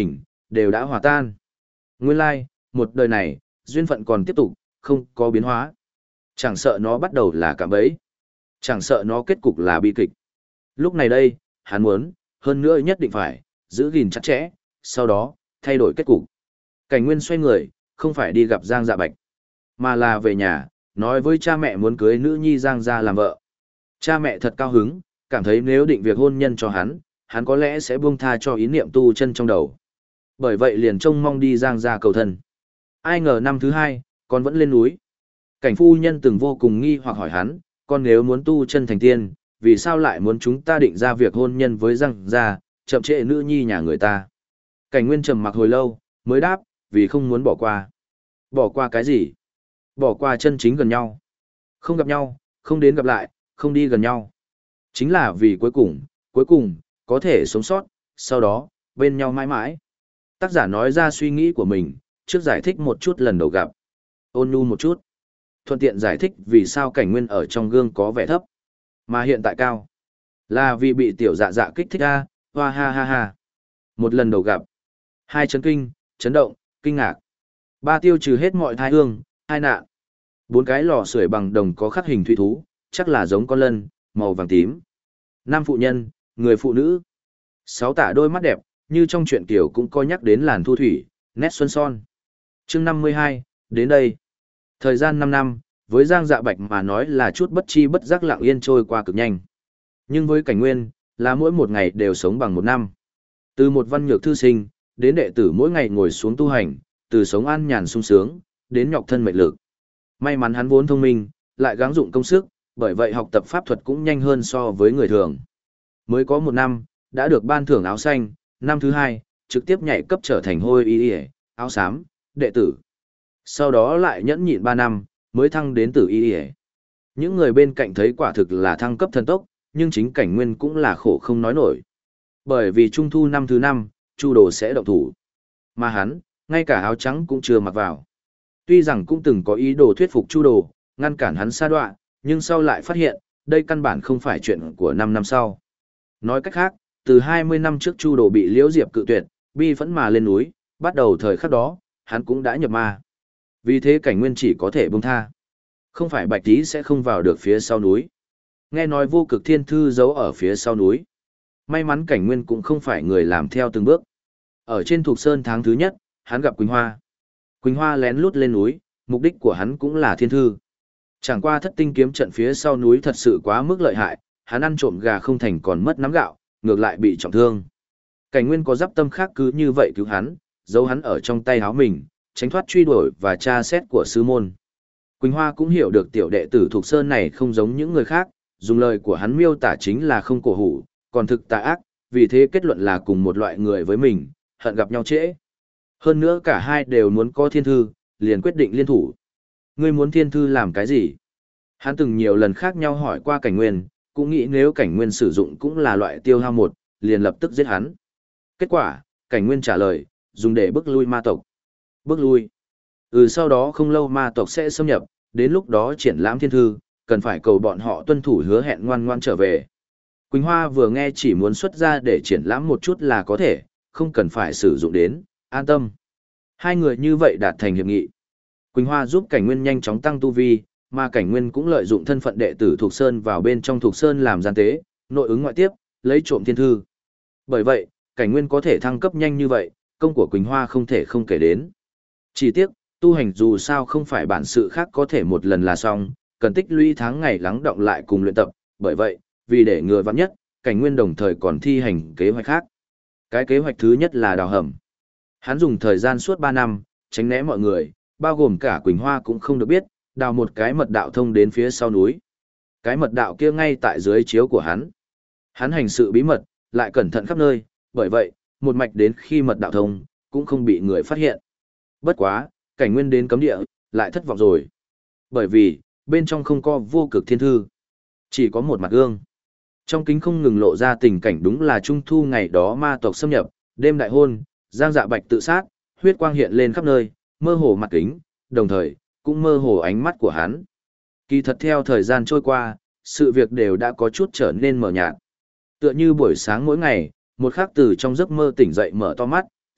đều đã hòa tan. Nguyên lai, like, một đời này, duyên phận còn tiếp tục, không có biến hóa. Chẳng sợ nó bắt đầu là cạm bẫy, chẳng sợ nó kết cục là bi kịch. Lúc này đây, hắn muốn, hơn nữa nhất định phải, giữ gìn chặt chẽ, sau đó, thay đổi kết cục. Cảnh Nguyên xoay người, không phải đi gặp Giang Dạ Bạch, mà là về nhà, nói với cha mẹ muốn cưới nữ nhi Giang Gia làm vợ. Cha mẹ thật cao hứng, cảm thấy nếu định việc hôn nhân cho hắn, hắn có lẽ sẽ buông tha cho ý niệm tu chân trong đầu. Bởi vậy liền trông mong đi Giang Gia cầu thân. Ai ngờ năm thứ hai, con vẫn lên núi. Cảnh phu nhân từng vô cùng nghi hoặc hỏi hắn, con nếu muốn tu chân thành tiên, vì sao lại muốn chúng ta định ra việc hôn nhân với Giang Gia, chậm trễ nữ nhi nhà người ta. Cảnh Nguyên trầm mặc hồi lâu, mới đáp, vì không muốn bỏ qua. Bỏ qua cái gì? Bỏ qua chân chính gần nhau. Không gặp nhau, không đến gặp lại, không đi gần nhau. Chính là vì cuối cùng, cuối cùng, có thể sống sót, sau đó, bên nhau mãi mãi. Tác giả nói ra suy nghĩ của mình, trước giải thích một chút lần đầu gặp. Ôn nhu một chút. Thuận tiện giải thích vì sao Cảnh Nguyên ở trong gương có vẻ thấp, mà hiện tại cao. Là vì bị tiểu dạ dạ kích thích a, hoa ha ha ha. Một lần đầu gặp. Hai chấn kinh, chấn động, kinh ngạc. Ba tiêu trừ hết mọi thai hương, hai nạn. Bốn cái lò sưởi bằng đồng có khắc hình thủy thú, chắc là giống con lân, màu vàng tím. Năm phụ nhân, người phụ nữ. Sáu tả đôi mắt đẹp, như trong truyện kiểu cũng có nhắc đến làn thu thủy, nét xuân son. Chương năm mươi hai, đến đây. Thời gian năm năm, với Giang Dạ Bạch mà nói là chút bất chi bất giác lặng yên trôi qua cực nhanh. Nhưng với Cảnh Nguyên, là mỗi một ngày đều sống bằng một năm. Từ một văn nhược thư sinh, đến đệ tử mỗi ngày ngồi xuống tu hành, từ sống an nhàn sung sướng, đến nhọc thân mệnh lực. May mắn hắn vốn thông minh, lại gắng dụng công sức, bởi vậy học tập pháp thuật cũng nhanh hơn so với người thường. Mới có một năm, đã được ban thưởng áo xanh, năm thứ hai, trực tiếp nhảy cấp trở thành hôi y y, áo xám, đệ tử. Sau đó lại nhẫn nhịn ba năm, mới thăng đến tử y y. Những người bên cạnh thấy quả thực là thăng cấp thần tốc, nhưng chính Cảnh Nguyên cũng là khổ không nói nổi. Bởi vì trung thu năm thứ năm, Chu Đồ sẽ động thủ. Mà hắn, ngay cả áo trắng cũng chưa mặc vào. Tuy rằng cũng từng có ý đồ thuyết phục Chu Đồ, ngăn cản hắn sa đọa, nhưng sau lại phát hiện, đây căn bản không phải chuyện của năm năm sau. Nói cách khác, từ hai mươi năm trước Chu Đồ bị Liễu Diệp cự tuyệt, bi phẫn mà lên núi, bắt đầu thời khắc đó, hắn cũng đã nhập ma. Vì thế Cảnh Nguyên chỉ có thể buông tha. Không phải Bạch Tí sẽ không vào được phía sau núi. Nghe nói vô cực thiên thư giấu ở phía sau núi. May mắn Cảnh Nguyên cũng không phải người làm theo từng bước. Ở trên Thục Sơn tháng thứ nhất, hắn gặp Quỳnh Hoa. Quỳnh Hoa lén lút lên núi, mục đích của hắn cũng là thiên thư. Chẳng qua thất tinh kiếm trận phía sau núi thật sự quá mức lợi hại, hắn ăn trộm gà không thành còn mất nắm gạo, ngược lại bị trọng thương. Cảnh Nguyên có giáp tâm khác cứ như vậy cứu hắn, giấu hắn ở trong tay áo mình, tránh thoát truy đuổi và tra xét của sư môn. Quỳnh Hoa cũng hiểu được tiểu đệ tử Thục Sơn này không giống những người khác, dùng lời của hắn miêu tả chính là không cổ hủ, còn thực tà ác, vì thế kết luận là cùng một loại người với mình, hận gặp nhau trễ. Hơn nữa cả hai đều muốn có thiên thư, liền quyết định liên thủ. Ngươi muốn thiên thư làm cái gì? Hắn từng nhiều lần khác nhau hỏi qua Cảnh Nguyên, cũng nghĩ nếu Cảnh Nguyên sử dụng cũng là loại tiêu hao một, liền lập tức giết hắn. Kết quả, Cảnh Nguyên trả lời, dùng để bức lui ma tộc. Bức lui. Ừ, sau đó không lâu ma tộc sẽ xâm nhập, đến lúc đó triển lãm thiên thư, cần phải cầu bọn họ tuân thủ hứa hẹn ngoan ngoan trở về. Quỳnh Hoa vừa nghe chỉ muốn xuất ra để triển lãm một chút là có thể, không cần phải sử dụng đến, an tâm. Hai người như vậy đạt thành hiệp nghị. Quỳnh Hoa giúp Cảnh Nguyên nhanh chóng tăng tu vi, mà Cảnh Nguyên cũng lợi dụng thân phận đệ tử Thục Sơn vào bên trong Thục Sơn làm gian tế, nội ứng ngoại tiếp, lấy trộm thiên thư. Bởi vậy, Cảnh Nguyên có thể thăng cấp nhanh như vậy, công của Quỳnh Hoa không thể không kể đến. Chỉ tiếc, tu hành dù sao không phải bản sự khác có thể một lần là xong, cần tích lũy tháng ngày lắng đọng lại cùng luyện tập, bởi vậy, vì để ngừa vắng nhất, Cảnh Nguyên đồng thời còn thi hành kế hoạch khác. Cái kế hoạch thứ nhất là đào hầm. Hắn dùng thời gian suốt ba năm, tránh né mọi người, bao gồm cả Quỳnh Hoa cũng không được biết, đào một cái mật đạo thông đến phía sau núi. Cái mật đạo kia ngay tại dưới chiếu của hắn. Hắn hành sự bí mật, lại cẩn thận khắp nơi, bởi vậy, một mạch đến khi mật đạo thông, cũng không bị người phát hiện. Bất quá, Cảnh Nguyên đến cấm địa, lại thất vọng rồi. Bởi vì, bên trong không có vô cực thiên thư. Chỉ có một mặt gương. Trong kính không ngừng lộ ra tình cảnh đúng là trung thu ngày đó ma tộc xâm nhập, đêm đại hôn, Giang Dạ Bạch tự sát, huyết quang hiện lên khắp nơi, mơ hồ mặt kính, đồng thời, cũng mơ hồ ánh mắt của hắn. Kỳ thật theo thời gian trôi qua, sự việc đều đã có chút trở nên mờ nhạt. Tựa như buổi sáng mỗi ngày, một khắc từ trong giấc mơ tỉnh dậy mở to mắt,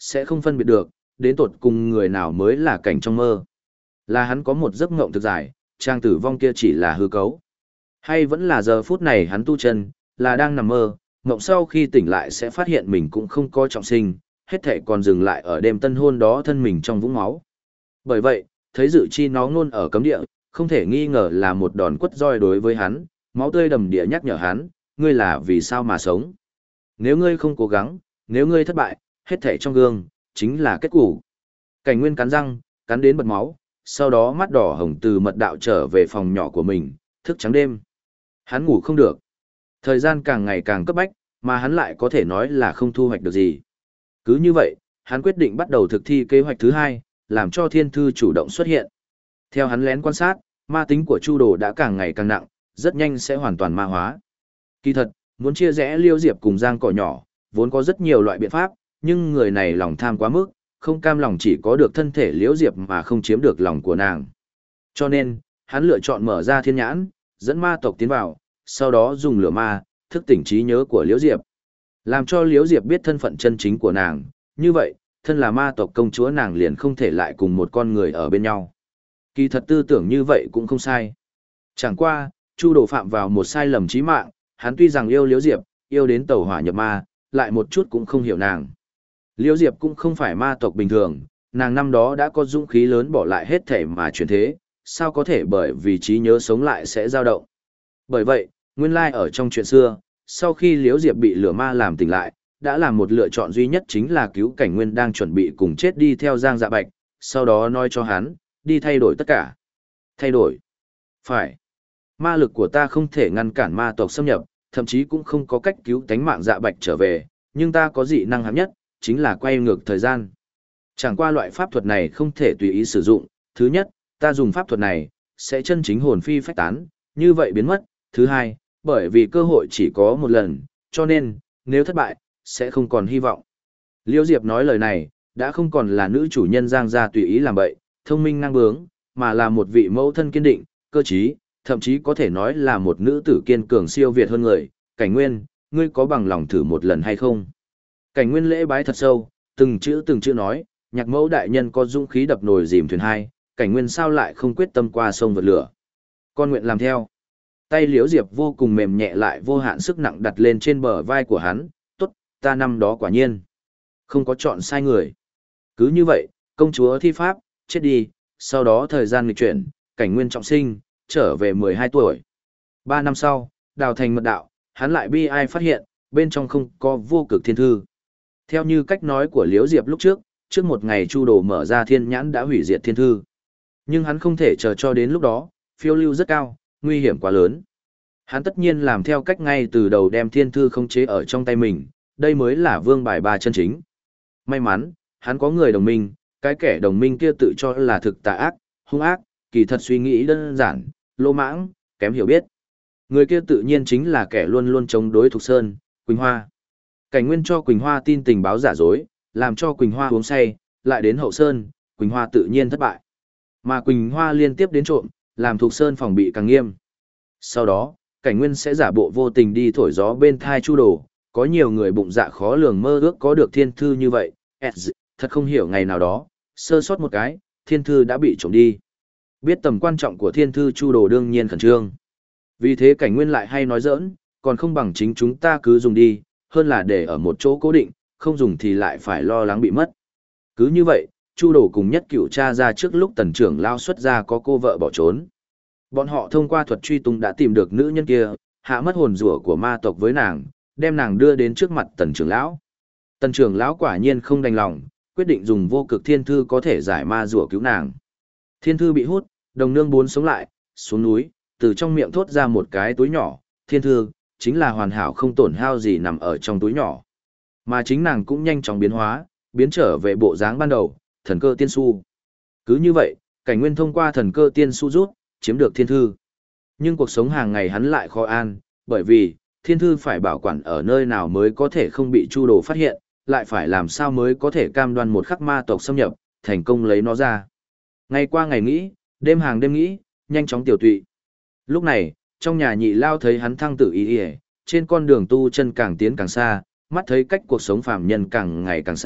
sẽ không phân biệt được, đến tột cùng người nào mới là cảnh trong mơ. Là hắn có một giấc ngộng thực dài, trang tử vong kia chỉ là hư cấu. Hay vẫn là giờ phút này hắn tu chân, là đang nằm mơ, ngộng sau khi tỉnh lại sẽ phát hiện mình cũng không có trọng sinh, hết thảy còn dừng lại ở đêm tân hôn đó thân mình trong vũng máu. Bởi vậy, thấy dự chi nó ngôn ở cấm địa, không thể nghi ngờ là một đòn quất roi đối với hắn, máu tươi đầm địa nhắc nhở hắn, ngươi là vì sao mà sống. Nếu ngươi không cố gắng, nếu ngươi thất bại, hết thảy trong gương, chính là kết cục. Cảnh Nguyên cắn răng, cắn đến bật máu, sau đó mắt đỏ hồng từ mật đạo trở về phòng nhỏ của mình, thức trắng đêm. Hắn ngủ không được. Thời gian càng ngày càng cấp bách, mà hắn lại có thể nói là không thu hoạch được gì. Cứ như vậy, hắn quyết định bắt đầu thực thi kế hoạch thứ hai, làm cho thiên thư chủ động xuất hiện. Theo hắn lén quan sát, ma tính của Chu Đồ đã càng ngày càng nặng, rất nhanh sẽ hoàn toàn ma hóa. Kỳ thật, muốn chia rẽ Liêu Diệp cùng Giang Cỏ Nhỏ, vốn có rất nhiều loại biện pháp, nhưng người này lòng tham quá mức, không cam lòng chỉ có được thân thể Liễu Diệp mà không chiếm được lòng của nàng. Cho nên, hắn lựa chọn mở ra thiên nhãn, dẫn ma tộc tiến vào, sau đó dùng lửa ma, thức tỉnh trí nhớ của Liễu Diệp. Làm cho Liễu Diệp biết thân phận chân chính của nàng, như vậy, thân là ma tộc công chúa nàng liền không thể lại cùng một con người ở bên nhau. Kỳ thật tư tưởng như vậy cũng không sai. Chẳng qua, Chu Đồ phạm vào một sai lầm chí mạng, hắn tuy rằng yêu Liễu Diệp, yêu đến tẩu hỏa nhập ma, lại một chút cũng không hiểu nàng. Liễu Diệp cũng không phải ma tộc bình thường, nàng năm đó đã có dũng khí lớn bỏ lại hết thể mà chuyển thế, sao có thể bởi vì trí nhớ sống lại sẽ dao động. Bởi vậy, nguyên lai ở trong chuyện xưa, sau khi Liễu Diệp bị lửa ma làm tỉnh lại, đã làm một lựa chọn duy nhất chính là cứu Cảnh Nguyên đang chuẩn bị cùng chết đi theo Giang Dạ Bạch, sau đó nói cho hắn, đi thay đổi tất cả. Thay đổi? Phải. Ma lực của ta không thể ngăn cản ma tộc xâm nhập, thậm chí cũng không có cách cứu tánh mạng Dạ Bạch trở về, nhưng ta có dị năng hạng nhất, chính là quay ngược thời gian. Chẳng qua loại pháp thuật này không thể tùy ý sử dụng, thứ nhất, ta dùng pháp thuật này, sẽ chân chính hồn phi phách tán, như vậy biến mất, thứ hai, bởi vì cơ hội chỉ có một lần, cho nên, nếu thất bại, sẽ không còn hy vọng. Liễu Diệp nói lời này, đã không còn là nữ chủ nhân Giang gia tùy ý làm bậy, thông minh năng bướng, mà là một vị mẫu thân kiên định, cơ trí, thậm chí có thể nói là một nữ tử kiên cường siêu việt hơn người. Cảnh Nguyên, ngươi có bằng lòng thử một lần hay không? Cảnh Nguyên lễ bái thật sâu, từng chữ từng chữ nói, nhạc mẫu đại nhân có dũng khí đập nồi dìm thuyền hai, Cảnh Nguyên sao lại không quyết tâm qua sông vượt lửa. Con nguyện làm theo. Tay Liễu Diệp vô cùng mềm nhẹ lại vô hạn sức nặng đặt lên trên bờ vai của hắn, tốt, ta năm đó quả nhiên. Không có chọn sai người. Cứ như vậy, công chúa thi pháp, chết đi, sau đó thời gian nghịch chuyển, Cảnh Nguyên trọng sinh, trở về mười hai tuổi. Ba năm sau, đào thành mật đạo, hắn lại bi ai phát hiện, bên trong không có vô cực thiên thư. Theo như cách nói của Liễu Diệp lúc trước, trước một ngày Chu Đồ mở ra thiên nhãn đã hủy diệt thiên thư. Nhưng hắn không thể chờ cho đến lúc đó, phiêu lưu rất cao, nguy hiểm quá lớn. Hắn tất nhiên làm theo cách ngay từ đầu đem thiên thư khống chế ở trong tay mình, đây mới là vương bài ba chân chính. May mắn, hắn có người đồng minh, cái kẻ đồng minh kia tự cho là thực tà ác, hung ác, kỳ thật suy nghĩ đơn giản, lô mãng, kém hiểu biết. Người kia tự nhiên chính là kẻ luôn luôn chống đối Thục Sơn, Quỳnh Hoa. Cảnh Nguyên cho Quỳnh Hoa tin tình báo giả dối, làm cho Quỳnh Hoa uống say, lại đến Hậu Sơn, Quỳnh Hoa tự nhiên thất bại. Mà Quỳnh Hoa liên tiếp đến trộm, làm Thục Sơn phòng bị càng nghiêm. Sau đó, Cảnh Nguyên sẽ giả bộ vô tình đi thổi gió bên thai Chu Đồ, có nhiều người bụng dạ khó lường mơ ước có được thiên thư như vậy, thật không hiểu ngày nào đó, sơ sót một cái, thiên thư đã bị trộm đi. Biết tầm quan trọng của thiên thư Chu Đồ đương nhiên khẩn trương. Vì thế Cảnh Nguyên lại hay nói giỡn, còn không bằng chính chúng ta cứ dùng đi, hơn là để ở một chỗ cố định, không dùng thì lại phải lo lắng bị mất. Cứ như vậy, Chu Đồ cùng Nhất Cửu cha ra trước lúc tần trưởng lao xuất ra có cô vợ bỏ trốn. Bọn họ thông qua thuật truy tung đã tìm được nữ nhân kia, hạ mất hồn rủa của ma tộc với nàng, đem nàng đưa đến trước mặt tần trưởng lão. Tần trưởng lão quả nhiên không đành lòng, quyết định dùng vô cực thiên thư có thể giải ma rủa cứu nàng. Thiên thư bị hút, đồng nương bốn sống lại, xuống núi, từ trong miệng thốt ra một cái túi nhỏ, thiên thư, chính là hoàn hảo không tổn hao gì nằm ở trong túi nhỏ. Mà chính nàng cũng nhanh chóng biến hóa, biến trở về bộ dáng ban đầu, thần cơ tiên su. Cứ như vậy, Cảnh Nguyên thông qua thần cơ tiên su rút, chiếm được thiên thư. Nhưng cuộc sống hàng ngày hắn lại khó an, bởi vì, thiên thư phải bảo quản ở nơi nào mới có thể không bị Chu Đồ phát hiện, lại phải làm sao mới có thể cam đoan một khắc ma tộc xâm nhập, thành công lấy nó ra. Ngày qua ngày nghĩ, đêm hàng đêm nghĩ, nhanh chóng tiểu tụy. Lúc này, trong nhà Nhị Lao thấy hắn thăng tử y y, trên con đường tu chân càng tiến càng xa, mắt thấy cách cuộc sống phàm nhân càng ngày càng xa,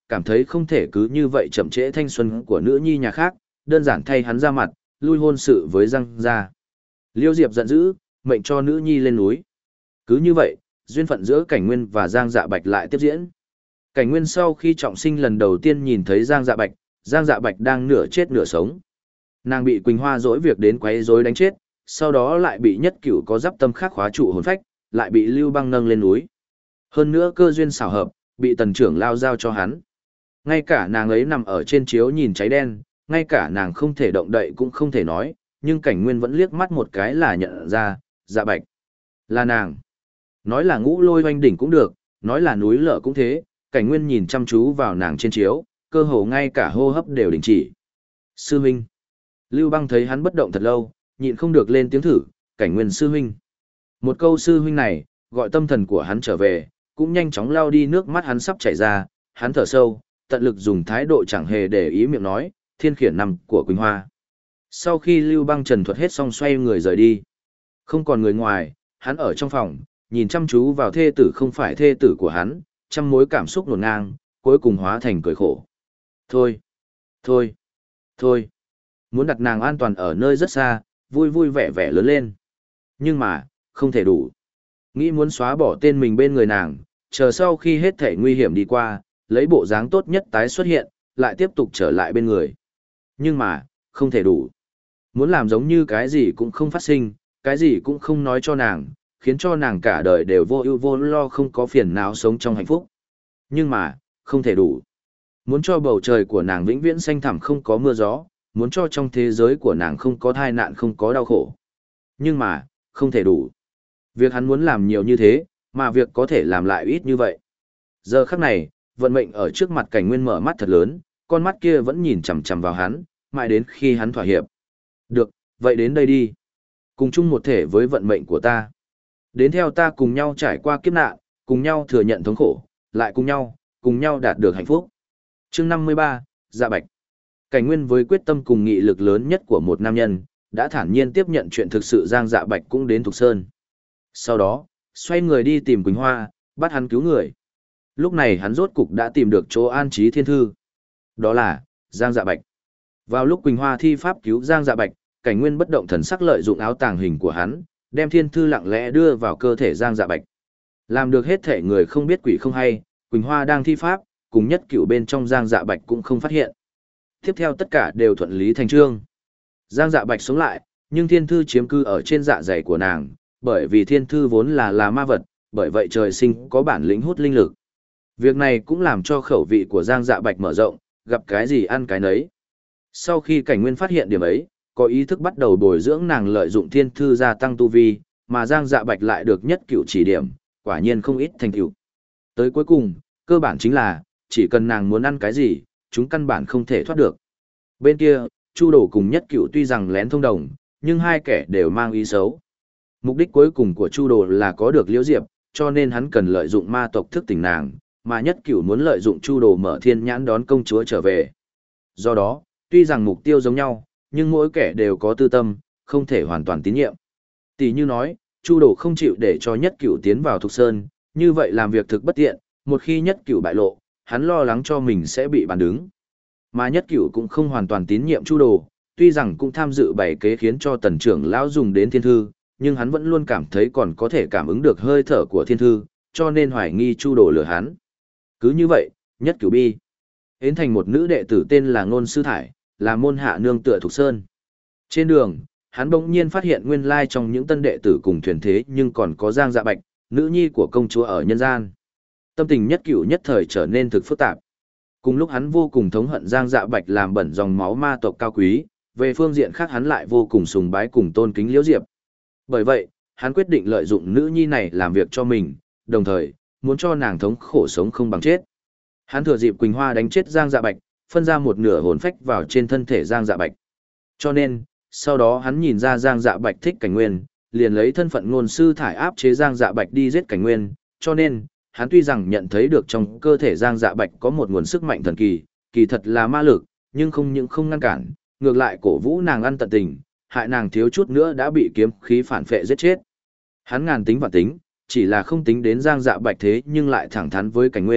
cảm thấy không thể cứ như vậy chậm trễ thanh xuân của nữ nhi nhà khác, đơn giản thay hắn ra mặt, lui hôn sự với Giang gia. Liêu Diệp giận dữ, mệnh cho nữ nhi lên núi. Cứ như vậy, duyên phận giữa Cảnh Nguyên và Giang Dạ Bạch lại tiếp diễn. Cảnh Nguyên sau khi trọng sinh lần đầu tiên nhìn thấy Giang Dạ Bạch, Giang Dạ Bạch đang nửa chết nửa sống. Nàng bị Quỳnh Hoa dỗi việc đến quấy rối đánh chết, sau đó lại bị Nhất Cửu có giáp tâm khác khóa trụ hồn phách, lại bị Lưu Băng nâng lên núi. Hơn nữa cơ duyên xảo hợp, bị Tần trưởng lao giao cho hắn. Ngay cả nàng ấy nằm ở trên chiếu nhìn cháy đen, ngay cả nàng không thể động đậy cũng không thể nói, nhưng Cảnh Nguyên vẫn liếc mắt một cái là nhận ra, Dạ Bạch là nàng. Nói là ngũ lôi hoanh đỉnh cũng được, nói là núi lở cũng thế, Cảnh Nguyên nhìn chăm chú vào nàng trên chiếu, cơ hồ ngay cả hô hấp đều đình chỉ. Sư huynh. Lưu Băng thấy hắn bất động thật lâu, nhịn không được lên tiếng thử, Cảnh Nguyên sư huynh. Một câu sư huynh này, gọi tâm thần của hắn trở về, cũng nhanh chóng lao đi nước mắt hắn sắp chảy ra, hắn thở sâu, tận lực dùng thái độ chẳng hề để ý miệng nói, thiên khiển nằm của Quỳnh Hoa. Sau khi Lưu Băng trần thuật hết xong xoay người rời đi. Không còn người ngoài, hắn ở trong phòng, nhìn chăm chú vào thê tử không phải thê tử của hắn, trăm mối cảm xúc nổn ngang, cuối cùng hóa thành cười khổ. Thôi, thôi, thôi, muốn đặt nàng an toàn ở nơi rất xa, vui vui vẻ vẻ lớn lên. Nhưng mà, không thể đủ. Nghĩ muốn xóa bỏ tên mình bên người nàng, chờ sau khi hết thể nguy hiểm đi qua, lấy bộ dáng tốt nhất tái xuất hiện, lại tiếp tục trở lại bên người. Nhưng mà, không thể đủ. Muốn làm giống như cái gì cũng không phát sinh, cái gì cũng không nói cho nàng, khiến cho nàng cả đời đều vô ưu vô lo không có phiền não sống trong hạnh phúc. Nhưng mà, không thể đủ. Muốn cho bầu trời của nàng vĩnh viễn xanh thẳm không có mưa gió, muốn cho trong thế giới của nàng không có tai nạn không có đau khổ. Nhưng mà, không thể đủ. Việc hắn muốn làm nhiều như thế, mà việc có thể làm lại ít như vậy. Giờ khắc này, vận mệnh ở trước mặt Cảnh Nguyên mở mắt thật lớn, con mắt kia vẫn nhìn chằm chằm vào hắn, mãi đến khi hắn thỏa hiệp. Được, vậy đến đây đi. Cùng chung một thể với vận mệnh của ta. Đến theo ta cùng nhau trải qua kiếp nạn, cùng nhau thừa nhận thống khổ, lại cùng nhau, cùng nhau đạt được hạnh phúc. Chương năm mươi ba, Dạ Bạch. Cảnh Nguyên với quyết tâm cùng nghị lực lớn nhất của một nam nhân, đã thản nhiên tiếp nhận chuyện thực sự Giang Dạ Bạch cũng đến Thục Sơn. Sau đó, xoay người đi tìm Quỳnh Hoa, bắt hắn cứu người. Lúc này hắn rốt cục đã tìm được chỗ an trí thiên thư. Đó là, Giang Dạ Bạch. Vào lúc Quỳnh Hoa thi pháp cứu Giang Dạ Bạch, Cảnh Nguyên bất động thần sắc lợi dụng áo tàng hình của hắn, đem thiên thư lặng lẽ đưa vào cơ thể Giang Dạ Bạch. Làm được hết thể người không biết quỷ không hay, Quỳnh Hoa đang thi pháp, cùng Nhất Cửu bên trong Giang Dạ Bạch cũng không phát hiện. Tiếp theo tất cả đều thuận lý thành chương. Giang Dạ Bạch sống lại, nhưng thiên thư chiếm cư ở trên dạ dày của nàng, bởi vì thiên thư vốn là là ma vật, bởi vậy trời sinh có bản lĩnh hút linh lực. Việc này cũng làm cho khẩu vị của Giang Dạ Bạch mở rộng, gặp cái gì ăn cái nấy. Sau khi Cảnh Nguyên phát hiện điểm ấy, có ý thức bắt đầu bồi dưỡng nàng lợi dụng thiên thư gia tăng tu vi, mà Giang Dạ Bạch lại được Nhất Cửu chỉ điểm, quả nhiên không ít thành tựu. Tới cuối cùng, cơ bản chính là, chỉ cần nàng muốn ăn cái gì, chúng căn bản không thể thoát được. Bên kia, Chu Đồ cùng Nhất Cửu tuy rằng lén thông đồng, nhưng hai kẻ đều mang ý xấu. Mục đích cuối cùng của Chu Đồ là có được Liễu Diệp, cho nên hắn cần lợi dụng ma tộc thức tỉnh nàng, mà Nhất Cửu muốn lợi dụng Chu Đồ mở thiên nhãn đón công chúa trở về. Do đó, tuy rằng mục tiêu giống nhau, nhưng mỗi kẻ đều có tư tâm, không thể hoàn toàn tín nhiệm. Tỷ như nói, Chu Đồ không chịu để cho Nhất Cửu tiến vào Thục Sơn, như vậy làm việc thực bất tiện, một khi Nhất Cửu bại lộ, hắn lo lắng cho mình sẽ bị bàn đứng. Mà Nhất Cửu cũng không hoàn toàn tín nhiệm Chu Đồ, tuy rằng cũng tham dự bày kế khiến cho Tần trưởng lão dùng đến thiên thư, nhưng hắn vẫn luôn cảm thấy còn có thể cảm ứng được hơi thở của thiên thư, cho nên hoài nghi Chu Đồ lừa hắn. Cứ như vậy, Nhất Cửu bi hến thành một nữ đệ tử tên là Ngôn Sư Thải, là môn hạ nương tựa Thục Sơn. Trên đường, hắn bỗng nhiên phát hiện nguyên lai trong những tân đệ tử cùng thuyền thế nhưng còn có Giang Dạ Bạch, nữ nhi của công chúa ở nhân gian. Tâm tình Nhất Cửu nhất thời trở nên thực phức tạp. Cùng lúc hắn vô cùng thống hận Giang Dạ Bạch làm bẩn dòng máu ma tộc cao quý, về phương diện khác hắn lại vô cùng sùng bái cùng tôn kính Liễu Diệp. Bởi vậy, hắn quyết định lợi dụng nữ nhi này làm việc cho mình, đồng thời, muốn cho nàng thống khổ sống không bằng chết. Hắn thừa dịp Quỳnh Hoa đánh chết Giang Dạ Bạch, phân ra một nửa hồn phách vào trên thân thể Giang Dạ Bạch. Cho nên, sau đó hắn nhìn ra Giang Dạ Bạch thích Cảnh Nguyên, liền lấy thân phận Ngôn Sư Thải áp chế Giang Dạ Bạch đi giết Cảnh Nguyên, cho nên, hắn tuy rằng nhận thấy được trong cơ thể Giang Dạ Bạch có một nguồn sức mạnh thần kỳ, kỳ thật là ma lực, nhưng không những không ngăn cản, ngược lại cổ vũ nàng ăn tận tình, hại nàng thiếu chút nữa đã bị kiếm khí phản phệ giết chết. Hắn ngàn tính và tính, chỉ là không tính đến Giang Dạ Bạch thế nhưng lại thẳng thắn với Cảnh Nguyên,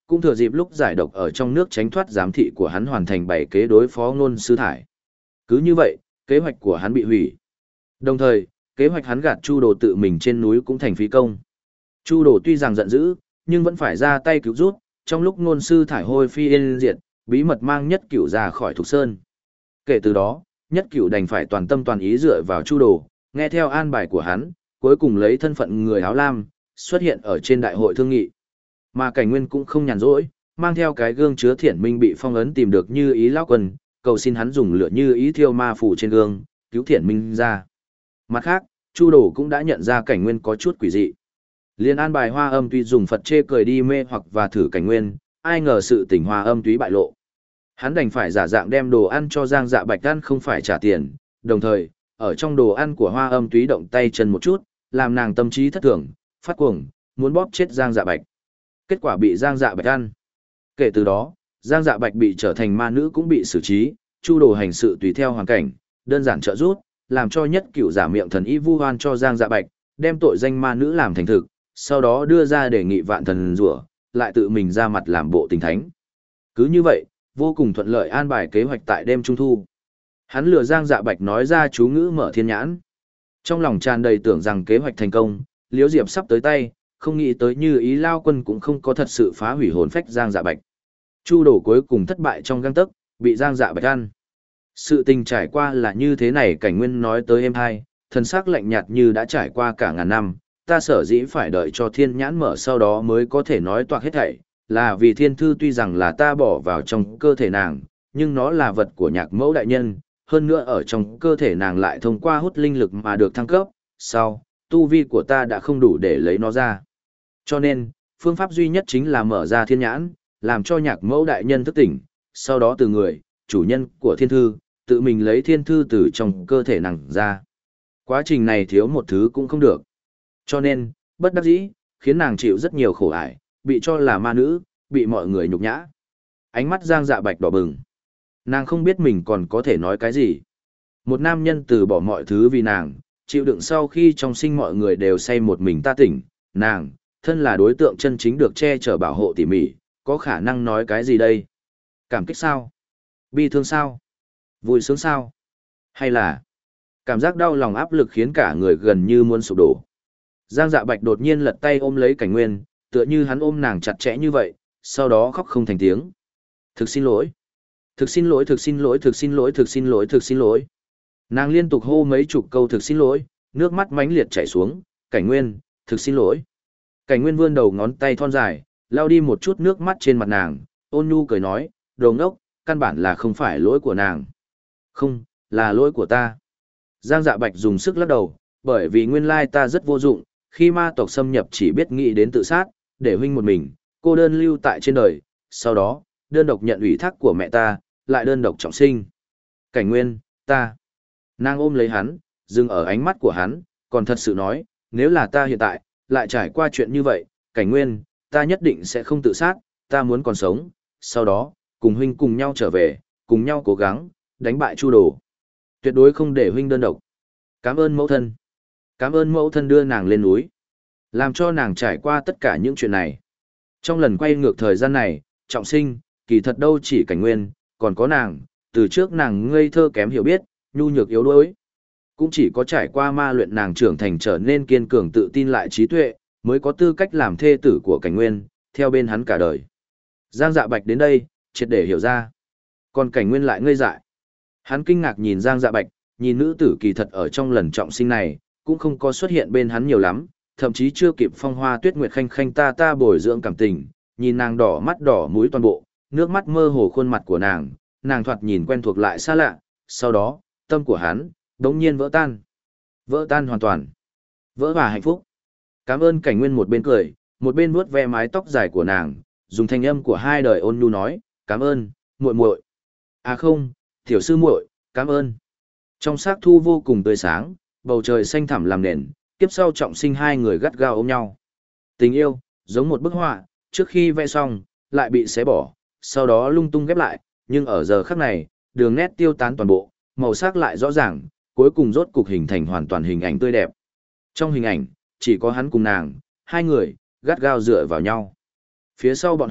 cũng thừa dịp lúc giải độc ở trong nước tránh thoát giám thị của hắn hoàn thành bảy kế đối phó Nôn Sư Thải. Cứ như vậy, kế hoạch của hắn bị hủy. Đồng thời, kế hoạch hắn gạt Chu Đồ tự mình trên núi cũng thành phí công. Chu Đồ tuy rằng giận dữ, nhưng vẫn phải ra tay cứu rút, trong lúc Nôn Sư Thải hôi phi yên diệt, bí mật mang Nhất Cửu ra khỏi Thục Sơn. Kể từ đó, Nhất Cửu đành phải toàn tâm toàn ý dựa vào Chu Đồ, nghe theo an bài của hắn, cuối cùng lấy thân phận người áo lam, xuất hiện ở trên đại hội thương nghị. Mà Cảnh Nguyên cũng không nhàn rỗi, mang theo cái gương chứa thiển minh bị phong ấn tìm được Như Ý lão quân, cầu xin hắn dùng lửa Như Ý thiêu ma phủ trên gương, cứu thiển minh ra. Mặt khác, Chu Đồ cũng đã nhận ra Cảnh Nguyên có chút quỷ dị. Liên an bài Hoa Âm Túy dùng Phật chê cười đi mê hoặc và thử Cảnh Nguyên, ai ngờ sự tình Hoa Âm Túy bại lộ. Hắn đành phải giả dạng đem đồ ăn cho Giang Dạ Bạch ăn không phải trả tiền, đồng thời, ở trong đồ ăn của Hoa Âm Túy động tay chân một chút, làm nàng tâm trí thất thường, phát cuồng, muốn bóp chết Giang Dạ Bạch. Kết quả bị Giang Dạ Bạch ăn. Kể từ đó, Giang Dạ Bạch bị trở thành ma nữ cũng bị xử trí, Chu Đồ hành sự tùy theo hoàn cảnh, đơn giản trợ giúp, làm cho Nhất Cửu giả miệng thần y vu oan cho Giang Dạ Bạch, đem tội danh ma nữ làm thành thực, sau đó đưa ra đề nghị vạn thần rủa, lại tự mình ra mặt làm bộ tình thánh. Cứ như vậy, vô cùng thuận lợi an bài kế hoạch tại đêm trung thu. Hắn lừa Giang Dạ Bạch nói ra chú ngữ mở thiên nhãn. Trong lòng tràn đầy tưởng rằng kế hoạch thành công, Liễu Diệp sắp tới tay, không nghĩ tới Như Ý lao quân cũng không có thật sự phá hủy hồn phách Giang Dạ Bạch. Chu Đồ cuối cùng thất bại trong gang tấc, bị Giang Dạ Bạch ăn. Sự tình trải qua là như thế này, Cảnh Nguyên nói tới em hai, thần sắc lạnh nhạt như đã trải qua cả ngàn năm, ta sở dĩ phải đợi cho thiên nhãn mở sau đó mới có thể nói toạc hết thảy, là vì thiên thư tuy rằng là ta bỏ vào trong cơ thể nàng, nhưng nó là vật của Nhạc Mẫu đại nhân, hơn nữa ở trong cơ thể nàng lại thông qua hút linh lực mà được thăng cấp, sau, tu vi của ta đã không đủ để lấy nó ra. Cho nên, phương pháp duy nhất chính là mở ra thiên nhãn, làm cho Nhạc Mẫu đại nhân thức tỉnh, sau đó từ người, chủ nhân của thiên thư, tự mình lấy thiên thư từ trong cơ thể nàng ra. Quá trình này thiếu một thứ cũng không được. Cho nên, bất đắc dĩ, khiến nàng chịu rất nhiều khổ ải, bị cho là ma nữ, bị mọi người nhục nhã. Ánh mắt Giang Dạ Bạch đỏ bừng. Nàng không biết mình còn có thể nói cái gì. Một nam nhân từ bỏ mọi thứ vì nàng, chịu đựng sau khi trong sinh mọi người đều say một mình ta tỉnh, nàng, thân là đối tượng chân chính được che chở bảo hộ tỉ mỉ, có khả năng nói cái gì đây? Cảm kích sao? Bi thương sao? Vui sướng sao? Hay là cảm giác đau lòng áp lực khiến cả người gần như muốn sụp đổ. Giang Dạ Bạch đột nhiên lật tay ôm lấy Cảnh Nguyên, tựa như hắn ôm nàng chặt chẽ như vậy, sau đó khóc không thành tiếng. Thực xin lỗi. Thực xin lỗi, thực xin lỗi, thực xin lỗi, thực xin lỗi, thực xin lỗi. Nàng liên tục hô mấy chục câu thực xin lỗi, nước mắt mãnh liệt chảy xuống, Cảnh Nguyên, thực xin lỗi. Cảnh Nguyên vươn đầu ngón tay thon dài, lau đi một chút nước mắt trên mặt nàng, ôn nhu cười nói, đồ ngốc, căn bản là không phải lỗi của nàng. Không, là lỗi của ta. Giang Dạ Bạch dùng sức lắc đầu, bởi vì nguyên lai ta rất vô dụng, khi ma tộc xâm nhập chỉ biết nghĩ đến tự sát, để huynh một mình, cô đơn lưu tại trên đời, sau đó, đơn độc nhận ủy thác của mẹ ta, lại đơn độc trọng sinh. Cảnh Nguyên, ta. Nàng ôm lấy hắn, dừng ở ánh mắt của hắn, còn thật sự nói, nếu là ta hiện tại, lại trải qua chuyện như vậy, Cảnh Nguyên, ta nhất định sẽ không tự sát, ta muốn còn sống, sau đó, cùng huynh cùng nhau trở về, cùng nhau cố gắng, đánh bại Chu Đồ. Tuyệt đối không để huynh đơn độc. Cảm ơn mẫu thân. Cảm ơn mẫu thân đưa nàng lên núi, làm cho nàng trải qua tất cả những chuyện này. Trong lần quay ngược thời gian này, trọng sinh, kỳ thật đâu chỉ Cảnh Nguyên, còn có nàng, từ trước nàng ngây thơ kém hiểu biết, nhu nhược yếu đuối. Cũng chỉ có trải qua ma luyện nàng trưởng thành trở nên kiên cường tự tin lại trí tuệ, mới có tư cách làm thê tử của Cảnh Nguyên, theo bên hắn cả đời. Giang Dạ Bạch đến đây, triệt để hiểu ra. Còn Cảnh Nguyên lại ngây dại. Hắn kinh ngạc nhìn Giang Dạ Bạch, nhìn nữ tử kỳ thật ở trong lần trọng sinh này, cũng không có xuất hiện bên hắn nhiều lắm, thậm chí chưa kịp phong hoa tuyết nguyệt khanh khanh ta ta bồi dưỡng cảm tình, nhìn nàng đỏ mắt đỏ mũi toàn bộ, nước mắt mơ hồ khuôn mặt của nàng, nàng thoạt nhìn quen thuộc lại xa lạ, sau đó, tâm của hắn, đống nhiên vỡ tan. Vỡ tan hoàn toàn. Vỡ và hạnh phúc. Cảm ơn Cảnh Nguyên một bên cười, một bên vuốt ve mái tóc dài của nàng, dùng thanh âm của hai đời ôn nhu nói, cảm ơn, muội muội. À không, tiểu sư muội, cảm ơn. Trong sắc thu vô cùng tươi sáng, bầu trời xanh thẳm làm nền, tiếp sau trọng sinh hai người gắt gao ôm nhau. Tình yêu, giống một bức họa, trước khi vẽ xong, lại bị xé bỏ, sau đó lung tung ghép lại, nhưng ở giờ khắc này, đường nét tiêu tán toàn bộ, màu sắc lại rõ ràng, cuối cùng rốt cục hình thành hoàn toàn hình ảnh tươi đẹp. Trong hình ảnh, chỉ có hắn cùng nàng, hai người, gắt gao dựa vào nhau. Phía sau bọn họ,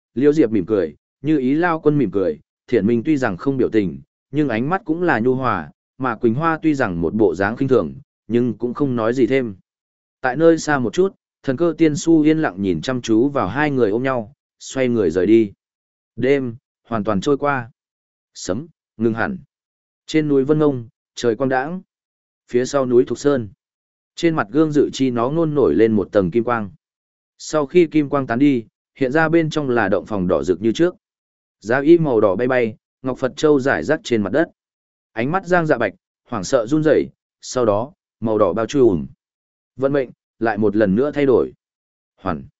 Liễu Diệp mỉm cười, Như Ý Lao Quân mỉm cười, Thiển Minh tuy rằng không biểu tình, nhưng ánh mắt cũng là nhu hòa, mà Quỳnh Hoa tuy rằng một bộ dáng khinh thường, nhưng cũng không nói gì thêm. Tại nơi xa một chút, thần cơ tiên su yên lặng nhìn chăm chú vào hai người ôm nhau, xoay người rời đi. Đêm, hoàn toàn trôi qua. Sấm, ngừng hẳn. Trên núi Vân Ngông, trời quang đãng. Phía sau núi Thục Sơn. Trên mặt gương dự chi nó ngôn nổi lên một tầng kim quang. Sau khi kim quang tán đi, hiện ra bên trong là động phòng đỏ rực như trước. Giá y màu đỏ bay bay, ngọc Phật châu rải rác trên mặt đất. Ánh mắt Giang Dạ Bạch, hoảng sợ run rẩy, sau đó, màu đỏ bao trùm. Vận mệnh, lại một lần nữa thay đổi. Hoàn.